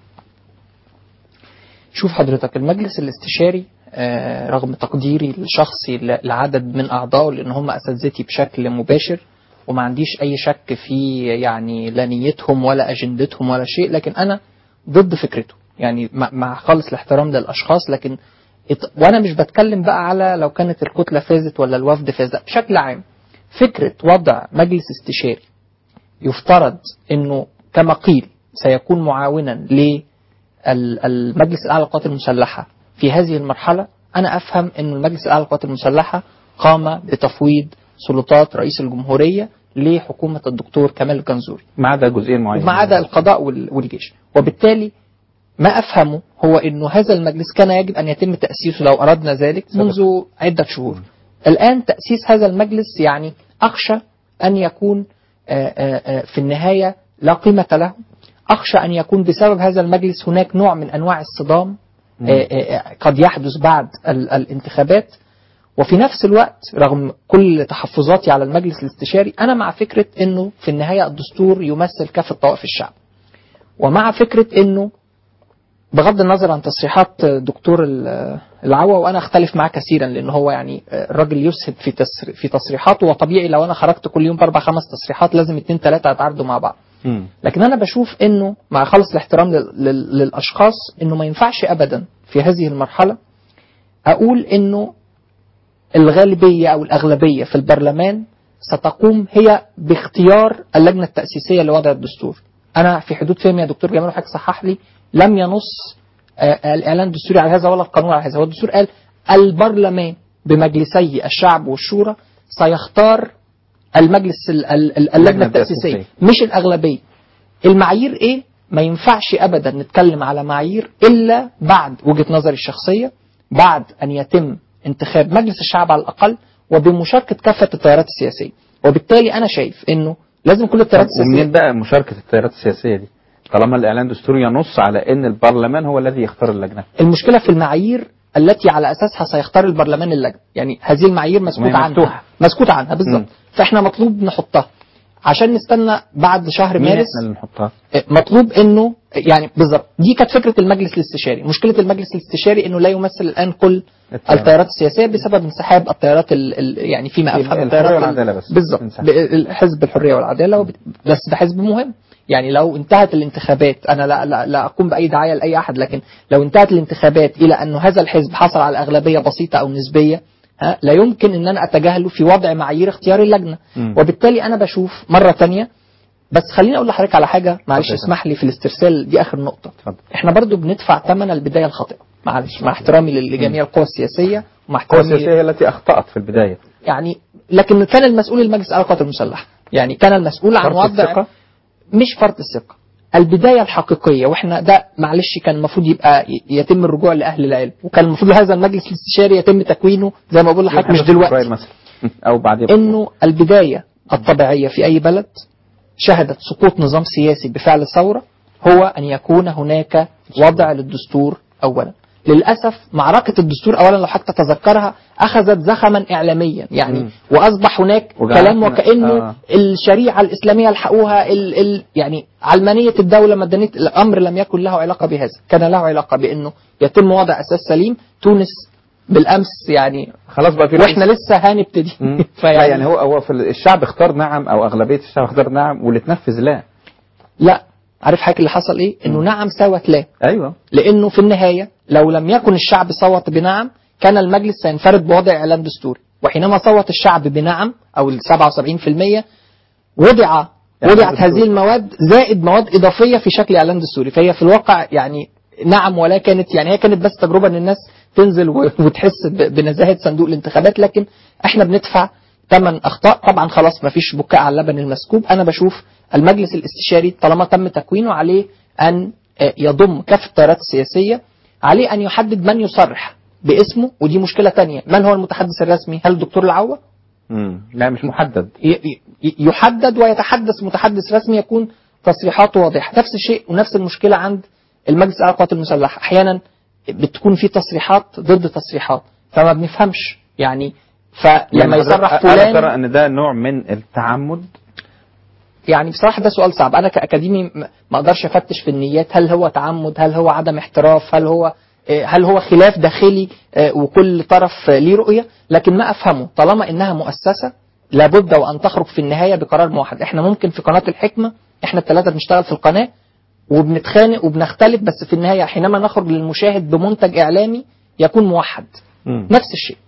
شوف حضرتك المجلس الاستشاري آه رغم تقديري الشخصي لعدد من اعضائه لان هم اساتذتي بشكل مباشر وما عنديش اي شك في يعني لا نيتهم ولا اجندتهم ولا شيء لكن انا ضد فكرته يعني مع خالص الاحترام للاشخاص لكن وانا مش بتكلم بقى على لو كانت الكتله فازت ولا الوفد فاز بشكل عام. فكره وضع مجلس استشاري يفترض انه كما قيل سيكون معاونا للمجلس الاعلى للقوات المسلحه في هذه المرحله. انا افهم ان المجلس الاعلى للقوات المسلحه قام بتفويض سلطات رئيس الجمهوريه لحكومه الدكتور كمال الجنزوري ما عدا جزئين معينين ما عدا القضاء والجيش. وبالتالي ما أفهمه هو أنه هذا المجلس كان يجب أن يتم تأسيسه لو أردنا ذلك منذ عدة شهور. الآن تأسيس هذا المجلس يعني أخشى أن يكون في النهاية لا قيمة له. أخشى أن يكون بسبب هذا المجلس هناك نوع من أنواع الصدام قد يحدث بعد الانتخابات. وفي نفس الوقت رغم كل تحفظاتي على المجلس الاستشاري أنا مع فكرة أنه في النهاية الدستور يمثل كافة طوائف الشعب ومع فكرة أنه بغض النظر عن تصريحات دكتور العوة وانا اختلف معاه كثيرا لان هو يعني الراجل يسهب في في تصريحاته وطبيعي لو انا خرجت كل يوم باربع خمس تصريحات لازم اتنين تلاته يتعارضوا مع بعض. لكن انا بشوف انه مع خالص الاحترام للاشخاص انه ما ينفعش ابدا في هذه المرحله اقول انه الغالبيه او الاغلبيه في البرلمان ستقوم هي باختيار اللجنه التاسيسيه لوضع الدستور. انا في حدود فهمي يا دكتور جمال وحضرتك صحح لي لم ينص آه الإعلان الدستوري على هذا ولا القانون على هذا. هو الدستور قال البرلمان بمجلسي الشعب والشورى سيختار المجلس اللجنة التأسيسية مش الأغلبية. المعايير إيه؟ ما ينفعش أبدا نتكلم على معايير إلا بعد وجهة نظري الشخصية بعد أن يتم انتخاب مجلس الشعب على الأقل وبمشاركة كافة التيارات السياسية. وبالتالي أنا شايف إنه لازم كل التيارات السياسية. ومنين بقى مشاركة التيارات السياسية دي؟ طالما الاعلان الدستوري ينص على ان البرلمان هو الذي يختار اللجنه. المشكله في المعايير التي على اساسها سيختار البرلمان اللجنه، يعني هذه المعايير مسكوت عنها مسكوت عنها بالظبط، فاحنا مطلوب نحطها عشان نستنى بعد شهر مين مارس. احنا اللي نحطها؟ مطلوب انه يعني بالظبط دي كانت فكره المجلس الاستشاري. مشكله المجلس الاستشاري انه لا يمثل الان كل التيارات, التيارات السياسيه بسبب انسحاب التيارات ال ال يعني فيما افهم التيارات والعداله بس بالظبط حزب الحريه والعداله، بس ده حزب مهم. يعني لو انتهت الانتخابات، انا لا, لا, لا اقوم باي دعايه لاي احد، لكن لو انتهت الانتخابات الى انه هذا الحزب حصل على اغلبيه بسيطه او نسبيه، ها لا يمكن ان انا اتجاهله في وضع معايير اختيار اللجنه. م. وبالتالي انا بشوف مره ثانيه. بس خليني اقول لحضرتك على حاجه، معلش اسمح لي في الاسترسال دي اخر نقطه. فضل. احنا برضو بندفع ثمن البدايه الخاطئه، معلش مع احترامي لجميع القوى السياسيه ومع احترامي القوى السياسيه التي اخطات في البدايه، يعني لكن كان المسؤول المجلس الاعلى للقوات المسلحه، يعني كان المسؤول عن وضع الثقة. مش فرط الثقه، البدايه الحقيقيه. واحنا ده معلش كان المفروض يبقى يتم الرجوع لاهل العلم، وكان المفروض هذا المجلس الاستشاري يتم تكوينه زي ما بقول لحضرتك مش دلوقتي او بعد انه البدايه الطبيعيه في اي بلد شهدت سقوط نظام سياسي بفعل ثورة هو أن يكون هناك وضع للدستور أولا. للأسف معركة الدستور أولا لو حتى تذكرها أخذت زخما إعلاميا، يعني م. وأصبح هناك كلام وكأنه آه. الشريعة الإسلامية الحقوها ال ال يعني علمانية الدولة مدنية الأمر لم يكن له علاقة بهذا، كان له علاقة بأنه يتم وضع أساس سليم. تونس بالامس يعني خلاص بقى في واحنا لسه هنبتدي فيعني يعني هو هو في الشعب اختار نعم او اغلبيه الشعب اختار نعم واللي تنفذ لا لا عارف حضرتك اللي حصل ايه؟ انه نعم ساوت لا. ايوه لانه في النهايه لو لم يكن الشعب صوت بنعم كان المجلس سينفرد بوضع اعلان دستوري، وحينما صوت الشعب بنعم او ال سبعة وسبعين بالمئة وضع وضعت هذه المواد زائد مواد اضافيه في شكل اعلان دستوري، فهي في الواقع يعني نعم ولا كانت يعني هي كانت بس تجربه ان الناس تنزل وتحس بنزاهه صندوق الانتخابات، لكن احنا بندفع ثمن اخطاء. طبعا خلاص ما فيش بكاء على اللبن المسكوب. انا بشوف المجلس الاستشاري طالما تم تكوينه عليه ان يضم كافه التيارات السياسيه، عليه ان يحدد من يصرح باسمه، ودي مشكله ثانيه. من هو المتحدث الرسمي؟ هل الدكتور العوة؟ امم لا مش محدد. يحدد ويتحدث متحدث رسمي يكون تصريحاته واضحه. نفس الشيء ونفس المشكله عند المجلس الاعلى للقوات المسلحه، احيانا بتكون في تصريحات ضد تصريحات فما بنفهمش يعني. فلما يعني يصرح فلان ترى ان ده نوع من التعمد. يعني بصراحه ده سؤال صعب، انا كاكاديمي ما اقدرش افتش في النيات، هل هو تعمد، هل هو عدم احتراف، هل هو هل هو خلاف داخلي وكل طرف ليه رؤيه. لكن ما افهمه طالما انها مؤسسه لابد وان تخرج في النهايه بقرار موحد. احنا ممكن في قناه الحكمه احنا الثلاثه بنشتغل في القناه وبنتخانق وبنختلف، بس في النهاية حينما نخرج للمشاهد بمنتج إعلامي يكون موحد. م. نفس الشيء.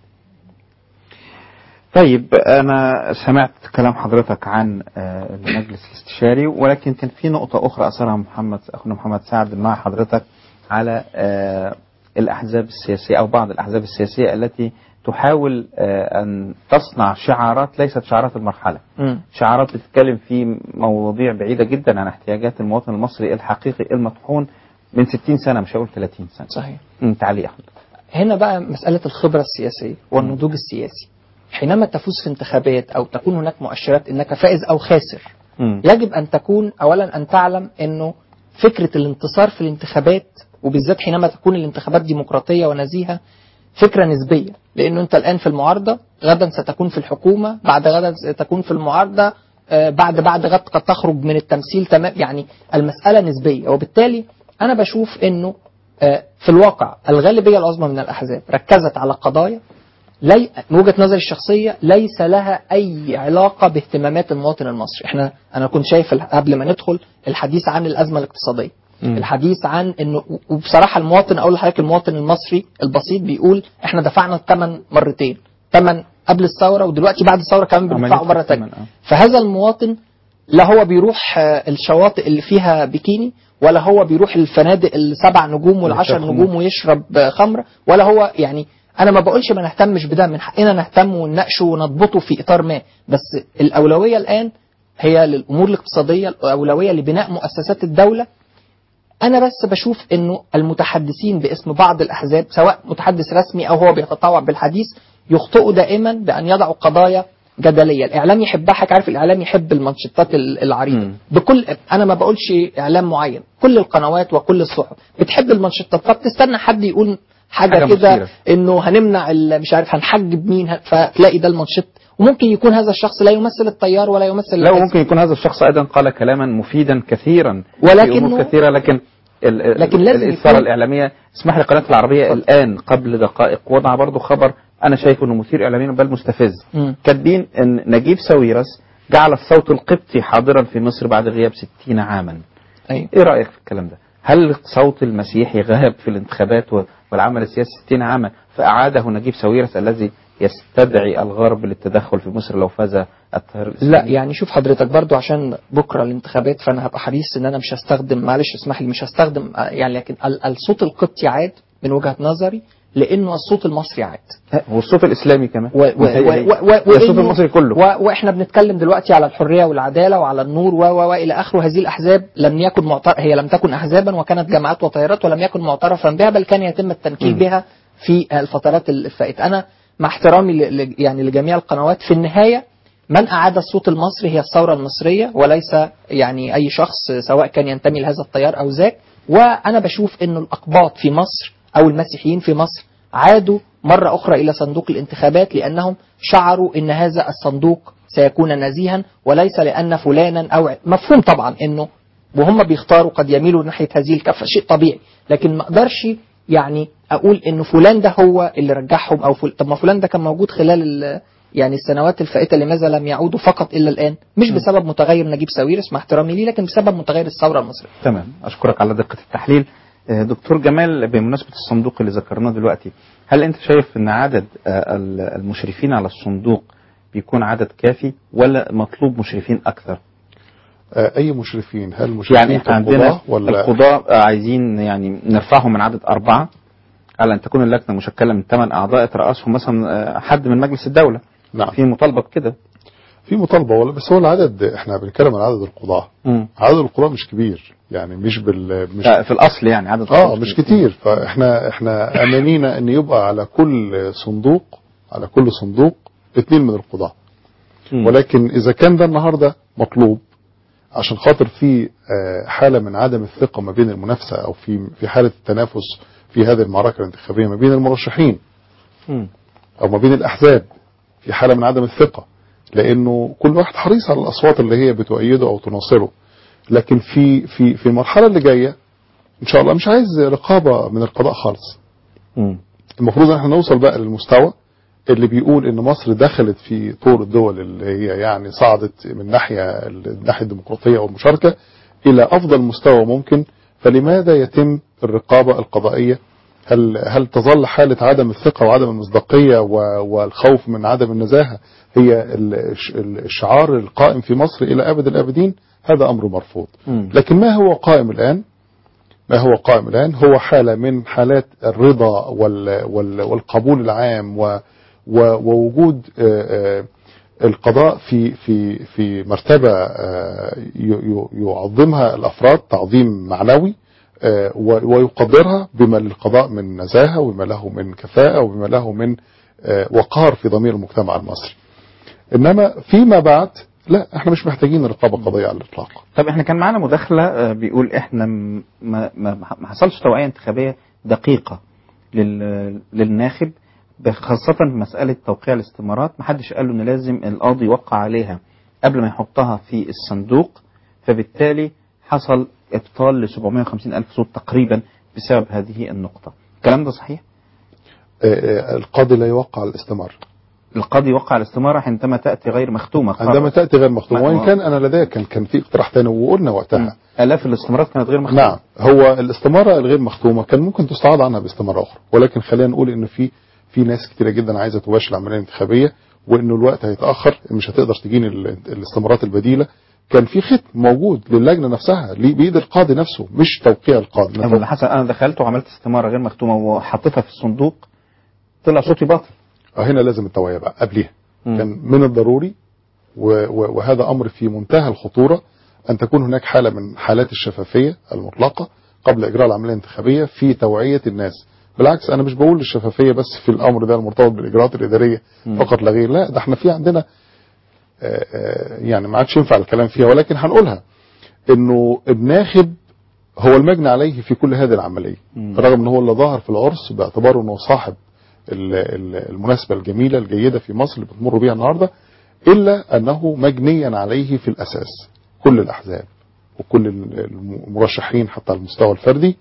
طيب أنا سمعت كلام حضرتك عن المجلس الاستشاري، ولكن كان في نقطة أخرى أثرها محمد أخونا محمد سعد مع حضرتك على الأحزاب السياسية أو بعض الأحزاب السياسية التي تحاول أن تصنع شعارات ليست شعارات المرحلة. م. شعارات بتتكلم في مواضيع بعيدة جدا عن احتياجات المواطن المصري الحقيقي المطحون من ستين سنة، مش هقول ثلاثين سنة. صحيح. تعليق أحمد. هنا بقى مسألة الخبرة السياسية والنضوج السياسي. حينما تفوز في انتخابات أو تكون هناك مؤشرات أنك فائز أو خاسر، م. يجب أن تكون أولا أن تعلم أنه فكرة الانتصار في الانتخابات، وبالذات حينما تكون الانتخابات ديمقراطية ونزيهة، فكرة نسبية. لأنه أنت الآن في المعارضة، غدا ستكون في الحكومة، بعد غدا ستكون في المعارضة، بعد بعد غد قد تخرج من التمثيل تمام. يعني المسألة نسبية، وبالتالي أنا بشوف أنه في الواقع الغالبية العظمى من الأحزاب ركزت على قضايا لي من وجهة نظري الشخصية ليس لها أي علاقة باهتمامات المواطن المصري. احنا أنا كنت شايف قبل ما ندخل الحديث عن الأزمة الاقتصادية، م. الحديث عن انه وبصراحه المواطن اقول لحضرتك المواطن المصري البسيط بيقول احنا دفعنا الثمن مرتين، ثمن قبل الثوره ودلوقتي بعد الثوره كمان بندفعه مره ثانيه. فهذا المواطن لا هو بيروح الشواطئ اللي فيها بيكيني، ولا هو بيروح الفنادق السبع نجوم والعشر نجوم ويشرب خمر، ولا هو يعني انا ما بقولش ما نهتمش بده، من حقنا نهتم ونناقشه ونضبطه في اطار ما، بس الاولويه الان هي للامور الاقتصاديه، الاولويه لبناء مؤسسات الدوله. أنا بس بشوف إنه المتحدثين باسم بعض الأحزاب سواء متحدث رسمي أو هو بيتطوع بالحديث يخطئوا دائما بأن يضعوا قضايا جدليه، الاعلام يحبها، حضرتك عارف الاعلام يحب المانشيتات ال- العريضه مم. بكل، انا ما بقولش اعلام معين، كل القنوات وكل الصحف بتحب المانشيتات، فبتستنى حد يقول حاجه, حاجة كده مثيرة. انه هنمنع ال- مش عارف هنحجب مين، ه- فتلاقي ده المانشيت، وممكن يكون هذا الشخص لا يمثل التيار ولا يمثل لا، الحزب. ممكن يكون هذا الشخص ايضا قال كلاما مفيدا كثيرا ولكنه- في امور كثيره، لكن ال- لكن لازم الاثاره يكون- الاعلاميه. اسمح لي، قناه العربيه الان قبل دقائق وضع برضو خبر انا شايفه انه مثير اعلاميا بل مستفز. مم. كاتبين ان نجيب ساويرس جعل الصوت القبطي حاضرا في مصر بعد غياب ستين عاما. أيوة. ايه رايك في الكلام ده؟ هل صوت المسيحي غاب في الانتخابات و- والعمل السياسي ستين عاما فاعاده نجيب ساويرس الذي يستدعي الغرب للتدخل في مصر لو فاز التيار الاسلامي؟ لا يعني شوف حضرتك برضو عشان بكره الانتخابات، فانا هبقى حريص ان انا مش هستخدم، معلش اسمح لي مش هستخدم آه، يعني لكن ال- الصوت القبطي عاد من وجهة نظري لانه الصوت المصري عاد، والصوت الاسلامي كمان و و متهيألي. و و والصوت وإنه- المصري كله. و واحنا بنتكلم دلوقتي على الحريه والعداله وعلى النور و و والى اخره. هذه الاحزاب لم يكن معتر... هي لم تكن احزابا وكانت جماعات وتيارات ولم يكن معترفا بها، بل كان يتم التنكيل م. بها في الفترات الفائته. انا مع احترامي ل... ل- يعني لجميع القنوات، في النهايه من اعاد الصوت المصري هي الثوره المصريه وليس يعني اي شخص سواء كان ينتمي لهذا التيار او ذاك. وانا بشوف انه الاقباط في مصر او المسيحيين في مصر عادوا مرة أخرى إلى صندوق الانتخابات لأنهم شعروا أن هذا الصندوق سيكون نزيها، وليس لأن فلانا أو مفهوم طبعا أنه وهم بيختاروا قد يميلوا ناحية هذه الكفة، شيء طبيعي، لكن ما أقدرش يعني أقول أنه فلان ده هو اللي رجعهم أو فل... طب ما فلان ده كان موجود خلال ال... يعني السنوات الفائتة، لماذا لم يعودوا فقط إلا الآن؟ مش بسبب متغير نجيب ساويرس مع احترامي ليه، لكن بسبب متغير الثورة المصرية. تمام، أشكرك على دقة التحليل. آه، دكتور جمال، بمناسبة الصندوق اللي ذكرناه دلوقتي، هل أنت شايف أن عدد آه، المشرفين على الصندوق بيكون عدد كافي ولا مطلوب مشرفين أكثر؟ آه، أي مشرفين؟ هل مشرفين يعني عندنا كقضاة ولا القضاء آه، عايزين يعني نرفعهم من عدد أربعة على أن تكون اللجنة مشكلة من ثمان أعضاء يترأسهم مثلا آه، حد من مجلس الدولة. نعم. في مطالبة بكده. في مطالبة ولا بس هو العدد، احنا بنتكلم عن عدد القضاة. مم. عدد القضاة مش كبير، يعني مش بال مش آه، في الأصل يعني عدد اه مش كتير، فاحنا احنا امانينا ان يبقى على كل صندوق على كل صندوق اثنين من القضاة. مم. ولكن اذا كان ده النهارده مطلوب عشان خاطر في آه، حالة من عدم الثقة ما بين المنافسة او في في حالة التنافس في هذه المعركة الانتخابية ما بين المرشحين مم. او ما بين الاحزاب، في حالة من عدم الثقة لانه كل واحد حريص على الاصوات اللي هي بتؤيده او تناصره. لكن في في في المرحلة اللي جاية ان شاء الله مش عايز رقابة من القضاء خالص. مم. المفروض ان احنا نوصل بقى للمستوى اللي بيقول ان مصر دخلت في طور الدول اللي هي يعني صعدت من ناحية الناحية الديمقراطية والمشاركة الى افضل مستوى ممكن. فلماذا يتم الرقابة القضائية؟ هل هل تظل حالة عدم الثقة وعدم المصداقية والخوف من عدم النزاهة هي الشعار القائم في مصر الى ابد الابدين؟ هذا امر مرفوض. مم. لكن ما هو قائم الان؟ ما هو قائم الآن هو حالة من حالات الرضا وال وال والقبول العام و و ووجود آه، آه، القضاء في في في مرتبة آه، ي- ي- يعظمها الأفراد تعظيم معنوي، آه، و- ويقدرها بما للقضاء من نزاهة وبما له من كفاءة وبما له من آه، وقار في ضمير المجتمع المصري. إنما فيما بعد لا، احنا مش محتاجين رقابة قضائية على الإطلاق. طب احنا كان معنا مداخلة آه، بيقول احنا م- ما, ما, ما حصلش توعية انتخابية دقيقة لل- للناخب، خاصة في مسألة توقيع الاستمارات. ما حدش قال له ان لازم القاضي يوقع عليها قبل ما يحطها في الصندوق، فبالتالي حصل ابطال ل سبعمائة وخمسين ألف صوت تقريبا بسبب هذه النقطة. الكلام ده صحيح؟ آه، آه، القاضي لا يوقع الاستمارة. القاضي يوقع الاستمارة عندما تأتي غير مختومة. عندما تأتي غير مختومة، ما- وإن كان أنا لدي كان كان في اقتراح تاني وقلنا وقتها. آلاف الاستمارات كانت غير مختومة. نعم، هو الاستمارة الغير مختومة كان ممكن تستعاض عنها باستمارة أخرى، ولكن خلينا نقول إن في في ناس كتيرة جدا عايزة تباشر العملية الانتخابية، وإنه الوقت هيتأخر، مش هتقدر تجين ال- الاستمارات البديلة. كان في ختم موجود للجنة نفسها ليه بيد القاضي نفسه، مش توقيع القاضي. طب اللي حصل انا دخلت وعملت استمارة غير مختومة وحطيتها في الصندوق طلع صوتي باطل. هنا لازم التوعية بقى قبليها. مم. كان من الضروري و- و- وهذا أمر في منتهى الخطورة أن تكون هناك حالة من حالات الشفافية المطلقة قبل إجراء العملية الانتخابية في توعية الناس. بالعكس، أنا مش بقول الشفافية بس في الأمر ده المرتبط بالإجراءات الإدارية مم. فقط لا غير، لا، ده احنا في عندنا يعني ما عادش ينفع الكلام فيها، ولكن هنقولها انه الناخب هو المجني عليه في كل هذه العملية، رغم انه هو اللي ظهر في العرس باعتباره انه صاحب المناسبة الجميلة الجيدة في مصر اللي بتمر بيها النهاردة، الا انه مجنيا عليه في الاساس كل الاحزاب وكل المرشحين حتى على المستوى الفردي.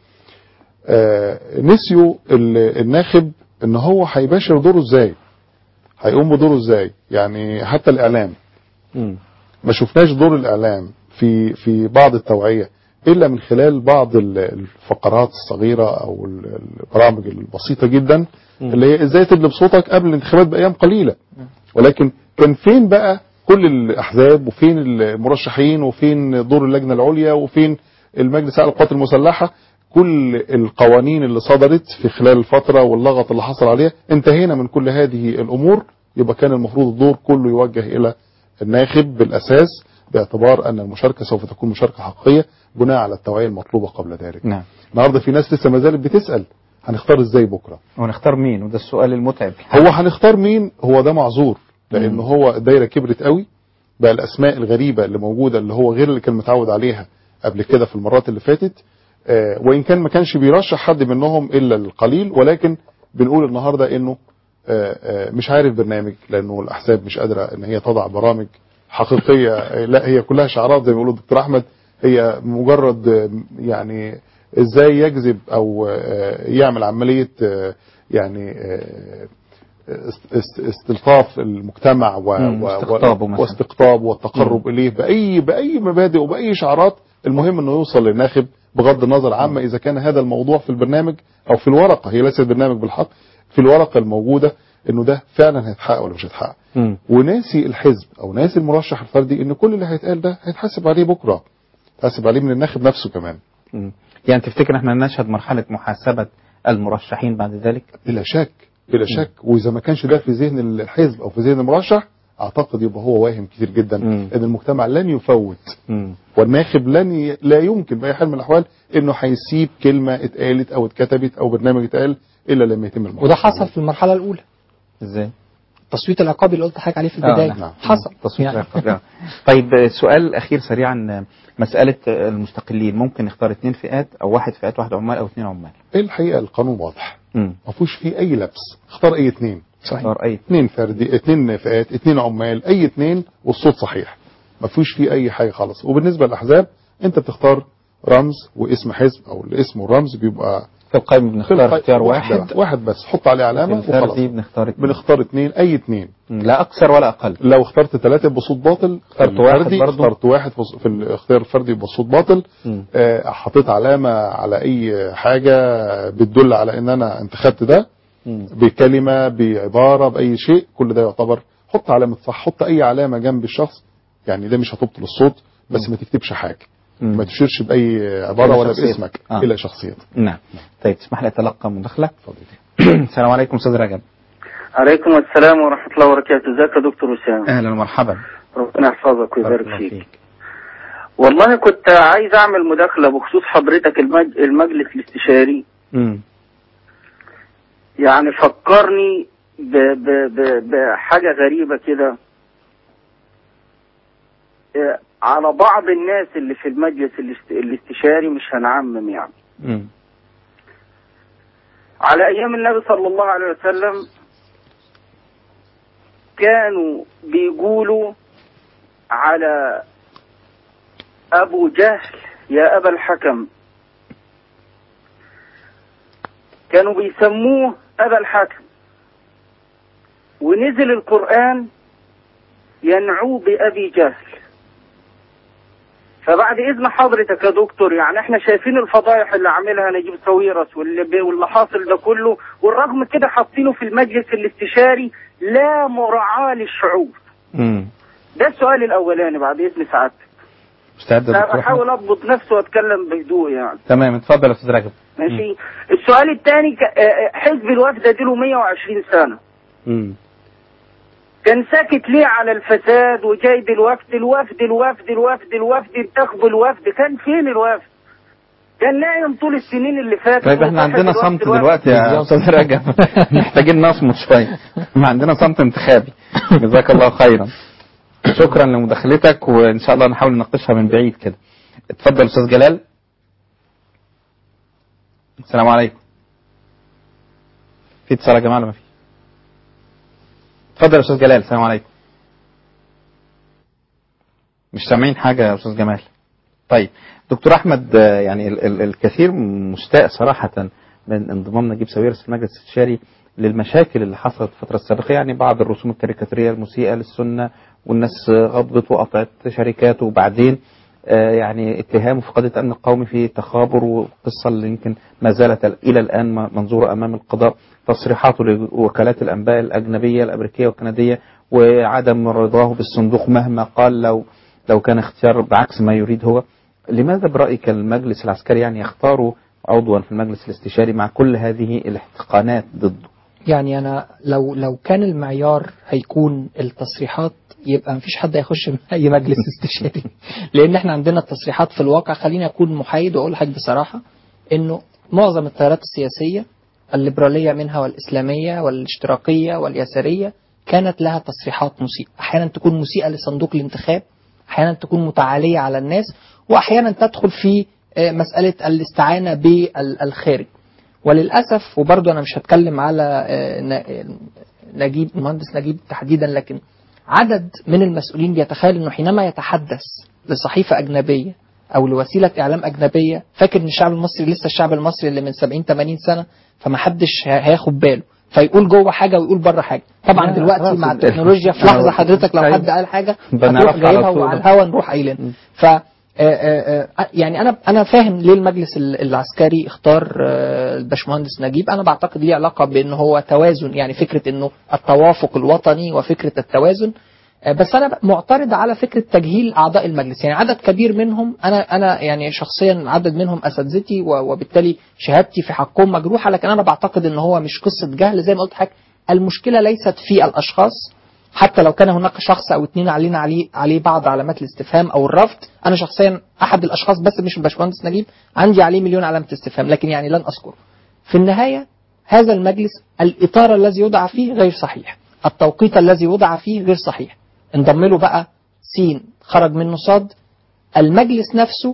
نسيوا الناخب ان هو هيباشر دوره ازاي، هيقوم بدوره ازاي. يعني حتى الاعلام ما شفناش دور الاعلام في في بعض التوعية الا من خلال بعض الفقرات الصغيرة او البرامج البسيطة جدا اللي هي ازاي تدلب صوتك قبل الانتخابات بايام قليلة. ولكن كان فين بقى كل الاحزاب، وفين المرشحين، وفين دور اللجنة العليا، وفين المجلس الاعلى للقوات المسلحة؟ كل القوانين اللي صدرت في خلال الفترة واللغط اللي حصل عليها، انتهينا من كل هذه الامور. يبقى كان المفروض الدور كله يوجه الى الناخب بالاساس، باعتبار ان المشاركة سوف تكون مشاركة حقيقية بناء على التوعية المطلوبة قبل ذلك. نعم. النهارده في ناس لسه ما زالت بتسأل هنختار ازاي بكرة، ونختار مين، وده السؤال المتعب. هو هنختار مين؟ هو ده معذور، لان هو الدايرة كبرت قوي، بقى الاسماء الغريبة اللي موجودة اللي هو غير اللي كان متعود عليها قبل كده في المرات اللي فاتت. آه وإن كان ما كانش بيرشح حد منهم إلا القليل، ولكن بنقول النهاردة إنه آه آه مش عارف برنامج، لأنه الأحزاب مش قادرة إن هي تضع برامج حقيقية. آه لا، هي كلها شعارات زي ما بيقولوا الدكتور أحمد، هي مجرد آه يعني إزاي يجذب أو آه يعمل عملية آه يعني آه استلطاف المجتمع واستقطاب والتقرب مم. إليه بأي بأي مبادئ وبأي شعارات. المهم انه يوصل للناخب بغض النظر عما اذا كان هذا الموضوع في البرنامج او في الورقة، هي ليست برنامج بالحق، في الورقة الموجودة انه ده فعلا هيتحقق ولا مش هيتحقق. وناسي الحزب او ناسي المرشح الفردي ان كل اللي هيتقال ده هيتحاسب عليه بكرة، هيتحاسب عليه من الناخب نفسه كمان. مم. يعني تفتكر احنا نشهد مرحلة محاسبة المرشحين بعد ذلك؟ بلا شك بلا شك. واذا ما كانش ده في ذهن الحزب او في ذهن المرشح، اعتقد يبقى هو واهم كتير جدا. مم. ان المجتمع لن يفوت، مم. والناخب لن ي... لا يمكن باي حال من الاحوال انه هيسيب كلمه اتقالت او اتكتبت او برنامج اتقال الا لما يتم الموضوع. وده حصل في المرحله الاولى. ازاي؟ التصويت العقابي اللي قلت حضرتك عليه في البدايه. آه نعم. حصل تصويت يعني. العقابي. طيب سؤال اخير سريعا، مساله المستقلين ممكن نختار اثنين فئات او واحد فئات، واحد عمال او اثنين عمال؟ الحقيقه القانون واضح، ما فيهوش فيه اي لبس، اختار اي اثنين. صحيح. اي اثنين فردي، اثنين فئات، اثنين عمال، اي اثنين والصوت صحيح، ما فيهوش فيه اي حاجه خالص. وبالنسبه للاحزاب انت بتختار رمز واسم حزب، او الاسم والرمز بيبقى في القائمه بنختار اختيار واحد واحد بس، حط عليه علامه وخلاص. بنختار اثنين بنختار اثنين اي اثنين، لا اكثر ولا اقل. لو اخترت ثلاثه بصوت باطل، اخترت واحد برضه، اخترت واحد في الاختيار الفردي بصوت باطل. آه حطيت علامه على اي حاجه بتدل على ان انا انتخبت ده بكلمة بعبارة بأي شيء، كل ده يعتبر حط علامة صح. حط أي علامة جنب الشخص، يعني ده مش هتبطل الصوت، بس مم. ما تكتبش حاجة، مم. ما تشيرش بأي عبارة ولا باسمك آه. إلى شخصيتك. نعم. طيب تسمح لي أتلقى مداخلة؟ السلام عليكم أستاذ رجب. عليكم السلام ورحمة الله وبركاته. ازيك يا دكتور وسام؟ أهلا ومرحبا. ربنا يحفظك ويبارك فيك. فيك. والله كنت عايز أعمل مداخلة بخصوص حضرتك المج... المجلس الاستشاري. امم يعني فكرني ب... ب... ب... بحاجة غريبة كده على بعض الناس اللي في المجلس الاستشاري، مش هنعمم يعني. م. على أيام النبي صلى الله عليه وسلم كانوا بيقولوا على أبو جهل يا أبا الحكم، كانوا بيسموه أبا الحكم، ونزل القرآن ينعو بأبي جهل. فبعد إذن حضرتك يا دكتور، يعني احنا شايفين الفضايح اللي عاملها نجيب ساويرس واللي, واللي حاصل ده كله، والرغم كده حاطينه في المجلس الاستشاري لا مراعاة للشعوب. امم ده السؤال الأولاني بعد إذن سعادتك. مستعد أنا بحاول أضبط نفسي وأتكلم بهدوء يعني. تمام، اتفضل يا أستاذ رجب. ماشي. السؤال الثاني، حزب الوفد اديله مية وعشرين سنة. امم كان ساكت ليه على الفساد وجايب الوفد الوفد الوفد الوفد الوفد انتخبوا الوفد؟ كان فين الوفد؟ كان نايم طول السنين اللي فاتت. طيب احنا عندنا صمت دلوقتي يا أستاذ رجب. محتاجين نصمت شوية. ما عندنا صمت انتخابي. جزاك الله خيرا. شكرا لمداخلتك، وان شاء الله نحاول نناقشها من بعيد كده. اتفضل استاذ جلال. السلام عليكم. في اتصال يا جماعه ولا ما في؟ اتفضل يا استاذ جلال. السلام عليكم. مش سامعين حاجه يا استاذ جمال. طيب دكتور احمد، يعني ال- ال- الكثير مستاء صراحه من انضمام نجيب ساويرس في المجلس الاستشاري للمشاكل اللي حصلت الفتره السابقه، يعني بعض الرسوم الكاريكاتيريه المسيئه للسنه، والناس غضبت وقطعت شركاته، وبعدين آه يعني اتهامه في قضيه الامن القومي في تخابر، والقصه اللي يمكن ما زالت الى الان منظوره امام القضاء، تصريحاته لوكالات الانباء الاجنبيه الامريكيه والكنديه، وعدم رضاه بالصندوق مهما قال لو لو كان اختيار بعكس ما يريد هو. لماذا برأيك المجلس العسكري يعني يختاروا عضوا في المجلس الاستشاري مع كل هذه الاحتقانات ضده؟ يعني أنا لو لو كان المعيار هيكون التصريحات يبقى مفيش حد هيخش أي مجلس استشاري، لأن احنا عندنا التصريحات في الواقع. خليني أكون محايد وأقول حاجة بصراحة، إنه معظم التيارات السياسية الليبرالية منها والإسلامية والاشتراكية واليسارية كانت لها تصريحات مسيئة، أحيانا تكون مسيئة لصندوق الانتخاب، أحيانا تكون متعالية على الناس، وأحيانا تدخل في مسألة الاستعانة بالخارج. وللأسف، وبرضو أنا مش هتكلم على نجيب المهندس نجيب تحديدا، لكن عدد من المسؤولين بيتخيل أنه حينما يتحدث لصحيفة أجنبية أو لوسيلة إعلام أجنبية فاكر أن الشعب المصري لسه الشعب المصري اللي من سبعين ثمانين سنة، فما حدش هياخد باله، فيقول جوه حاجة ويقول بره حاجة. طبعا دلوقتي مع التكنولوجيا في لحظة حضرتك لو حد قال حاجة هتروح جايبها وعلى الهوا نروح قايلين. ف يعني انا انا فاهم ليه المجلس العسكري اختار الباشمهندس نجيب. انا بعتقد ليه علاقه بان هو توازن، يعني فكره انه التوافق الوطني وفكره التوازن. بس انا معترض على فكره تجهيل اعضاء المجلس، يعني عدد كبير منهم انا انا يعني شخصيا عدد منهم اساتذتي وبالتالي شهادتي في حقهم مجروحه، لكن انا بعتقد ان هو مش قصه جهل زي ما قلت حضرتك. المشكله ليست في الاشخاص، حتى لو كان هناك شخص او اثنين علينا عليه عليه بعض علامات الاستفهام او الرفض. انا شخصيا احد الاشخاص بس مش الباشمهندس نجيب عندي عليه مليون علامه استفهام، لكن يعني لن اذكره. في النهايه هذا المجلس الاطار الذي يوضع فيه غير صحيح، التوقيت الذي وضع فيه غير صحيح، انضم له بقى سين خرج منه صاد. المجلس نفسه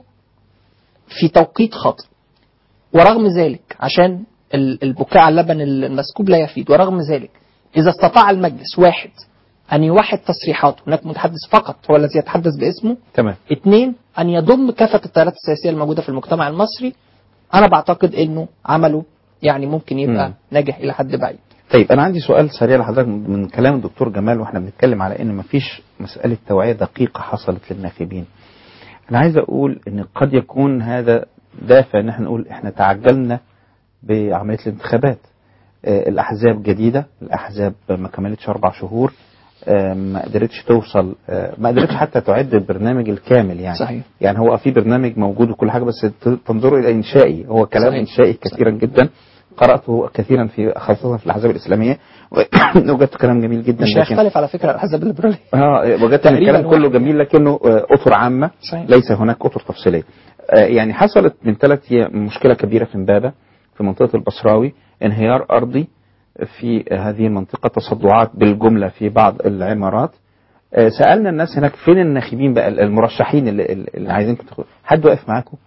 في توقيت خاطئ، ورغم ذلك عشان البكاء على اللبن المسكوب لا يفيد، ورغم ذلك اذا استطاع المجلس واحد أن يوحد تصريحاته، هناك متحدث فقط هو الذي يتحدث باسمه. تمام. اثنين، أن يضم كافة التيارات السياسية الموجودة في المجتمع المصري. أنا بعتقد أنه عمله يعني ممكن يبقى مم. ناجح إلى حد بعيد. طيب أنا عندي سؤال سريع لحضرتك من كلام الدكتور جمال، وإحنا بنتكلم على إن مفيش مسألة توعية دقيقة حصلت للناخبين. أنا عايز أقول إن قد يكون هذا دافع إن إحنا نقول إحنا تعجلنا بعملية الانتخابات. آه الأحزاب جديدة، الأحزاب ما كملتش أربع شهور، ما قدرتش توصل، ما قدرتش حتى تعد البرنامج الكامل يعني. صحيح. يعني هو في برنامج موجود وكل حاجة، بس تنظروا إلى إنشائي، هو كلام صحيح. إنشائي كثيرا صحيح. جدا، قرأته كثيرا في خاصة في الأحزاب الإسلامية وجدت كلام جميل جدا. مش هيختلف على فكرة الأحزاب الليبرالية. اه وجدت الكلام كله جميل، لكنه أطر عامة صحيح. ليس هناك أطر تفصيلية. يعني حصلت من ثلاث أيام مشكلة كبيرة في إمبابة في منطقة البصراوي، انهيار أرضي في هذه المنطقة، تصدعات بالجملة في بعض العمارات. سألنا الناس هناك فين الناخبين بقى المرشحين اللي, اللي عايزين تدخلوا، حد واقف معاكم؟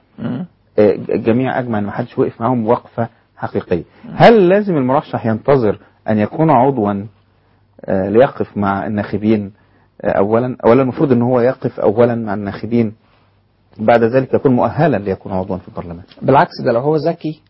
الجميع أجمع أن ما حدش وقف معاهم وقفة حقيقية. هل لازم المرشح ينتظر أن يكون عضوا ليقف مع الناخبين أولا؟ أولا المفروض أن هو يقف أولا مع الناخبين، بعد ذلك يكون مؤهلا ليكون عضوا في البرلمان. بالعكس، ده لو هو ذكي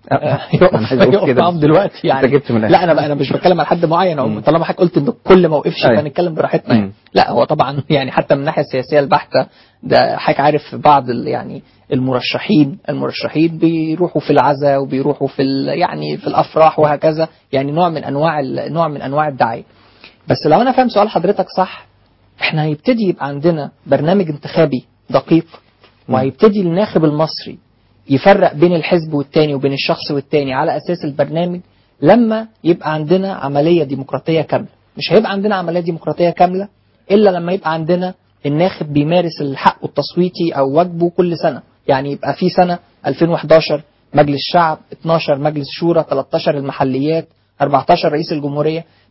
يقف معاهم دلوقتي يعني. لا انا انا مش بتكلم على حد معين، طالما حضرتك قلت ان كل ما وقفش فنتكلم براحتنا يعني. لا هو طبعا يعني حتى من الناحيه السياسيه البحته، ده حضرتك عارف بعض يعني المرشحين المرشحين بيروحوا في العزاء وبيروحوا في يعني في الافراح وهكذا، يعني نوع من انواع نوع من انواع الدعايه. بس لو انا فاهم سؤال حضرتك صح، احنا هيبتدي يبقى عندنا برنامج انتخابي دقيق، وهيبتدي الناخب المصري يفرق بين الحزب والتاني وبين الشخص والتاني على أساس البرنامج، لما يبقى عندنا عملية ديمقراطية كاملة. مش هيبقى عندنا عملية ديمقراطية كاملة إلا لما يبقى عندنا الناخب بيمارس الحق التصويتي أو واجبه كل سنة. يعني يبقى في سنة ألفين وإحدى عشر مجلس شعب، اثناشر مجلس شورى، ثلاثة عشر المحليات، أربعة عشر رئيس الجمهورية.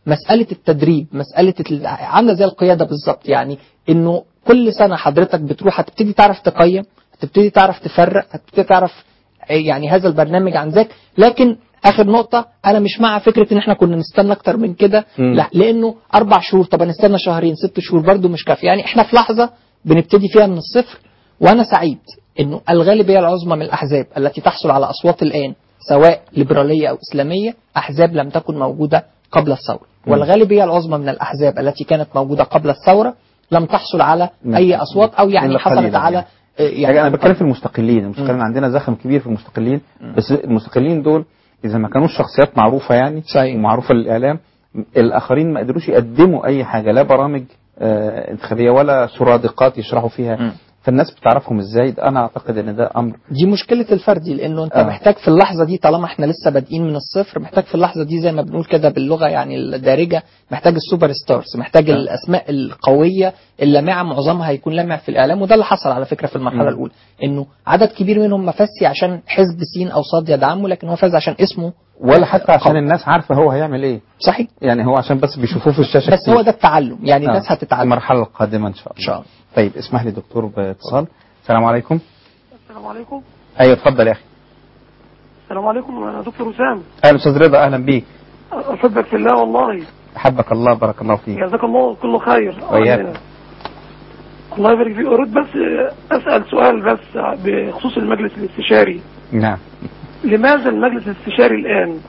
مسألة التدريب، مسألة ال- عاملة زي القيادة بالظبط، يعني انه كل سنة حضرتك بتروح هتبتدي تعرف تقيم، هتبتدي تعرف تفرق، هتبتدي تعرف يعني هذا البرنامج عن ذاك. لكن اخر نقطة، انا مش مع فكرة ان احنا كنا نستنى اكتر من كده، لا، لانه اربع شهور، طب نستنى شهرين، ست شهور برضو مش كافي. يعني احنا في لحظة بنبتدي فيها من الصفر، وانا سعيد انه الغالبية العظمى من الاحزاب التي تحصل على اصوات الان سواء ليبرالية او اسلامية احزاب لم تكن موجودة قبل الثورة، والغالبية العظمى من الاحزاب التي كانت موجودة قبل الثورة لم تحصل على اي اصوات، او يعني إلا حصلت قليلاً على يعني. يعني يعني انا بتكلم في المستقلين، المستقلين عندنا زخم كبير في المستقلين، بس المستقلين دول اذا ما كانوش شخصيات معروفه يعني صحيح. ومعروفه للاعلام، الاخرين ما قدروش يقدموا اي حاجه، لا برامج آه انتخابيه ولا سرادقات يشرحوا فيها. م. فالناس بتعرفهم ازاي؟ انا اعتقد ان ده امر، دي مشكلة الفردي، لانه انت آه. محتاج في اللحظة دي، طالما احنا لسه بادئين من الصفر، محتاج في اللحظة دي زي ما بنقول كده باللغة يعني الدارجة، محتاج السوبر ستارز، محتاج آه. الاسماء القوية اللامعة، معظمها هيكون لامع في الاعلام. وده اللي حصل على فكرة في المرحلة م. الاولى، انه عدد كبير منهم ما فازش عشان حزب سين او صاد يدعمه، لكن هو فاز عشان اسمه، ولا حتى عشان الناس عارفة هو هيعمل ايه. صحيح، يعني هو عشان بس بيشوفوه في الشاشة بس كتير. هو ده التعلم، يعني آه. الناس هتتعلم المرحلة القادمة ان شاء الله. ان شاء الله. طيب اسمح لي دكتور باتصال. السلام عليكم. السلام عليكم. ايوه اتفضل يا اخي. السلام عليكم يا دكتور وسام. اهلا استاذ رضا، اهلا بيك. احبك في الله والله. احبك الله، بارك الله فيك. جزاك الله كله خير. وياك. الله يبارك فيك. اريد بس اسال سؤال بس بخصوص المجلس الاستشاري. نعم. لماذا المجلس الاستشاري الان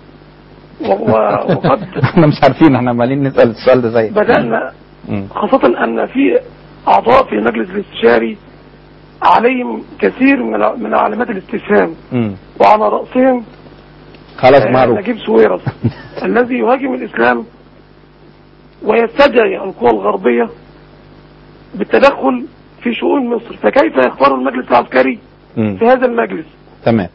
وقد احنا مش عارفين، احنا عمالين نسال السؤال ده زي بدانا، خاصه ان في اعضاء في المجلس الاستشاري عليهم كثير من من علامات الاستفهام، وعلى رأسهم خلاص معروف نجيب سويرس الذي يهاجم الإسلام ويستدعي القوى الغربية بالتدخل في شؤون مصر، فكيف يختار المجلس العسكري مم. في هذا المجلس؟ تمام.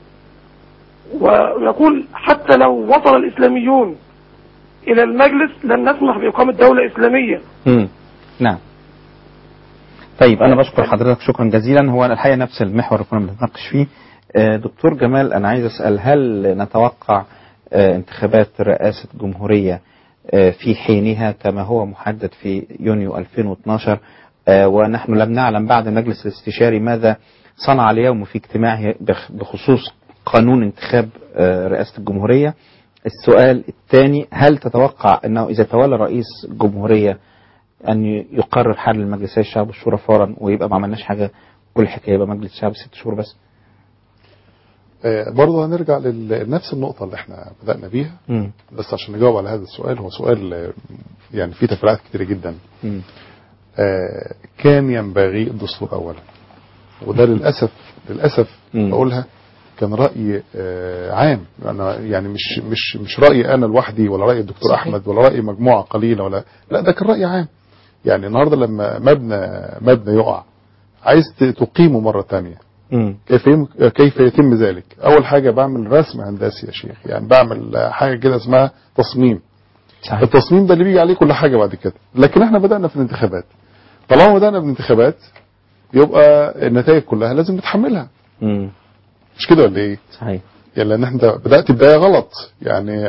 ويقول حتى لو وصل الإسلاميون إلى المجلس لن نسمح بإقامة دولة إسلامية. مم. نعم. طيب أنا بشكر حضرتك شكرا جزيلا. هو الحقيقة نفس المحور اللي كنا بنتناقش فيه. دكتور جمال، أنا عايز أسأل، هل نتوقع انتخابات رئاسة جمهورية في حينها كما هو محدد في يونيو ألفين واثناشر، ونحن لم نعلم بعد المجلس الاستشاري ماذا صنع اليوم في اجتماعه بخصوص قانون انتخاب رئاسة الجمهورية؟ السؤال الثاني، هل تتوقع أنه إذا تولى رئيس جمهورية أن يقرر حل المجلسي الشعب والشورى فورا ويبقى ما عملناش حاجة، كل حكاية يبقى مجلس الشعب ست شهور بس؟ آه برضه هنرجع لنفس النقطة اللي احنا بدأنا بيها. م. بس عشان نجاوب على هذا السؤال، هو سؤال يعني فيه تفريعات كتيرة جدا. آه كان ينبغي الدستور أولا، وده للأسف للأسف بقولها كان رأي آه عام، أنا يعني مش مش مش رأيي أنا لوحدي ولا رأي الدكتور صحيح. أحمد ولا رأي مجموعة قليلة، ولا لا، ده كان رأي عام. يعني النهارده لما مبنى مبنى يقع عايز تقيمه مرة تانية، كيف كيف يتم ذلك؟ أول حاجة بعمل رسم هندسي يا شيخ، يعني بعمل حاجة كده اسمها تصميم. صحيح. التصميم ده اللي بيجي عليه كل حاجة بعد كده. لكن احنا بدأنا في الانتخابات، طالما بدأنا في الانتخابات يبقى النتائج كلها لازم نتحملها. مم. مش كده ولا ايه؟ صحيح. يعني لان انت بدأت بداية غلط، يعني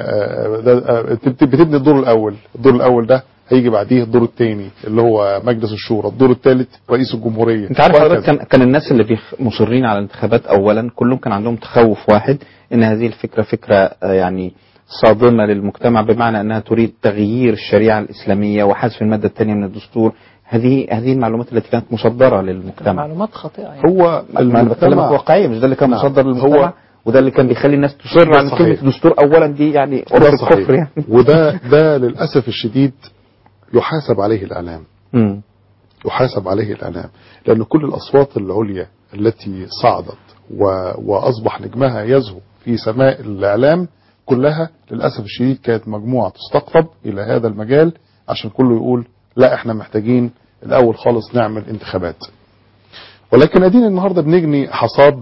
بتبني الدور الاول، الدور الاول ده هيجي بعديه الدور الثاني اللي هو مجلس الشورى، الدور الثالث رئيس الجمهورية. انت عارف حضرتك كان كان الناس اللي مصرين على الانتخابات اولا كلهم كان عندهم تخوف واحد، ان هذه الفكرة فكرة يعني صادمة للمجتمع، بمعنى انها تريد تغيير الشريعة الاسلامية وحذف المادة الثانية من الدستور. هذه هذه المعلومات التي كانت مصدرة للمجتمع، معلومات خاطئة يعني. هو المجتمع واقعية، مش ده اللي كان نعم. مصدر للمجتمع، هو وده اللي كان بيخلي الناس تصر على كلمة الدستور اولا دي، يعني كفر يعني. وده ده للاسف الشديد يحاسب عليه الإعلام. م. يحاسب عليه الإعلام، لأن كل الأصوات العليا التي صعدت و... وأصبح نجمها يزهو في سماء الإعلام كلها للأسف الشديد كانت مجموعة تستقطب إلى هذا المجال عشان كله يقول لا احنا محتاجين الأول خالص نعمل انتخابات. ولكن أدينا النهاردة بنجني حصاد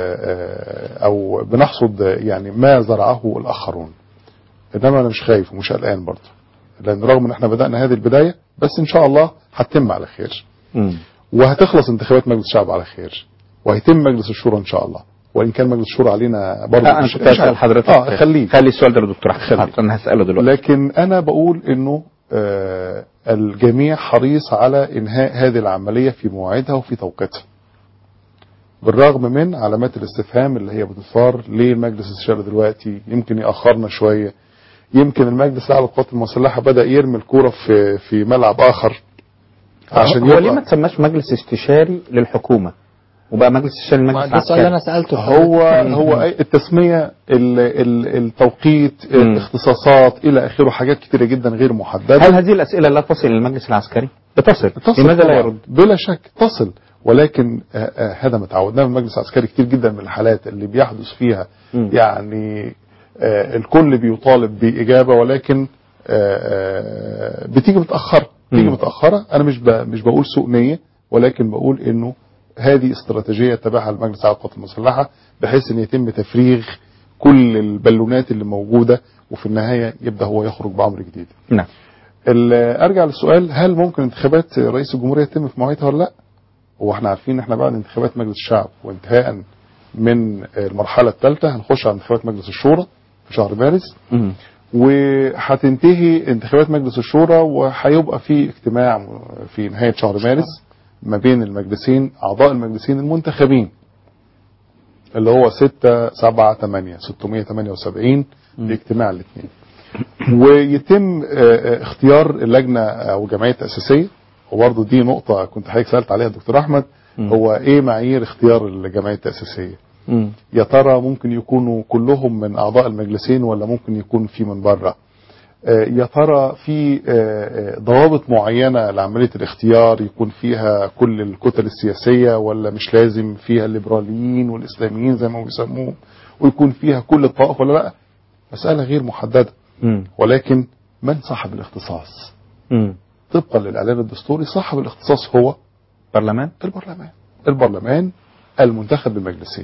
أو بنحصد يعني ما زرعه الآخرون، إنما أنا مش خايف ومش قلقان برضه، لأن رغم ان احنا بدأنا هذه البداية بس ان شاء الله هتتم على خير. م. وهتخلص انتخابات مجلس الشعب على خير، وهيتم مجلس الشورى ان شاء الله، وان كان مجلس الشورى علينا برضه. انا كنت هسال حضرتك اه خليه خلي السؤال ده للدكتور احمد، انا هساله دلوقتي. لكن انا بقول انه آه الجميع حريص على انهاء هذه العمليه في موعدها وفي توقيتها، بالرغم من علامات الاستفهام اللي هي بتثار. ليه المجلس الاستشاري دلوقتي يمكن ياخرنا شويه؟ يمكن المجلس الاعلى للقوات المسلحه بدا يرمي الكوره في في ملعب اخر عشان هو ليه ما تسماش مجلس استشاري للحكومه وبقى مجلس استشاري المجلس العسكري؟ السؤال اللي انا سالته هو هو التسميه، التوقيت، الاختصاصات الى اخره، حاجات كتيره جدا غير محدده. هل هذه الاسئله لا تصل للمجلس العسكري؟ بتصل. تصل لماذا لا يرد؟ بلا شك تصل، ولكن آآ آآ هذا ما تعودناه من المجلس العسكري كتير جدا من الحالات اللي بيحدث فيها م. يعني الكل بيطالب باجابه، ولكن آآ بتيجي متاخره بتيجي متاخره. انا مش مش بقول سوء نيه، ولكن بقول انه هذه استراتيجيه تبعها المجلس الاعلى للقوات المسلحه بحيث ان يتم تفريغ كل البالونات اللي موجوده، وفي النهايه يبدا هو يخرج بامر جديد. نعم. ارجع للسؤال، هل ممكن انتخابات رئيس الجمهوريه تتم في مواعيدها ولا لا؟ هو احنا عارفين ان احنا بعد انتخابات مجلس الشعب وانتهاء من المرحله الثالثه هنخش على انتخابات مجلس الشورى في شهر مارس، وهتنتهي انتخابات مجلس الشورى وهيبقى في اجتماع في نهايه شهر مارس ما بين المجلسين، اعضاء المجلسين المنتخبين اللي هو ستة سبعة ثمانية ستمائة وثمانية وسبعين باجتماع الاثنين، ويتم اختيار اللجنه او الجمعيه التاسيسيه. وبرضه دي نقطه كنت حضرتك سالت عليها دكتور احمد، هو ايه معايير اختيار الجمعيه التاسيسيه؟ يا ترى ممكن يكونوا كلهم من اعضاء المجلسين ولا ممكن يكون في من بره؟ يا ترى في ضوابط معينه لعمليه الاختيار يكون فيها كل الكتل السياسيه، ولا مش لازم فيها الليبراليين والاسلاميين زي ما بيسموهم، ويكون فيها كل الطوائف ولا لا؟ مساله غير محدده. ولكن من صاحب الاختصاص؟ طبقا للاعلان الدستوري صاحب الاختصاص هو برلمان البرلمان البرلمان المنتخب بمجلسين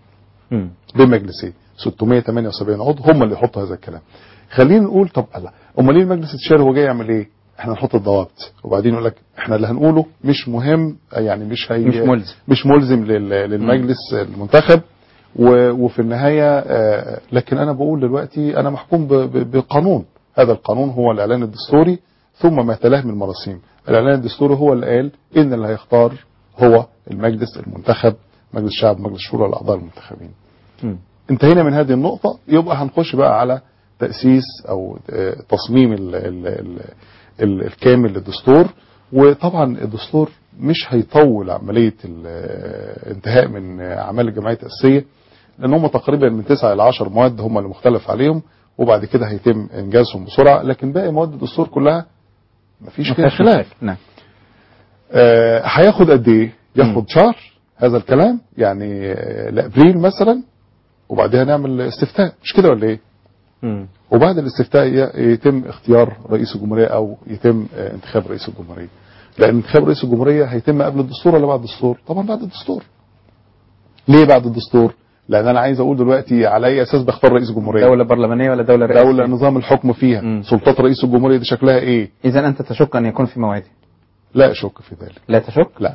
بمجلسين ستمائة وثمانية وسبعين عضو هم اللي يحطوا هذا الكلام. خلينا نقول طب الله، امال ليه المجلس الاستشاري هو جاي يعمل ايه؟ احنا نحط الضوابط وبعدين يقول لك احنا اللي هنقوله مش مهم، يعني مش هي مش ملزم مش ملزم للمجلس م. المنتخب، وفي النهايه آه لكن انا بقول دلوقتي انا محكوم بقانون. هذا القانون هو الاعلان الدستوري ثم ما تلاه من مراسيم. الاعلان الدستوري هو اللي قال ان اللي هيختار هو المجلس المنتخب، مجلس الشعب، مجلس الشورى، الاعضاء المنتخبين. م. انتهينا من هذه النقطه، يبقى هنخش بقى على تأسيس أو تصميم ال ال ال ال الكامل للدستور. وطبعا الدستور مش هيطول عملية الانتهاء من أعمال الجمعية التأسيسية، لأن هم تقريبا من تسعة إلى عشر مواد هم اللي مختلف عليهم، وبعد كده هيتم إنجازهم بسرعة. لكن باقي مواد الدستور كلها مفيش فيها خلاف. نعم. آه هياخد قد إيه؟ ياخد شهر هذا الكلام، يعني لأبريل مثلا، وبعدها نعمل استفتاء، مش كده ولا إيه؟ مم. وبعد الاستفتاء يتم اختيار رئيس الجمهورية او يتم انتخاب رئيس الجمهورية. لان انتخاب رئيس الجمهورية هيتم قبل الدستور ولا بعد الدستور؟ طبعا بعد الدستور. ليه بعد الدستور؟ لان انا عايز اقول دلوقتي على اي اساس بختار رئيس الجمهورية؟ دولة برلمانية ولا دولة رئاسية؟ دولة نظام الحكم فيها. مم. سلطات رئيس الجمهورية دي شكلها ايه؟ اذا انت تشك ان يكون في موعده؟ لا اشك في ذلك. لا تشك؟ لا.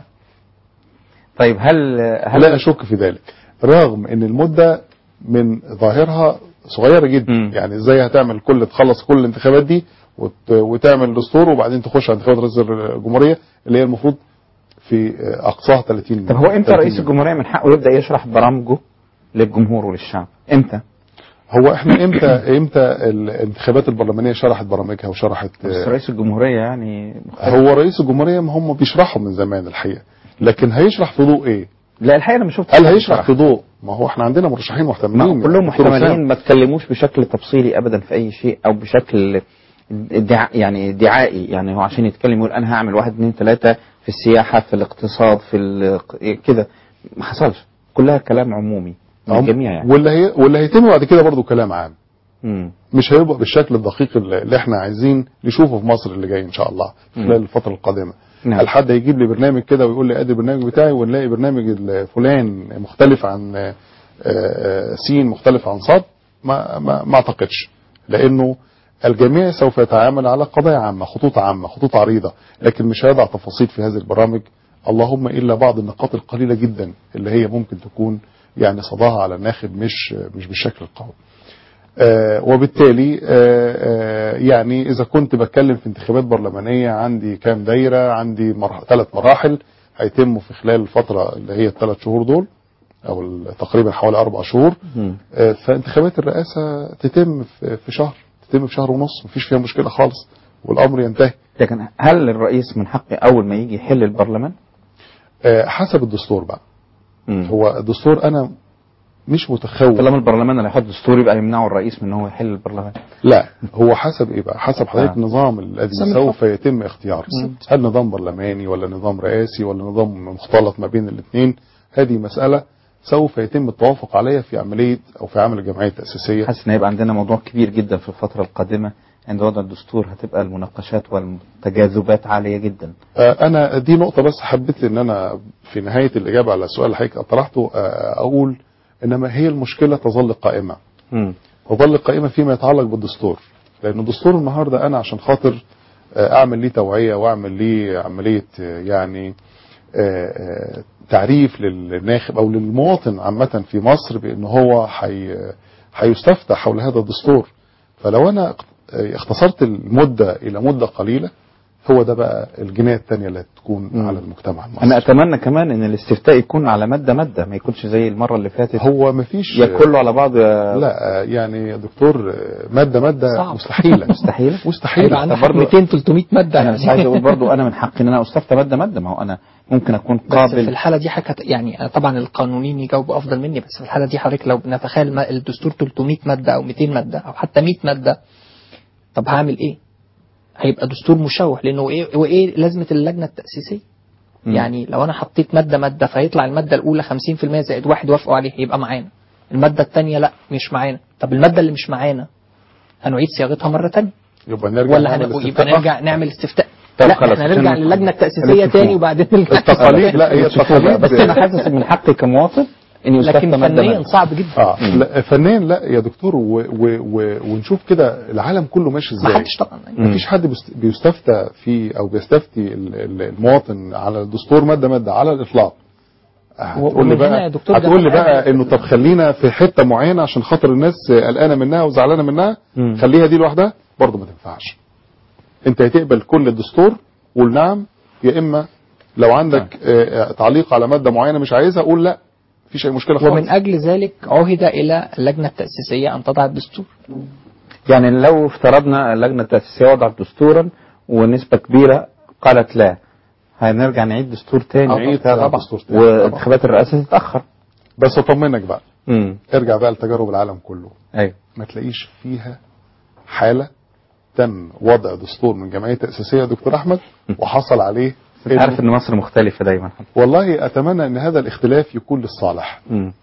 طيب هل, هل لا اشك في ذلك، رغم ان المدة من ظاهرها صغيرة جدا. م. يعني ازاي هتعمل كل تخلص كل الانتخابات دي وت... وتعمل دستور وبعدين تخش على انتخابات رئيس الجمهورية اللي هي المفروض في اقصاها ثلاثين. طب هو امتى رئيس الجمهورية من حقه يبدأ يشرح برامجه للجمهور وللشعب؟ امتى؟ هو احنا امتى امتى الانتخابات البرلمانية شرحت برامجها وشرحت؟ بس رئيس الجمهورية يعني مختلف. هو رئيس الجمهورية ما هم بيشرحوا من زمان الحقيقة، لكن هيشرح في ضوء ايه؟ لا الحقيقة انا ما شفتش. هل هيشرح في ضوء؟ ما هو احنا عندنا مرشحين محتملين كلهم محتملين، ما تكلموش بشكل تفصيلي ابدا في اي شيء او بشكل دع... يعني دعائي. يعني هو عشان يتكلم يقول انا هعمل واحد اثنين ثلاثة في السياحة، في الاقتصاد، في ال... كده، ما حصلش. كلها كلام عمومي من الجميع يعني. واللي هي واللي هيتم بعد كده برضه كلام عام. مم. مش هيبقى بالشكل الدقيق اللي احنا عايزين نشوفه في مصر اللي جاي ان شاء الله خلال الفترة القادمة. نعم. الحد هيجيب لي برنامج كده ويقول لي ادي البرنامج بتاعي، ونلاقي برنامج فلان مختلف عن سين، مختلف عن صاد. ما ما, ما اعتقدش، لانه الجميع سوف يتعامل على قضايا عامة، خطوط عامة، خطوط عريضة، لكن مش هيضع تفاصيل في هذه البرامج، اللهم الا بعض النقاط القليلة جدا اللي هي ممكن تكون يعني صداها على الناخب مش مش بالشكل القوي. آه وبالتالي آه آه يعني إذا كنت بتكلم في انتخابات برلمانية عندي كام دايرة، عندي ثلاث مراحل هيتموا في خلال الفترة اللي هي الثلاث شهور دول أو تقريبا حوالي أربع شهور. آه فانتخابات الرئاسة تتم في شهر، تتم في شهر ونص، مفيش فيها مشكلة خالص والأمر ينتهي. لكن هل الرئيس من حقه أول ما يجي يحل البرلمان؟ آه حسب الدستور بقى. مم. هو الدستور أنا مش متخوف. طالما البرلمان اللي هيحط دستور يبقى يمنعه الرئيس من ان هو يحل البرلمان؟ لا، هو حسب ايه بقى؟ حسب حضرتك آه. النظام الذي سوف يتم اختياره، هل نظام برلماني ولا نظام رئاسي ولا نظام مختلط ما بين الاثنين؟ هذه مسألة سوف يتم التوافق عليها في عملية او في عمل الجمعية التأسيسية. حاسس ان هيبقى عندنا موضوع كبير جدا في الفترة القادمة عند وضع الدستور، هتبقى المناقشات والتجاذبات عالية جدا. آه انا دي نقطة بس حبيت ان انا في نهاية الاجابة على السؤال اللي حضرتك طرحته آه اقول إنما هي المشكلة تظل قائمة. م. تظل قائمة فيما يتعلق بالدستور، لأن الدستور النهاردة أنا عشان خاطر أعمل ليه توعية وأعمل ليه عملية يعني تعريف للناخب أو للمواطن عامة في مصر بأن هو هيستفتى حول هذا الدستور. فلو أنا اختصرت المدة إلى مدة قليلة هو ده بقى الجناية الثانية اللي تكون م. على المجتمع المصري. أنا أتمنى كمان إن الاستفتاء يكون على مادة مادة، ما يكونش زي المرة اللي فاتت هو ما فيش كله على بعض. لا يعني يا دكتور مادة مادة صعب. مستحيلة مستحيلة مستحيلة عندنا مئتين ثلاثمائة مادة. أنا مش عايز أقول برضو أنا من حقي إن أنا أستفتى مادة مادة، ما هو أنا ممكن أكون قابل. بس في الحالة دي حكت يعني طبعا القانونيين يجاوبوا أفضل مني، بس في الحالة دي حضرتك لو نتخيل الدستور ثلاثمائة مادة أو مئتين مادة أو حتى مئة مادة، طب هعمل إيه؟ هيبقى دستور مشوه، لانه ايه وايه لازمه اللجنه التاسيسيه؟ م. يعني لو انا حطيت ماده ماده فيطلع الماده الاولى خمسين في المئة زائد واحد وافقوا عليه يبقى معانا، الماده الثانيه لا مش معانا، طب الماده اللي مش معانا هنعيد صياغتها مره ثانيه يبقى نرجع ولا هنبقى يبقى نرجع نعمل استفتاء؟ لا احنا نرجع للجنه التاسيسيه ثاني وبعدين نرجع التقاليد. لا هي التقاليد بس انا حاسس من حقي كمواطن اني لكن فنيا صعب جدا. اه لا فنيا لا يا دكتور و و و ونشوف كده العالم كله ماشي ازاي. ما حدش طبعا ما فيش حد بيستفتى في او بيستفتي المواطن على الدستور ماده ماده على الاطلاق. هتقول لي بقى هتقول لي بقى انه طب خلينا في حته معينه عشان خاطر الناس قلقانه منها وزعلانه منها م. خليها دي لوحدها، برضه ما تنفعش. انت هتقبل كل الدستور قول نعم، يا اما لو عندك آه تعليق على ماده معينه مش عايزها قول لا، مفيش اي مشكله خالص. ومن اجل ذلك عهد الى اللجنه التاسيسيه ان تضع الدستور. يعني لو افترضنا اللجنه التاسيسيه وضعت دستورا ونسبه كبيره قالت لا، هنرجع نعيد دستور تاني. نعيد دستور تاني وانتخابات الرئاسه تتاخر. بس اطمنك بقى مم. ارجع بقى لتجارب العالم كله. ايوه ما تلاقيش فيها حاله تم وضع دستور من جمعيه تاسيسيه يا دكتور احمد وحصل عليه. عارف ان مصر مختلفه دايما. والله اتمنى ان هذا الاختلاف يكون للصالح.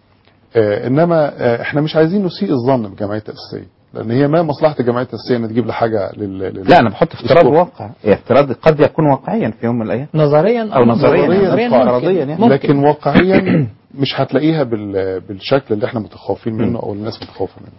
آه انما آه احنا مش عايزين نسيء الظن بالجمعيه التاسيسيه، لان هي ما مصلحه الجمعيه التاسيسيه ان تجيب لحاجه لل... لل... لا انا بحط افتراض واقع، افتراض قد يكون واقعيا في يوم من الايام نظريا او نظريا نظريا فرضيا يعني. لكن واقعيا مش هتلاقيها بال... بالشكل اللي احنا متخوفين منه او الناس متخوفه منه.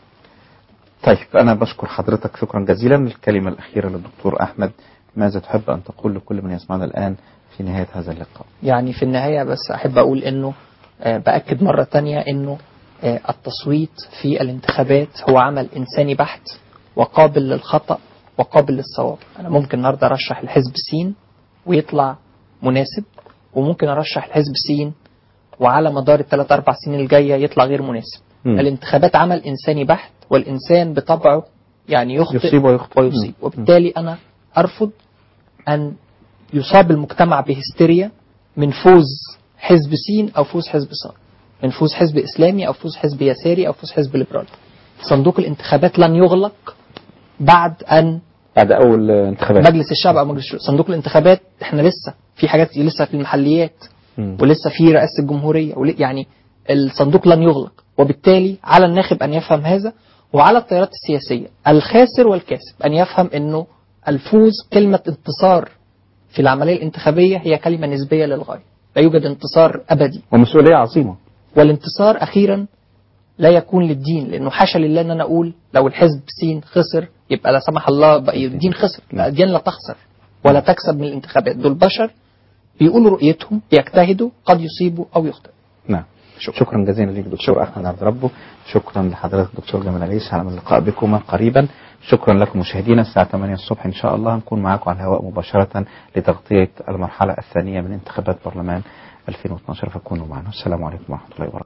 طيب انا بشكر حضرتك شكرا جزيلا. الكلمه الاخيره للدكتور احمد، ماذا تحب أن تقول لكل من يسمعنا الآن في نهاية هذا اللقاء؟ يعني في النهاية بس أحب أقول أنه آه بأكد مرة تانية أنه آه التصويت في الانتخابات هو عمل إنساني بحت وقابل للخطأ وقابل للصواب. أنا ممكن النهاردة أرشح الحزب سين ويطلع مناسب، وممكن أرشح الحزب سين وعلى مدار الثلاث أربع سنين الجاية يطلع غير مناسب. م. الانتخابات عمل إنساني بحت، والإنسان بطبعه يعني يخطئ يصيب ويخطئ ويصيب، وبالتالي أنا أرفض أن يصاب المجتمع بهستيريا من فوز حزب سين أو فوز حزب صاد، من فوز حزب إسلامي أو فوز حزب يساري أو فوز حزب ليبرالي. صندوق الانتخابات لن يغلق بعد أن بعد أول انتخابات مجلس الشعب أو مجلس الشعب. صندوق الانتخابات إحنا لسه في حاجات لسه في المحليات م. ولسه في رئاسة الجمهورية، يعني الصندوق لن يغلق، وبالتالي على الناخب أن يفهم هذا، وعلى التيارات السياسية الخاسر والكاسب أن يفهم أنه الفوز كلمة انتصار في العملية الانتخابية هي كلمة نسبية للغاية، لا يوجد انتصار أبدي ومسؤولية عظيمة. والانتصار أخيرا لا يكون للدين، لأنه حاشا لله أن أنا أقول لو الحزب سين خسر يبقى لا سمح الله بقى الدين خسر. لا، الدين لا تخسر ولا تكسب من الانتخابات. دول بشر بيقولوا رؤيتهم، بيجتهدوا، قد يصيبوا أو يخطئوا. نعم. شكرا, شكرا جزيلا ليك دكتور احمد عبد ربه. شكرا لحضرتك دكتور جمال عيسى على اللقاء بكم قريبا. شكرا لكم مشاهدينا. الساعه ثمانية الصبح ان شاء الله نكون معكم على الهواء مباشره لتغطيه المرحله الثانيه من انتخابات برلمان ألفين واثناشر، فكونوا معنا. السلام عليكم ورحمه الله وبركاته.